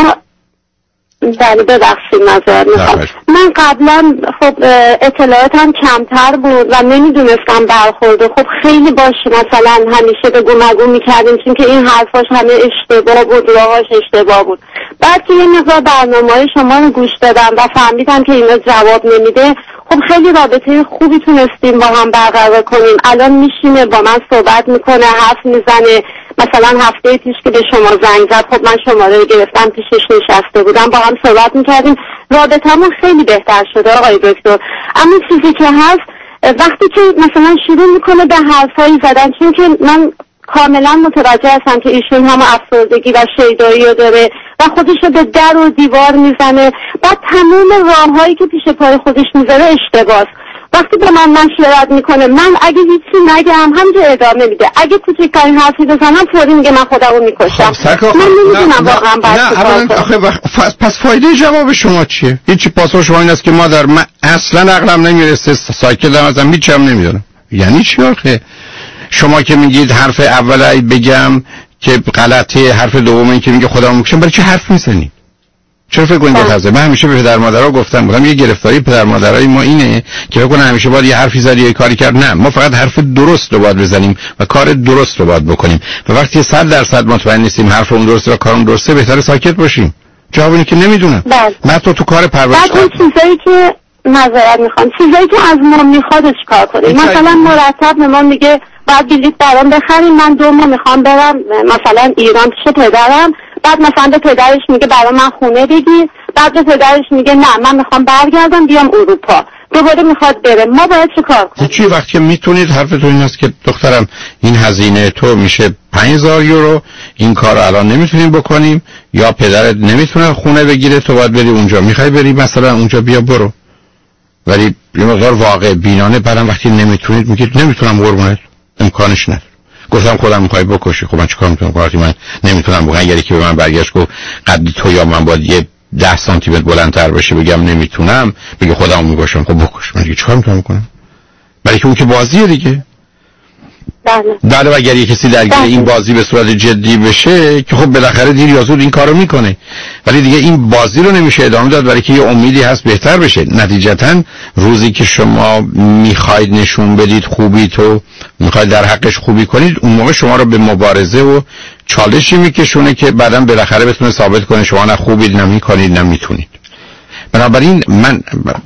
بله ببخشید معذرت میخوام. من قبلا خب اطلاعاتم کمتر بود و نمیدونستم برخورده. خب خیلی باش مثلا همیشه بگو مگو میکردیم چون که این حرفاش همه اشتباه بود، راهاش اشتباه بود. بعد که یه مقدار برنامه‌های شما رو گوش دادم و فهمیدم که اینا جواب نمیده، خب خیلی رابطه خوبی تونستیم با هم برقرار کنیم. الان میشینه با من صحبت میکنه، حرف میزنه. مثلا هفته پیش که به شما زنگ زد، خب من شماره رو گرفتم پیشش نشسته بودم، با هم صحبت میکردیم، رابطمون خیلی بهتر شده آقای دکتر. اما چیزی که هست وقتی که مثلا شروع میکنه به حرفایی زدن، چون که من کاملا متوجه هستم که ایشون هم افسردگی و شیدایی رو داره و خودش رو به در و دیوار میزنه، بعد تمام راههایی که پیش پای خودش میذاره اشتباهه. وقتی به من مشورت میکنه، من اگه هیچی نگم همجا ادامه میده، اگه کوچکترین حرفی بزنم فوری میگه من خودم رو میکشم. من نمیدونم واقعا باید چیکار کنم. پس فایده جواب شما چیه؟ هیچی. پاسخ شما این است که مادر من اصلا عقلم نمیرسه، سایکلم ازم هیچی هم نمیدونم. یعنی چی آخه؟ شما که میگید حرف اول بگم که غلطه، حرف دوم این که میگه خودم میکشم، برای چه حرف میزنی؟ چرا فکر کنید بتازه؟ من همیشه به پدر مادرها گفتم بودم یه گرفتاری پدر مادرای ما اینه که فکر کنن همیشه باید یه حرفی زد یه کاری کرد. نه، ما فقط حرف درست رو باید بزنیم و کار درست رو باید بکنیم و وقتی صد درصد مطمئن نیستیم حرف اون درسته و کارم درسته، بهتره ساکت باشیم. جواب اینه که نمیدونم. من تو تو کار پرورش بعد اون چیزایی که معذرت میخوام، چیزایی که از ما میخواد چیکار کنیم؟ مثلا مرتب به ما میگه بعد بلیط برام بخریم، من دو ماه میخوام برم مثلا ایران پیش پدرم، بعد مثلا به پدرش میگه برای من خونه بگیر، بعد به پدرش میگه نه من میخوام برگردم بیام اروپا، دوباره میخواد بره. ما باید چه کار کنیم؟ چی وقتی که میتونید حرفتون این است که دخترم این هزینه تو میشه پنج هزار یورو، این کار الان نمیتونیم بکنیم، یا پدرت نمیتونه خونه بگیره، تو باید بری اونجا، میخوای بری مثلا اونجا، بیا برو. ولی یه مقدار واقع بینانه بعدم وقتی نمیتونید میگید نمیتونم قربونت، امکانش نداره. گفتم خودم میخوای بکشی، خب من چیکار میتونم کنم؟ من نمیتونم بگم. اگه یکی به من برگشت گفت قد تو یا من باید یه ده سانتی متر بلندتر بشه، بگم نمیتونم، بگه خودم میکشم، خب بکش. من دیگه چیکار میتونم کنم؟ برای که اون که بازیه دیگه. بله. بله. اگر یه کسی درگیر این بازی به صورت جدی بشه که خب بالاخره دیر یا زود این کارو میکنه، ولی دیگه این بازی رو نمیشه ادامه داد، برای که یه امیدی هست بهتر بشه. نتیجتا روزی که شما میخواید نشون بدید خوبی تو میخواید در حقش خوبی کنید، اون موقع شما رو به مبارزه و چالشی میکشونه که بعداً بالاخره بتونه ثابت کنه شما نه خوبید نه میکنید نه میتونید. بنابراین من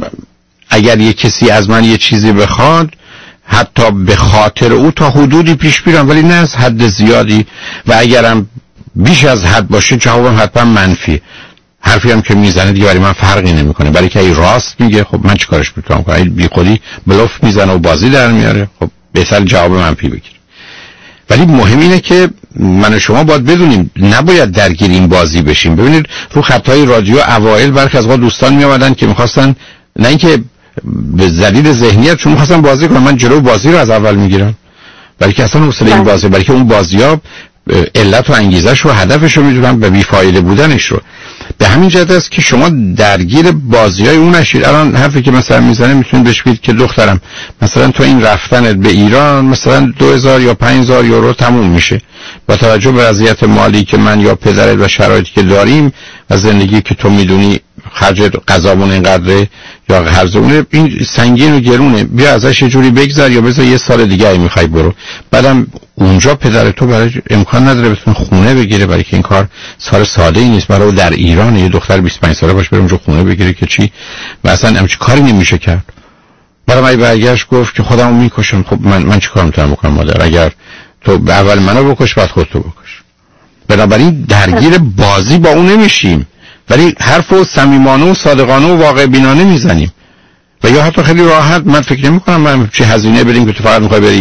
اگر یه کسی از من یه چیزی بخواد، حتی به خاطر او تا حدودی پیش میرم، ولی نه از حد زیادی، و اگرم بیش از حد باشه جوابم حتما منفی. حرفی هم که میزنه دیگه برای من فرقی نمیکنه، برای که ای راست میگه خب من چیکارش میتونم کنم؟ ای بی خودی بلوف میزنه و بازی در میاره، خب بهتر جواب منفی بگیر. ولی مهم اینه که من و شما باید بدونیم نباید درگیر این بازی بشیم. ببینید رو خطای رادیو اوایل برخی از دوستان میآمدن که میخواستن، نه اینکه به دلیل ذهنیت چون می‌خواستم بازی کنم، من جلو بازی رو از اول میگیرم، بلکه اصلا حوصله این بازی، بلکه اون بازی‌ها علت و انگیزش و هدفش رو میدونم به بی‌فایده بودنش رو. به همین جهت است که شما درگیر بازی‌های اون نشید. الان حرفی که مثلا میزنه میتونید بهش بگید که دخترم مثلا تو این رفتنت به ایران مثلا دو هزار یا پنج هزار یورو تموم میشه، با توجه به وضعیت مالی که من یا پدرت و شرایطی که داریم و زندگی که تو میدونی خرج غذامون اینقدره یا هرزونه این سنگین و گرونه، بیا ازش یه جوری بگذر یا بذار یه سال دیگه ای میخوای برو. بعدم اونجا پدر تو برای امکان نداره بتونه خونه بگیره، برای که این کار سال ساده ای نیست. برای در ایران یه دختر بیست و پنج ساله باشه بره اونجا خونه بگیره که چی، و اصلا همچین کاری نمیشه کرد. برای من برگشت گفت که خودمو میکشم. خب من من چیکار میتونم بکنم مادر؟ اگر تو اول منو بکش بعد خودتو بکش. بنابراین درگیر بازی با اون نمیشیم، ولی حرف و صمیمانه و صادقانه و واقع بینانه میزنیم. و یا حتی خیلی راحت، من فکر نمی کنم من چه هزینه بدیم که تو فقط میخوای بری ایران.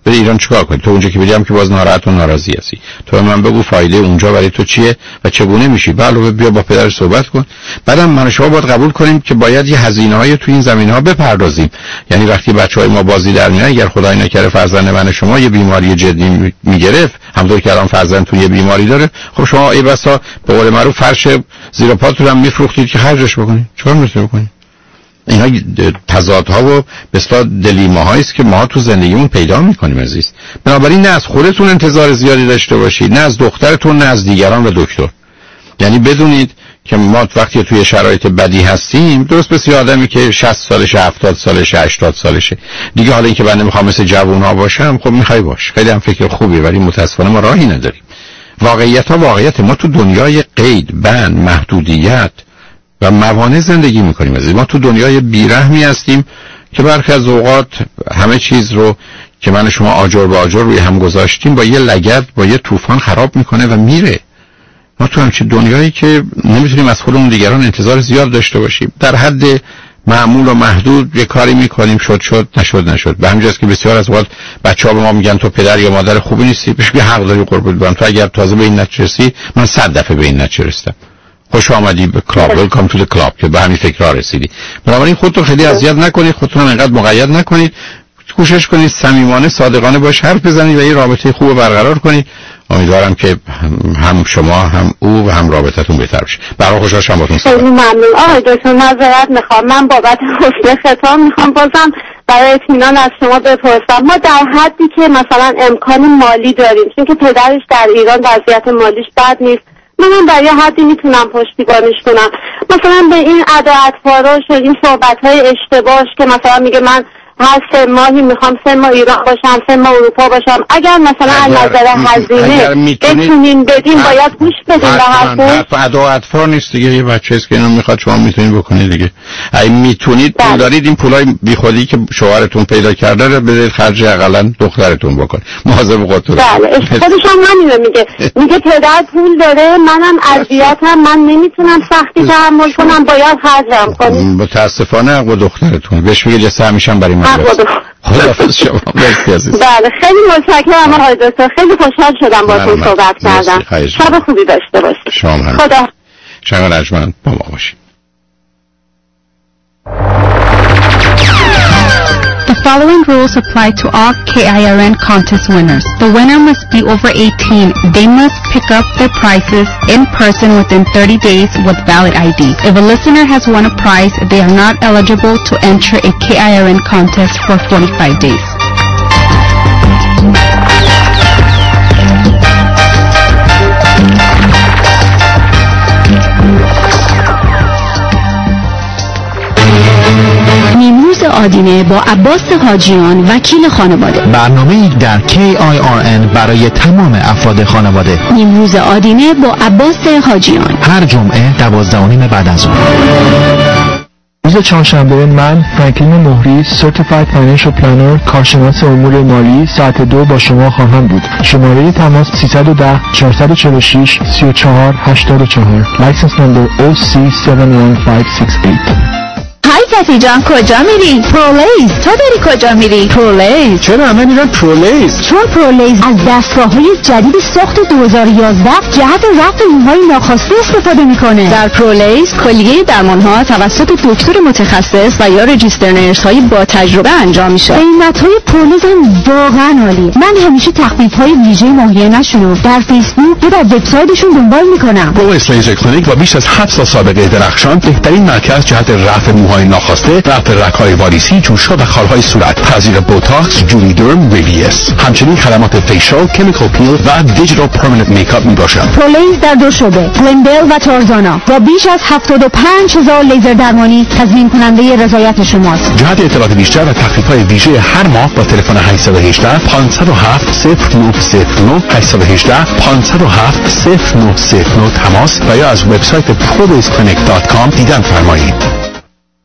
به ایران چیکار کنی؟ تو اونجا که بگم که باز ناراحت و ناراضی هستی. تو من بگو فایده اونجا برای تو چیه و چگونه میشی. علاوه بیا با پدر صحبت کن. بعدم من و شما باید قبول کنیم که باید یه هزینه‌های تو این زمینه‌ها بپردازیم. یعنی وقتی بچه‌های ما بازی در میان، اگر خدای نکره فرزند من شما یه بیماری جدی میگرفت، همونطور که الان فرزندتون یه بیماری داره، خب شما ای بسا به قول معروف فرش زیر پاتون هم میفروختید که خرجش بکنید. چیکار می‌تونید بکنید؟ اینا تضادها و به اصطلاح دلیمه‌هایی است که ما تو زندگیمون پیدا می‌کنیم عزیز. بنابراین نه از خودتون انتظار زیادی داشته باشید، نه از دخترتون، نه از دیگران و دکتر. یعنی بدونید که ما وقتی توی شرایط بدی هستیم، درست مثل آدمی که شصت سالشه، هفتاد سالشه، هشتاد سالشه، دیگه حالا اینکه من نمیخوام مثل جوونا باشم، خب میخوای باش. خیلی هم فکر خوبیه، ولی متاسفانه ما راهی نداریم. واقعیت ها واقعیت ما تو دنیای قید، بند، محدودیت و موانع زندگی میکنیم عزیز. ما تو دنیای بیرحمی هستیم که برخی از اوقات همه چیز رو که من شما آجر به آجر روی هم گذاشتیم با یه لگد، با یه طوفان خراب میکنه و میره. ما تو همچین دنیایی که نمیتونیم از خودمون دیگران انتظار زیاد داشته باشیم، در حد معمول و محدود یه کاری میکنیم، شد شد، نشد نشد. به همین جاست که بسیار از اوقات بچه‌ها به ما میگن تو پدر یا مادر خوبی نیستی. بهش یه حق داری قربونت برم. تو اگر تازه به این نتیجه رسیدی، من صد دفعه به این نتیجه رسیدم. خوش آمدی به کلاب، ویلکام تو کلاب، که به همین فکرها رسیدی. بنابراین خودتون خیلی اذیت نکنید، خودتون هم انقدر مقید نکنید. کوشش کنید صمیمانه، صادقانه باش حرف بزنید و یه رابطه خوب برقرار کنید. امیدوارم که هم شما هم او و هم رابطتون بهتر بشه. برای خوشحال شدم باهاتون صحبت. خیلی ممنون. آقای دکتر معذرت میخوام، من بابت حسن ختام میخوام بازم برای اطمینان از شما بپرسم. ما در حدی که مثلا امکان مالی داریم، چون که پدرش در ایران وضعیت مالیش بد نیست، من در یه حدی میتونم پشتیبانیش کنم. مثلا به این ادا اطفاراش و این صحبت‌های اشتباهش که مثلا میگه من هر سه ماهی میخوام سه ماه ایران باشم، سه ماه اروپا باشم، اگر مثلا از نظر هزینه بتونین بدین باید گوش بدین به حرفش. ادا اطفال نیست دیگه، یه بچه است که اینو میخواد شما میتونید بکنید دیگه. اگه میتونید پول دارید، این پولای بیخودی که شوهرتون پیدا کرده رو بدید خرج حداقل دخترتون بکنه. مواظب خودتون. بله، خودش هم همینو میگه. میگه پدر پول داره، منم اذیتم، من نمیتونم سختی تحمل کنم، باید خرجم کنم. متاسفانه عقل دخترتون بهش میگه جسه همیشه برای من. خداحافظ شما. مرسی عزیز. بله خیلی متشکرم آقای دکتر، خیلی خوشحال شدم باهاتون صحبت کردم. شب خوبی داشته باشید. شما هم. خدا. شما رجمن با ما باشید. The following rules apply to all K I R N contest winners. The winner must be over eighteen. They must pick up their prizes in person within thirty days with valid I D. If a listener has won a prize, they are not eligible to enter a K I R N contest for forty-five days. نیمروز آدینه با عباس حاجیان وکیل خانواده. برنامه‌ای در کی آی آر ان برای تمام افراد خانواده. نیمروز آدینه با عباس حاجیان هر جمعه دوازده و نیم بعد از ظهر. روز چهارشنبه من فرانکلین مهری Certified Financial Planner کارشناس امور مالی ساعت دو با شما خواهم بود. شماره تماس سیصد و ده چهارصد و چهل و شش سی و چهار هشتاد و چهار. لایسنس نمبر او سی هفت یک پنج شش هشت. های کتی جان کجا میری؟ پرولیز. تو داری کجا میری؟ پرولیز. چرا همه میرن پرولیز؟ چون پرولیز از دستگاه‌های جدید ساخت دو هزار و یازده جهت رفع موهای ناخواسته استفاده میکنه. در پرولیز کلیه درمان‌ها توسط دکتر متخصص و یا رجیستر نرس‌های با تجربه انجام میشه. قیمت‌های پرولیز هم واقعا عالی. من همیشه تخفیف‌های ویژه ماهیانه‌شون رو در فیسبوک و در وبسایتشون دنبال میکنم. پرولیز لیزر کلینیک با بیش از هفت سال سابقه درخشان، بهترین مرکز جهت رفع موهای ناخواسته، رفع رگ‌های واریسی، جوش‌ها و خال‌های صورت، پذیر بوتاکس، جولی درم، ریویس. همچنین خدمات فیشال، کمیکال پیل و دیجیتال پرمننت میکاپ میباشد. پرولیز در دو شعبه، گلندل و تارزانا، با بیش از هفتاد و پنج هزار لیزر درمانی تضمین کننده رضایت شماست. جهت اطلاعات بیشتر و تخفیف‌های ویژه هر ماه با تلفن هشت یک هشت پنج صفر هفت صفر نه صفر نه هشت یک هشت پنج صفر هفت صفر نه صفر نه تماس و یا از وبسایت پرولیز کلینیک دات کام دیدن فرمایید.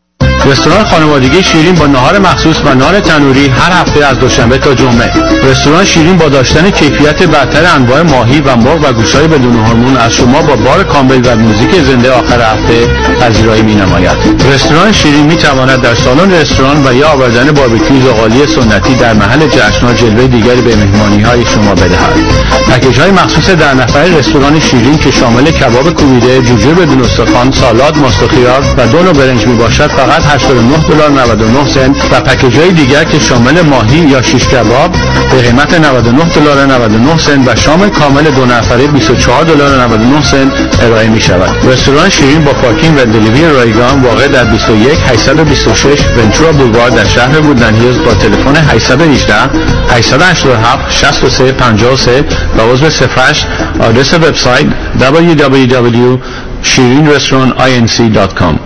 رستوران خانوادگی شیرین با نهار مخصوص و نان تنوری هر هفته از دوشنبه تا جمعه. رستوران شیرین با داشتن کیفیت برتر انواع ماهی و مرغ و گوشت‌های بدون هورمون از شما با بار کامل و موزیک زنده آخر هفته پذیرایی می‌نماید. رستوران شیرین می‌تواند در سالن رستوران و یا آوردن باربیکیو زغالی سنتی در محل جشن‌ها جلوه دیگری به مهمانی‌های شما بدهد. پکیج‌های مخصوص در نفر رستوران شیرین که شامل کباب کوبیده، جوجه بدون استخوان، سالاد، ماست و خیار و دو نوع برنج میباشد فقط هشتاد و نه دلار و نود و نه سنت و پکیج‌های دیگر که شامل ماهی یا شیش کباب به قیمت نود و نه دلار و نود و نه سنت و شام کامل دو نفره بیست و چهار دلار و نود و نه سنت ارائه می‌شود. رستوران شیرین با پارکینگ و دلیوری رایگان واقع در بیست و یک هشتصد و بیست و شش ونچورا بولوار در شهر وودلند هیلز با تلفن هشت یک هشت هشت هشت هفت شش سه پنج سه و عضو صفر هشت آدرس وبسایت دبلیو دبلیو دبلیو دات shirin restaurant inc دات کام.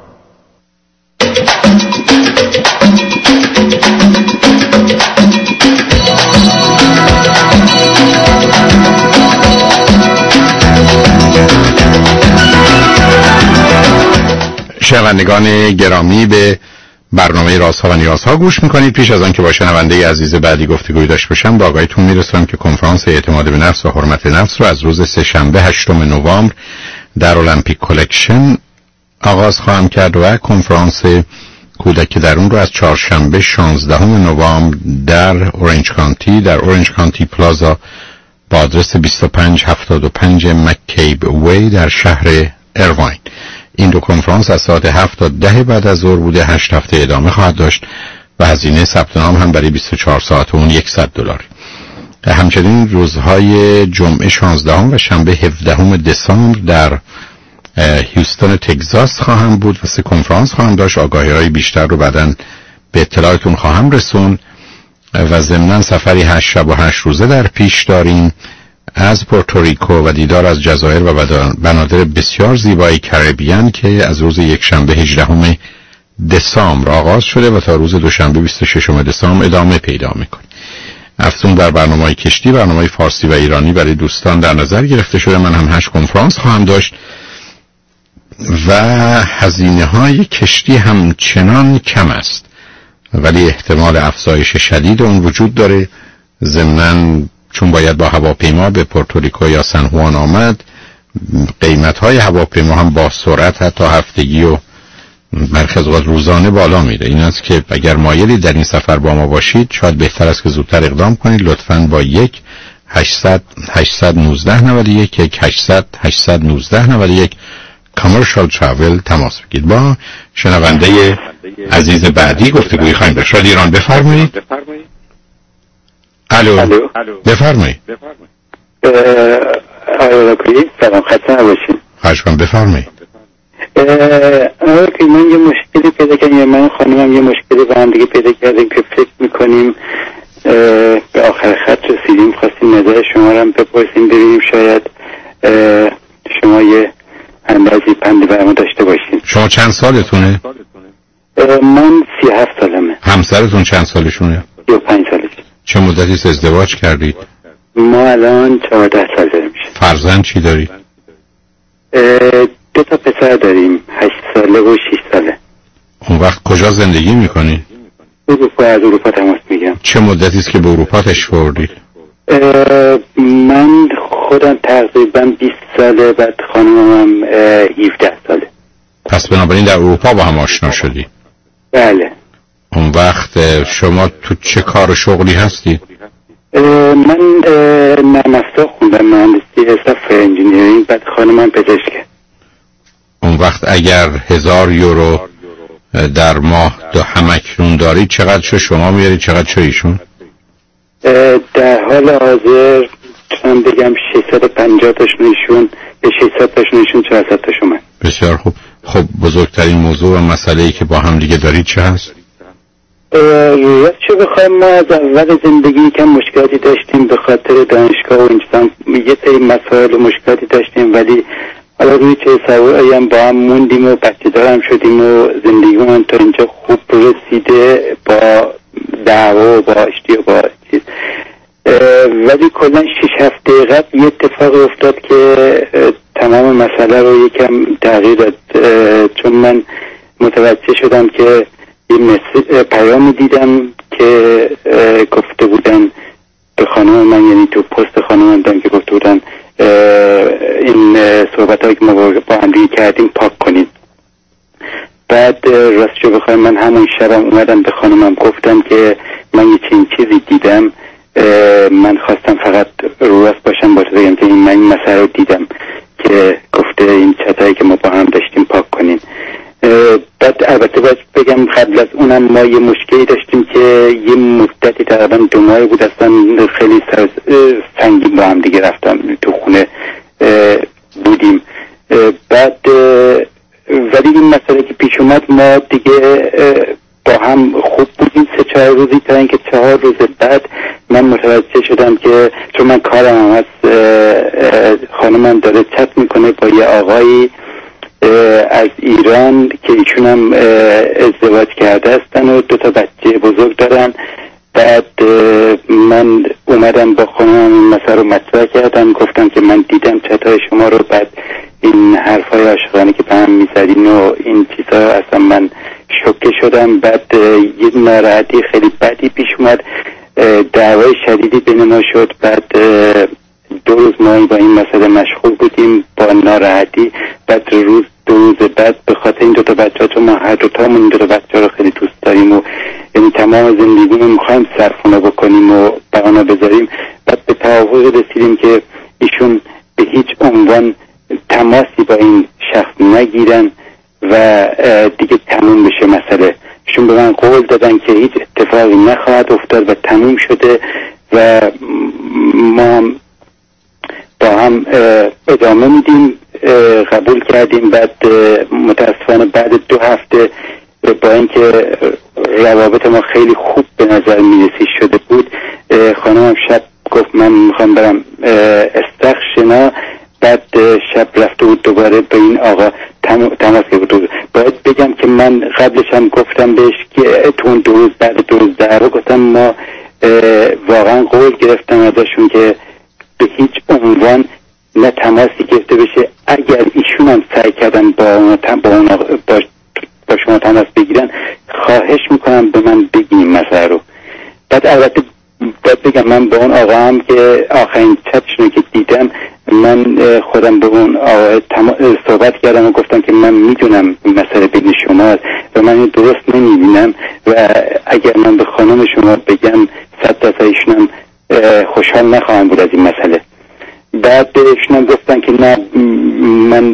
شنوندگان گرامی، به برنامه رازها و نیازها گوش میکنید. پیش از آن که با شنونده عزیز بعدی گفتگوی داشته باشم، با آگاهیتون میرسونم که کنفرانس اعتماد به نفس و حرمت نفس رو از روز سه شنبه هشتم نوامبر در المپیک کلکشن آغاز خواهم کرد و کنفرانس کودک در اون رو از چهارشنبه شانزدهم نوامبر در اورنج کانتی در اورنج کانتی پلازا با آدرس بیست و پنج هفتاد و پنج مککیب وی در شهر ایرواین. این دو کنفرانس از ساعت هفت تا ده بعد از ظهر بوده. هشت هفته ادامه خواهد داشت و هزینه ثبت نام هم برای بیست و چهار ساعت اون صد دلار. همچنین روزهای جمعه شانزدهم و شنبه هفدهم دسامبر در هیوستن تگزاس خواهم بود و سه کنفرانس خواهم داشت. آگاهی‌های بیشتر رو بعداً به اطلاعتون خواهم رسون و ضمناً سفری هشت شب و هشت روزه در پیش داریم از پورتوریکو و دیدار از جزایر و بنادر بسیار زیبای کربیان که از روز یک شنبه هجدهم دسامبر آغاز شده و تا روز دوشنبه بیست و ششم دسامبر ادامه پیدا میکنه. افزون بر برنامه‌های کشتی، برنامه‌های فارسی و ایرانی برای دوستان در نظر گرفته شده. من هم هشت کنفرانس خواهم داشت و هزینه‌های کشتی همچنان کم است ولی احتمال افزایش شدید اون وجود داره. ضمناً چون باید با هواپیما به پورتوریکو یا سن خوان آمد، قیمت‌های هواپیما هم با سرعت حتی هفتگی و مرکز وقت روزانه بالا میره. این است که اگر مایلی در این سفر با ما باشید شاید بهتر است که زودتر اقدام کنید. لطفاً با یک هشتصد هشتصد و نوزده نود و یک یک هشتصد هشتصد و نوزده نود و یک کامرشال تراول تماس بگیرید. با شنونده عزیز بعدی گفتگوی خواهیم داشت. رادیو ایران بفرمایید. الو بفرمایید. آقای رکویی سلام، خسته نباشید. خواهش کنم بفرمایید. آقای رکویی من یه مشکلی پیدا کردیم، من خانمم یه مشکلی با هم دیگه پیدا کردیم که فکر میکنیم به آخر خط رسیدیم. خواستیم نظر شما رو هم بپرسیم ببینیم شاید شما یه اندازی پندی برای ما داشته باشین. شما چند سالتونه؟ من سی و هفت سالمه. همسرتون چند سالشونه؟ سی و پنج سالش. چه مدتی ازدواج کردید؟ ما الان چهارده سال داریم. فرزند چی دارید؟ دو تا پسر داریم، هشت ساله و شش ساله. اون وقت کجا زندگی میکنید؟ اروپا. از اروپا تماس میگم. چه مدتی است که به اروپا تشریف آوردید؟ من خودم تقریبا بیست ساله، بعد خانمم هم هفده ساله. پس بنابراین در اروپا با هم آشنا شدی؟ بله. اون وقت شما تو چه کار شغلی هستی؟ من نرم افزار خوندم، مهندسی سافت انجینیرینگ، بعد خانمم پزشکه. اون وقت اگر هزار یورو در ماه دو همکنون دارید چقدر چه شما میارید چقدر چه ایشون؟ در حال حاضر چون بگم ششصد و پنجاه تاشون ایشون به ششصد تاشون ایشون چهارصد تاشون من. بسیار خوب. خب بزرگترین موضوع و مسئله‌ای که با هم دیگه دارید چه هست؟ راست چه بخوایم ما از اول زندگی کم مشکلاتی داشتیم به خاطر دانشگاه و اینجا یه سری مسائل و مشکلاتی داشتیم، ولی حالا روی چه سوایی هم با هم موندیم و بچه دارم شدیم و زندگی من تا اینجا خوب رسیده با دعوا و با اشتی و با چیز. ولی کلا شش هفته قبل یه اتفاق افتاد که تمام مسئله رو یکم تغییر داد، چون من متوجه شدم که یه مسیج پیامی دیدم که گفته بودن به خانم من، یعنی تو پست خانم من دیدم که گفته بودن این صحبت هایی که ما با هم دیگه کردیم پاک کنید. بعد راستشو بخوایم من همون شبم اومدم به خانمم گفتم که من یه چنین چیزی دیدم، من خواستم فقط رو راست باشم با تو بگم که این من این مسئله رو دیدم که گفته این چتایی که ما با هم داشتیم پاک کنین. بعد البته باید بگم قبل از اونم ما یه مشکلی داشتیم که یه مدتی تقریبا دو ماه بود اصلا خیلی سنگین با هم دیگه رفتم تو خونه بودیم. بعد ولی این مسئله که پیش اومد ما دیگه با هم خوب بودیم سه چهار روزی، تا اینکه چهار روز بعد من متوجه شدم که چون من کارم هم هست، خانمم داره چت میکنه با یه آقایی از ایران که ایشون هم ازدواج کرده هستن و دو تا بچه بزرگ دارن. بعد من اومدم با خانمم این مسئله رو مطرح کردم، گفتم که من دیدم چتای شما رو، بعد این حرفای عاشقانه که به هم میزدین و این چیزا اصلا من شوکه شدم. بعد یه ناراحتی خیلی بدی پیش اومد، دعوای شدیدی بین ما شد. بعد دو روز ما با این مسئله مشغول بودیم با ناراحتی. بعد روز دو روز بعد به خاطر این دو تا بچه‌ها، چون ما هر دو تامون این دو تا بچه‌ها رو خیلی دوست داریم و یعنی تمام زندگیمون می‌خوایم صرفونه بکنیم و بهانه بذاریم، بعد به توافق رسیدیم که ایشون به هیچ عنوان تماسی با این شخص نگیرن و دیگه تموم بشه مسئله. ایشون به من قول دادن که هیچ اتفاقی نخواهد افتاد و تموم شده و ما هم با هم ادامه میدیم. قبول کردیم. بعد متاسفانه بعد دو هفته با اینکه روابط ما خیلی خوب به نظر میرسید شده بود، خانمم شب گفت من میخوام برم استخشنا. بعد شب رفته بود دوباره به این آقا تماس گرفته بود. باید بگم که من قبلش هم گفتم بهش که تو اون دو روز بعد دو روز در گفتم ما واقعا قول گرفتم ازشون که به هیچ عنوان نه تماسی گرفته بشه. اگر ایشون هم سعی کردن با اون با, اون با, با شما تماس بگیرن، خواهش میکنم به من بگین مسئله رو. بعد البته باید بگم من با اون آقا هم که آخرین چتشون که دیدم، من خودم به اون آقا صحبت کردم و گفتم که من میدونم این مسئله بین شما و من این درست نمیبینم و اگر من به خانم شما بگم صد درصد ایشونم خوشحال نخواهم بود از این مسئله. بعد ایشون هم گفتن که نه من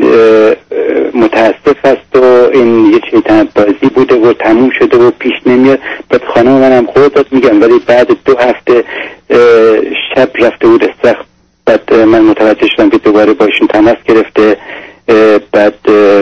متاسف است و این یه چیز تنبازی بوده و تموم شده و پیش نمیاد. بعد خانم منم خود داد میگم، ولی بعد دو هفته شب رفته بود استخ. بعد من متوجه شدم که دوباره با ایشون تماس گرفته. بعد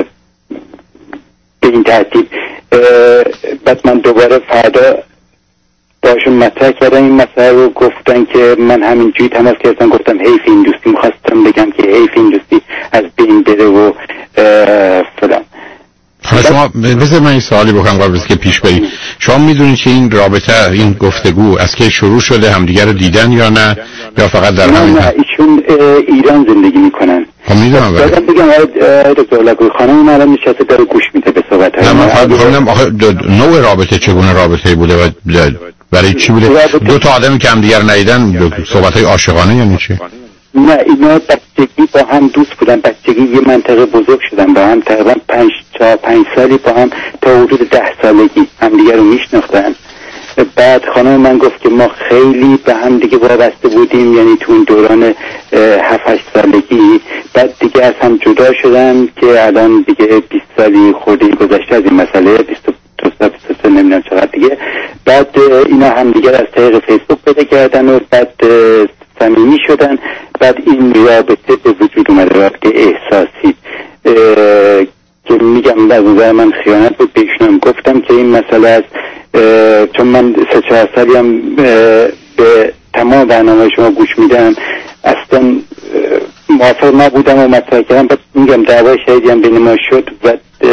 به این ترتیب بعد من دوباره فردا باشون مطرح کردم این مسئله رو، گفتن که من همینجوری تماس گرفتم، گفتم حیف این دوستی، میخواستم بگم که حیف این دوستی از بین بره و فلان. شما بذار من این سوالی بکنم قبل از که پیش بریم. شما میدونید که این رابطه، این گفتگو از که شروع شده، همدیگه رو دیدن یا نه، یا فقط در همین؟ نه ایشون ایران زندگی میکنن. خب میدونم. بعدم بگم دکتر لگوی خانم من الان نشسته داره گوش میده به صحبت های نه من فقط بخونم آخه نوع رابطه چگونه رابطه‌ای بوده و برای چی بوده؟ دو تا آدمی که هم دیگر ندیدن صحبت های عاشقانه یعنی چی؟ نه اینا بچگی با هم دوست بودن، بچگی یه منطقه بزرگ شدن با هم، تقریبا پنج چهار پنج سالی با هم تا حدود ده سالگی هم دیگر رو میشناختن. بعد خانم من گفت که ما خیلی به هم دیگه وابسته بودیم، یعنی تو اون دوران هفت هشت سالگی. بعد دیگه از هم جدا شدن که الان دیگه بیست سالی خورده گذشته از این مسئله، بیست و دو سال بیست و سه نمیدونم چقدر دیگه. بعد اینا هم دیگه از طریق فیسبوک پیدا کردن و بعد صمیمی شدن. بعد این رابطه به وجود اومده، رابطه احساسی که میگم از نظر من خیانت بود. بهشونم گفتم که این مسئله است، چون من سه چهار سالی هم به تمام برنامه شما گوش میدم، اصلا موافق نبودم و مطرح کردم. بعد میگم دعوای شدیدی هم بین ما شد و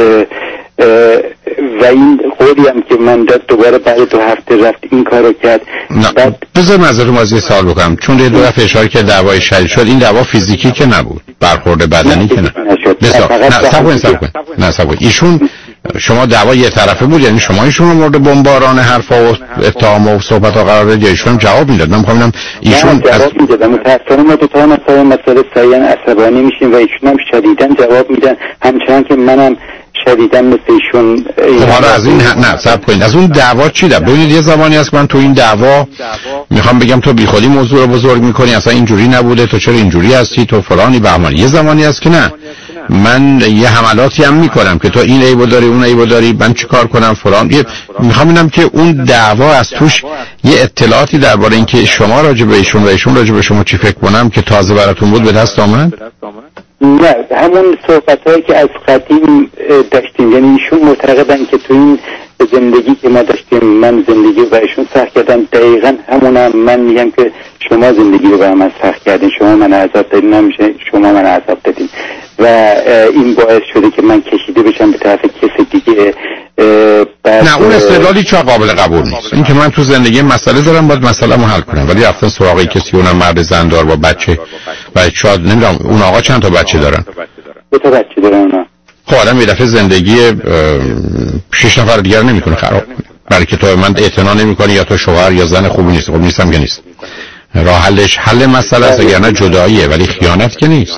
و این قولی هم که من داد دوباره بعد دو هفته رفت این کارو کرد. بعد بذار نظر مازی سوال بکنم، چون دو دفعه اشاره که دعوای شدید شد، این دعوا فیزیکی که نبود، برخورد بدنی که نه. بسیار نه سب کن سب کن نه سب کن ایشون شما دعوا یه طرفه بود، یعنی شما ایشون رو مورد بمباران حرفا و اتهام و صحبت ها قرار دادید یا ایشون جواب میداد؟ من میخوام ببینم ایشون جواب از... میدادم. متأسفانه ما دو تا مسئله مسئله سایان عصبانی میشیم و ایشون هم شدیداً جواب میدن، همچنان که منم شدیداً مثل ایشون. خب حالا از این نه صبر کنید، از اون دعوا چی ده؟ ببینید یه زمانی هست من تو این دعوا میخوام بگم تو بیخودی موضوع رو بزرگ میکنی، اصلا اینجوری نبوده، تو چرا اینجوری هستی، تو فلانی بهمانی. یه زمانی هست که نه، من یه حملاتی هم میکنم که تو این عیبو داری اون عیبو داری، من چیکار کنم فلان. میخوام ببینم که اون دعوا از توش یه اطلاعاتی درباره اینکه شما راجع به ایشون و ایشون راجع به شما چی فکر کنم که تازه براتون بود به دست آمد؟ نه، همون صحبت‌هایی که از قدیم داشتیم، یعنی ایشون معتقدن که تو این زندگی که ما داشتیم من زندگی رو برایشون سخت کردم، دقیقاً همونم من میگم که شما زندگی رو برای من سخت کردین، شما من عذاب دادین، نمیشه شما من عذاب دادین و این باعث شده که من کشیده بشم به طرف کسی دیگه. نه اون استدلالی چه قابل قبول نیست، این که من تو زندگی مسئله دارم باید مسئله مو حل کنم، ولی رفتن سراغ کسی اونم مرد زندار با بچه و شاید نمیدونم اون آقا چند تا بچه دارن؟ دو تا بچه دارن اونا. خب آدم یه دفعه زندگی شش نفر دیگر نمیتونه خراب کنه برای که تو من اعتنا نمیکنی یا تو شوهر یا زن خوبی نیست. خب نیستم که نیست، راه حلش حل مسئله است، اگر نه جداییه، ولی خیانت که نیست.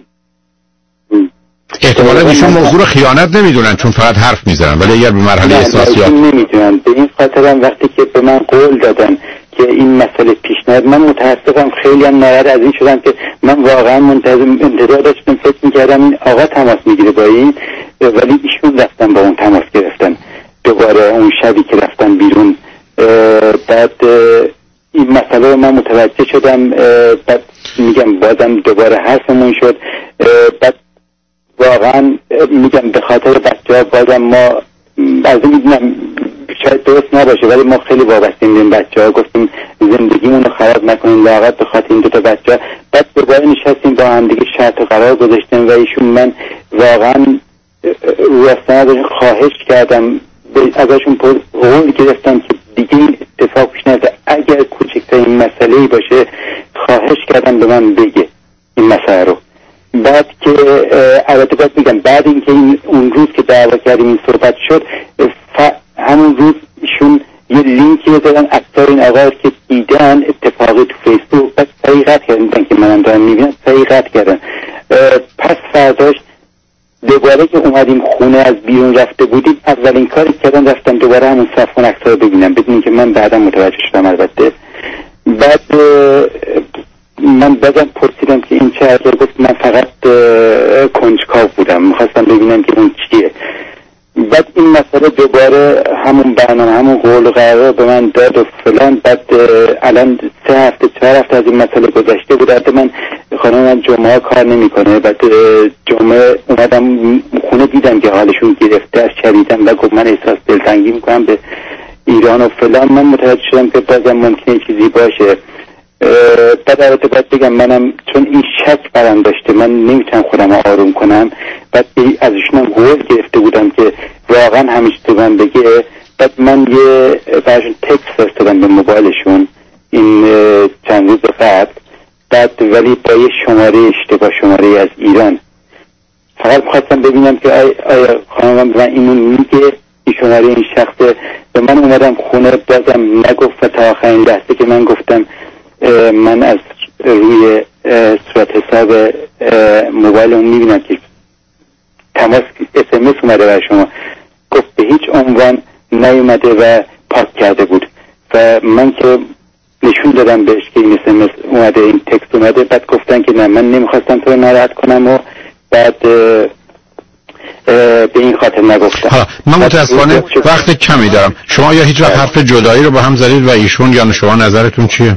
احتمالا ایشون موضوع رو خیانت نمیدونن چون فقط حرف میزنن، ولی اگر به مرحله احساسیات نمیدونن. به این خاطرم وقتی که به من قول دادن که این مسئله پیش نیاد، من متاسفم خیلی هم ناراحت از این شدم که من واقعا منتظر انتظار داشتم، فکر میکردم این آقا تماس میگیره با این، ولی ایشون رفتن با اون تماس گرفتن دوباره اون شبی که رفتن بیرون. بعد این مسئله رو من متوجه شدم، بعد میگم بازم دوباره حرفمون شد. بعد واقعا میگم به خاطر بچه ها بازم ما از این میدونم شاید درست نباشه ولی ما خیلی وابستیم به این بچه ها، گفتیم زندگیمون رو خراب نکنیم لااقل به خاطر این دو تا بچه ها. بعد دوباره نشستیم با هم دیگه شرط قرار گذاشتیم و ایشون من واقعا راستانه خواهش کردم ازشون قول گرفتم که دیگه این اتفاق پیش نیفته، اگر کوچکترین مسئله‌ای باشه خواهش کردم به من بگه این مسئله رو. بعد که البته باید میگم بعد اینکه این اون روز که دعوا کردیم این صحبت شد، همون روز ایشون یه لینکی دادن اکثر این آقا که دیدن اتفاقی تو فیسبوک، بعد سریع قطع کردن که منم دارم میبینم، سریع قطع کردن. پس فرداش دوباره که اومدیم خونه از بیرون رفته بودیم، اولین کاری کردن رفتم دوباره همون صفحه اکثر رو ببینم، بدون که من بعدا متوجه شدم البته. بعد من بازم پرسیدم که این چه هرگاه، گفت من فقط کنجکاو بودم، میخواستم ببینم که اون چیه. بعد این مسئله دوباره همون برنامه همون قول و قرار به من داد و فلان. بعد الان سه هفته چهار هفته از این مسئله گذشته بود. حتی من خانم من جمعه کار نمیکنه، بعد جمعه اومدم خونه دیدم که حالشون گرفته از شدیدم و گفت من احساس دلتنگی میکنم به ایران و فلان. من متوجه شدم که بازم ممکنه چیزی باشه. بعد البته باید بگم منم چون این شک برام داشته من نمیتونم خودم رو آروم کنم، بعد از ایشونم قول گرفته بودم که واقعا همیشه تو من بگه. بعد من یه برشون تکست فرستادم به موبایلشون این چند روز قبل، بعد ولی با یه شماره اشتباه، شماره از ایران. فقط خواستم ببینم که آیا خانمم به من اینو میگه این شماره این شخصه. به من اومدم خونه بازم نگفت و تا آخرین لحظه که من گفتم من از روی صورت حساب موبایل اون میبینم که تماس اس ام اس اومده برای شما، گفت به هیچ عنوان نیومده و پاک کرده بود و من که نشون دادم بهش که این اس ام اس اومده، این تکست اومده. بعد گفتن که نه من نمیخواستم تو رو ناراحت کنم و بعد به این خاطر نگفتم. حالا من متاسفانه وقت کمی دارم، شما یا هیچ وقت حرف جدایی رو با هم زدید و ایشون یا شما نظرتون چیه؟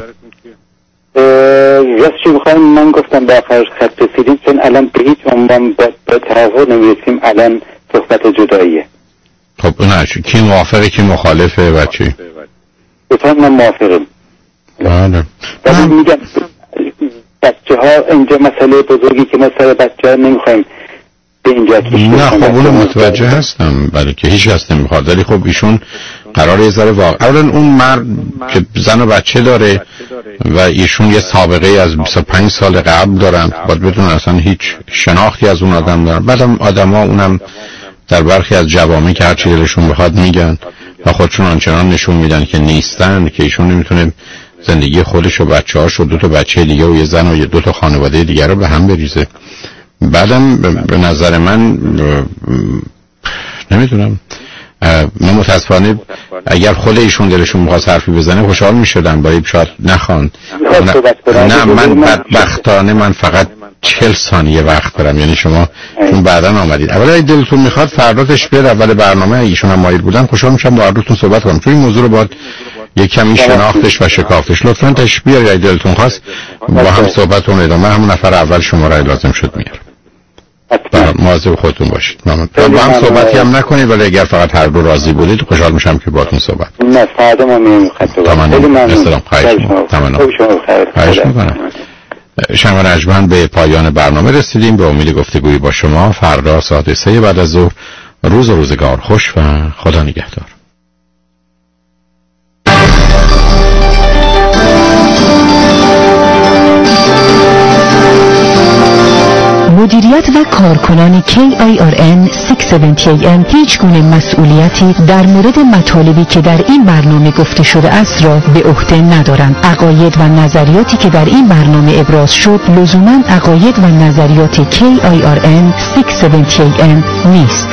راستش بخوایم من گفتم به آخرش خط رسیدیم، چون الان به هیچ عنوان با توافق نمیرسیم، الان صحبت جداییه. خب نه کی موافقه کی مخالفه و چی؟ بفهم من موافقم. بله. ولی میگم بچه ها اینجا مسئله بزرگی که ما سر بچه ها نمیخوایم به اینجا کشیم. نه خب اونو متوجه هستم، بله که هیچ کس نمیخواد، ولی خب ایشون قراره یه ذره واقع اولا اون مرد که زن و بچه داره و ایشون یه سابقه از بیست و پنج سال قبل دارن، باید بدون اصلا هیچ شناختی از اون آدم دارن. بعدم آدم ها اونم در برخی از جوامع که هر چی دلشون بخواد میگن و خودشون آنچنان نشون میدن که نیستن که ایشون نمیتونه زندگی خودش و بچه‌هاش و دو تا بچه دیگه و یه زن و یه دو تا خانواده دیگه رو به هم بریزه. بعدم به نظر من نمیدونم، من متاسفانه اگر خود ایشون دلشون می‌خواست حرفی بزنه خوشحال می‌شدن، باید شاید نخوان. نه من بدبختانه من فقط چهل ثانیه وقت دارم، یعنی شما چون بعداً آمدید اول اگه دلتون میخواد فرداتش بیاد اول برنامه ایشون هم مایل بودن خوشحال میشم با عروتون صحبت کنم، چون این موضوع رو باید یک کمی شناختش و شکافتش. لطفاً تشریف بیارید اگه دلتون خواست با هم صحبتون ادامه. همون نفر اول شماره لازم شد میارم. مواظب خودتون باشید. ممنون. با هم صحبتی هم نکنید، ولی اگر فقط هر دو راضی بودید خوشحال میشم که باهاتون صحبت کنم. نه فردا ما میریم خدمت. خیلی ممنون. خواهش می‌کنم. شنوان اجمن به پایان برنامه رسیدیم. به امید گفتگویی با شما فردا ساعت سه بعد از ظهر. روز و روزگار خوش و خدا نگهدار. مدیریت و کارکنان کی آی آر ان ششصد و هفتاد ای ام هیچ گونه مسئولیتی در مورد مطالبی که در این برنامه گفته شده است را به عهده ندارند. عقاید و نظریاتی که در این برنامه ابراز شد لزوما عقاید و نظریات کی آی آر ان ششصد و هفتاد ای ام نیست.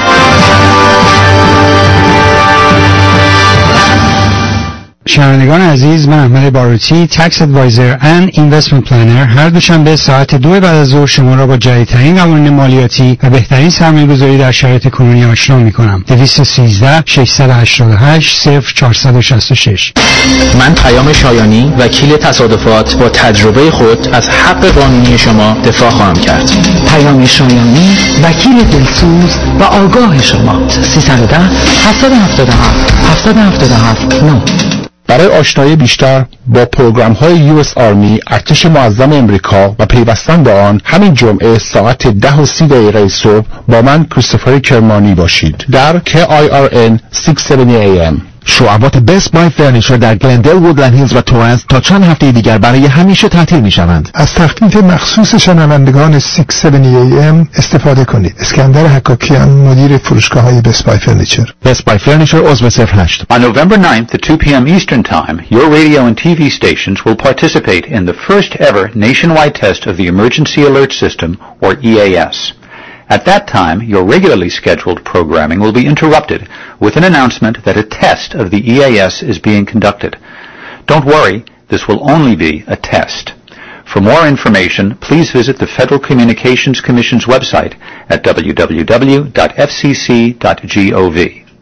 شنوندگان عزیز، من احمد باروتی، تکس ادوایزر اند اینوستمنت پلنر، هر دوشنبه ساعت دو بعد از ظهر شما را با جدیدترین قوانین مالیاتی و بهترین سرمایه‌گذاری در شرایط کنونی آشنا می‌کنم. دویست و سیزده ششصد و هشتاد و هشت صفر چهارصد و شصت و شش. من پیام شایانی، وکیل تصادفات، با تجربه خود از حق قانونی شما دفاع خواهم کرد. پیام شایانی، وکیل دلسوز و آگاه شما. سیصد و ده هفتصد و هفتاد و هفت هفتصد و هفتاد و هفت نه. برای آشنایی بیشتر با پروگرام‌های یو اس Army، ارتش معظم امریکا و پیوستن به آن، همین جمعه ساعت ده و سی دقیقه صبح با من کریستوفر کرمانی باشید در کی آی آر ان ششصد و هفتاد ای ام. شعبات بست بای فرنیچر در گلندل، وودلند هیلز و تورنس تا چند هفته دیگر برای همیشه تعطیل می‌شوند. از تخفیف مخصوص شنوندگان ششصد و هفتاد ای ام استفاده کنید. اسکندر حکاکیان، مدیر فروشگاه‌های بست بای فرنیچر. بست بای فرنیچر عضو صفر هشت. On November ninth at two p m Eastern Time, your radio and T V stations will participate in the first ever nationwide test of the Emergency Alert System, or E A S. At that time, your regularly scheduled programming will be interrupted with an announcement that a test of the E A S is being conducted. Don't worry, this will only be a test. For more information, please visit the Federal Communications Commission's website at w w w dot f c c dot gov.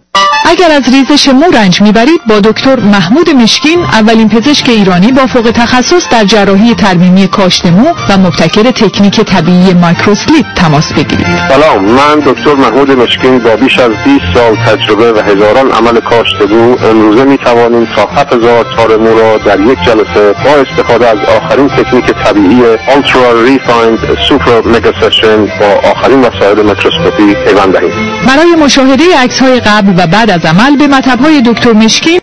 اگر از ریزش مو رنج میبرید با دکتر محمود مشکین، اولین پزشک ایرانی با فوق تخصص در جراحی ترمیمی کاشت مو و مبتکر تکنیک طبیعی مایکروسلیپ تماس بگیرید. سلام، من دکتر محمود مشکین با بیش از بیست سال تجربه و هزاران عمل کاشت مو امروزه میتوانیم تا هفت هزار تار مو را در یک جلسه با استفاده از آخرین تکنیک طبیعی Ultra Refined Super Mega Session با آخرین وسایل میکروسکوپی پیوند دهیم. برای مشاهده عکس‌های قبل و بعد از عمل به مطب‌های دکتر مشکین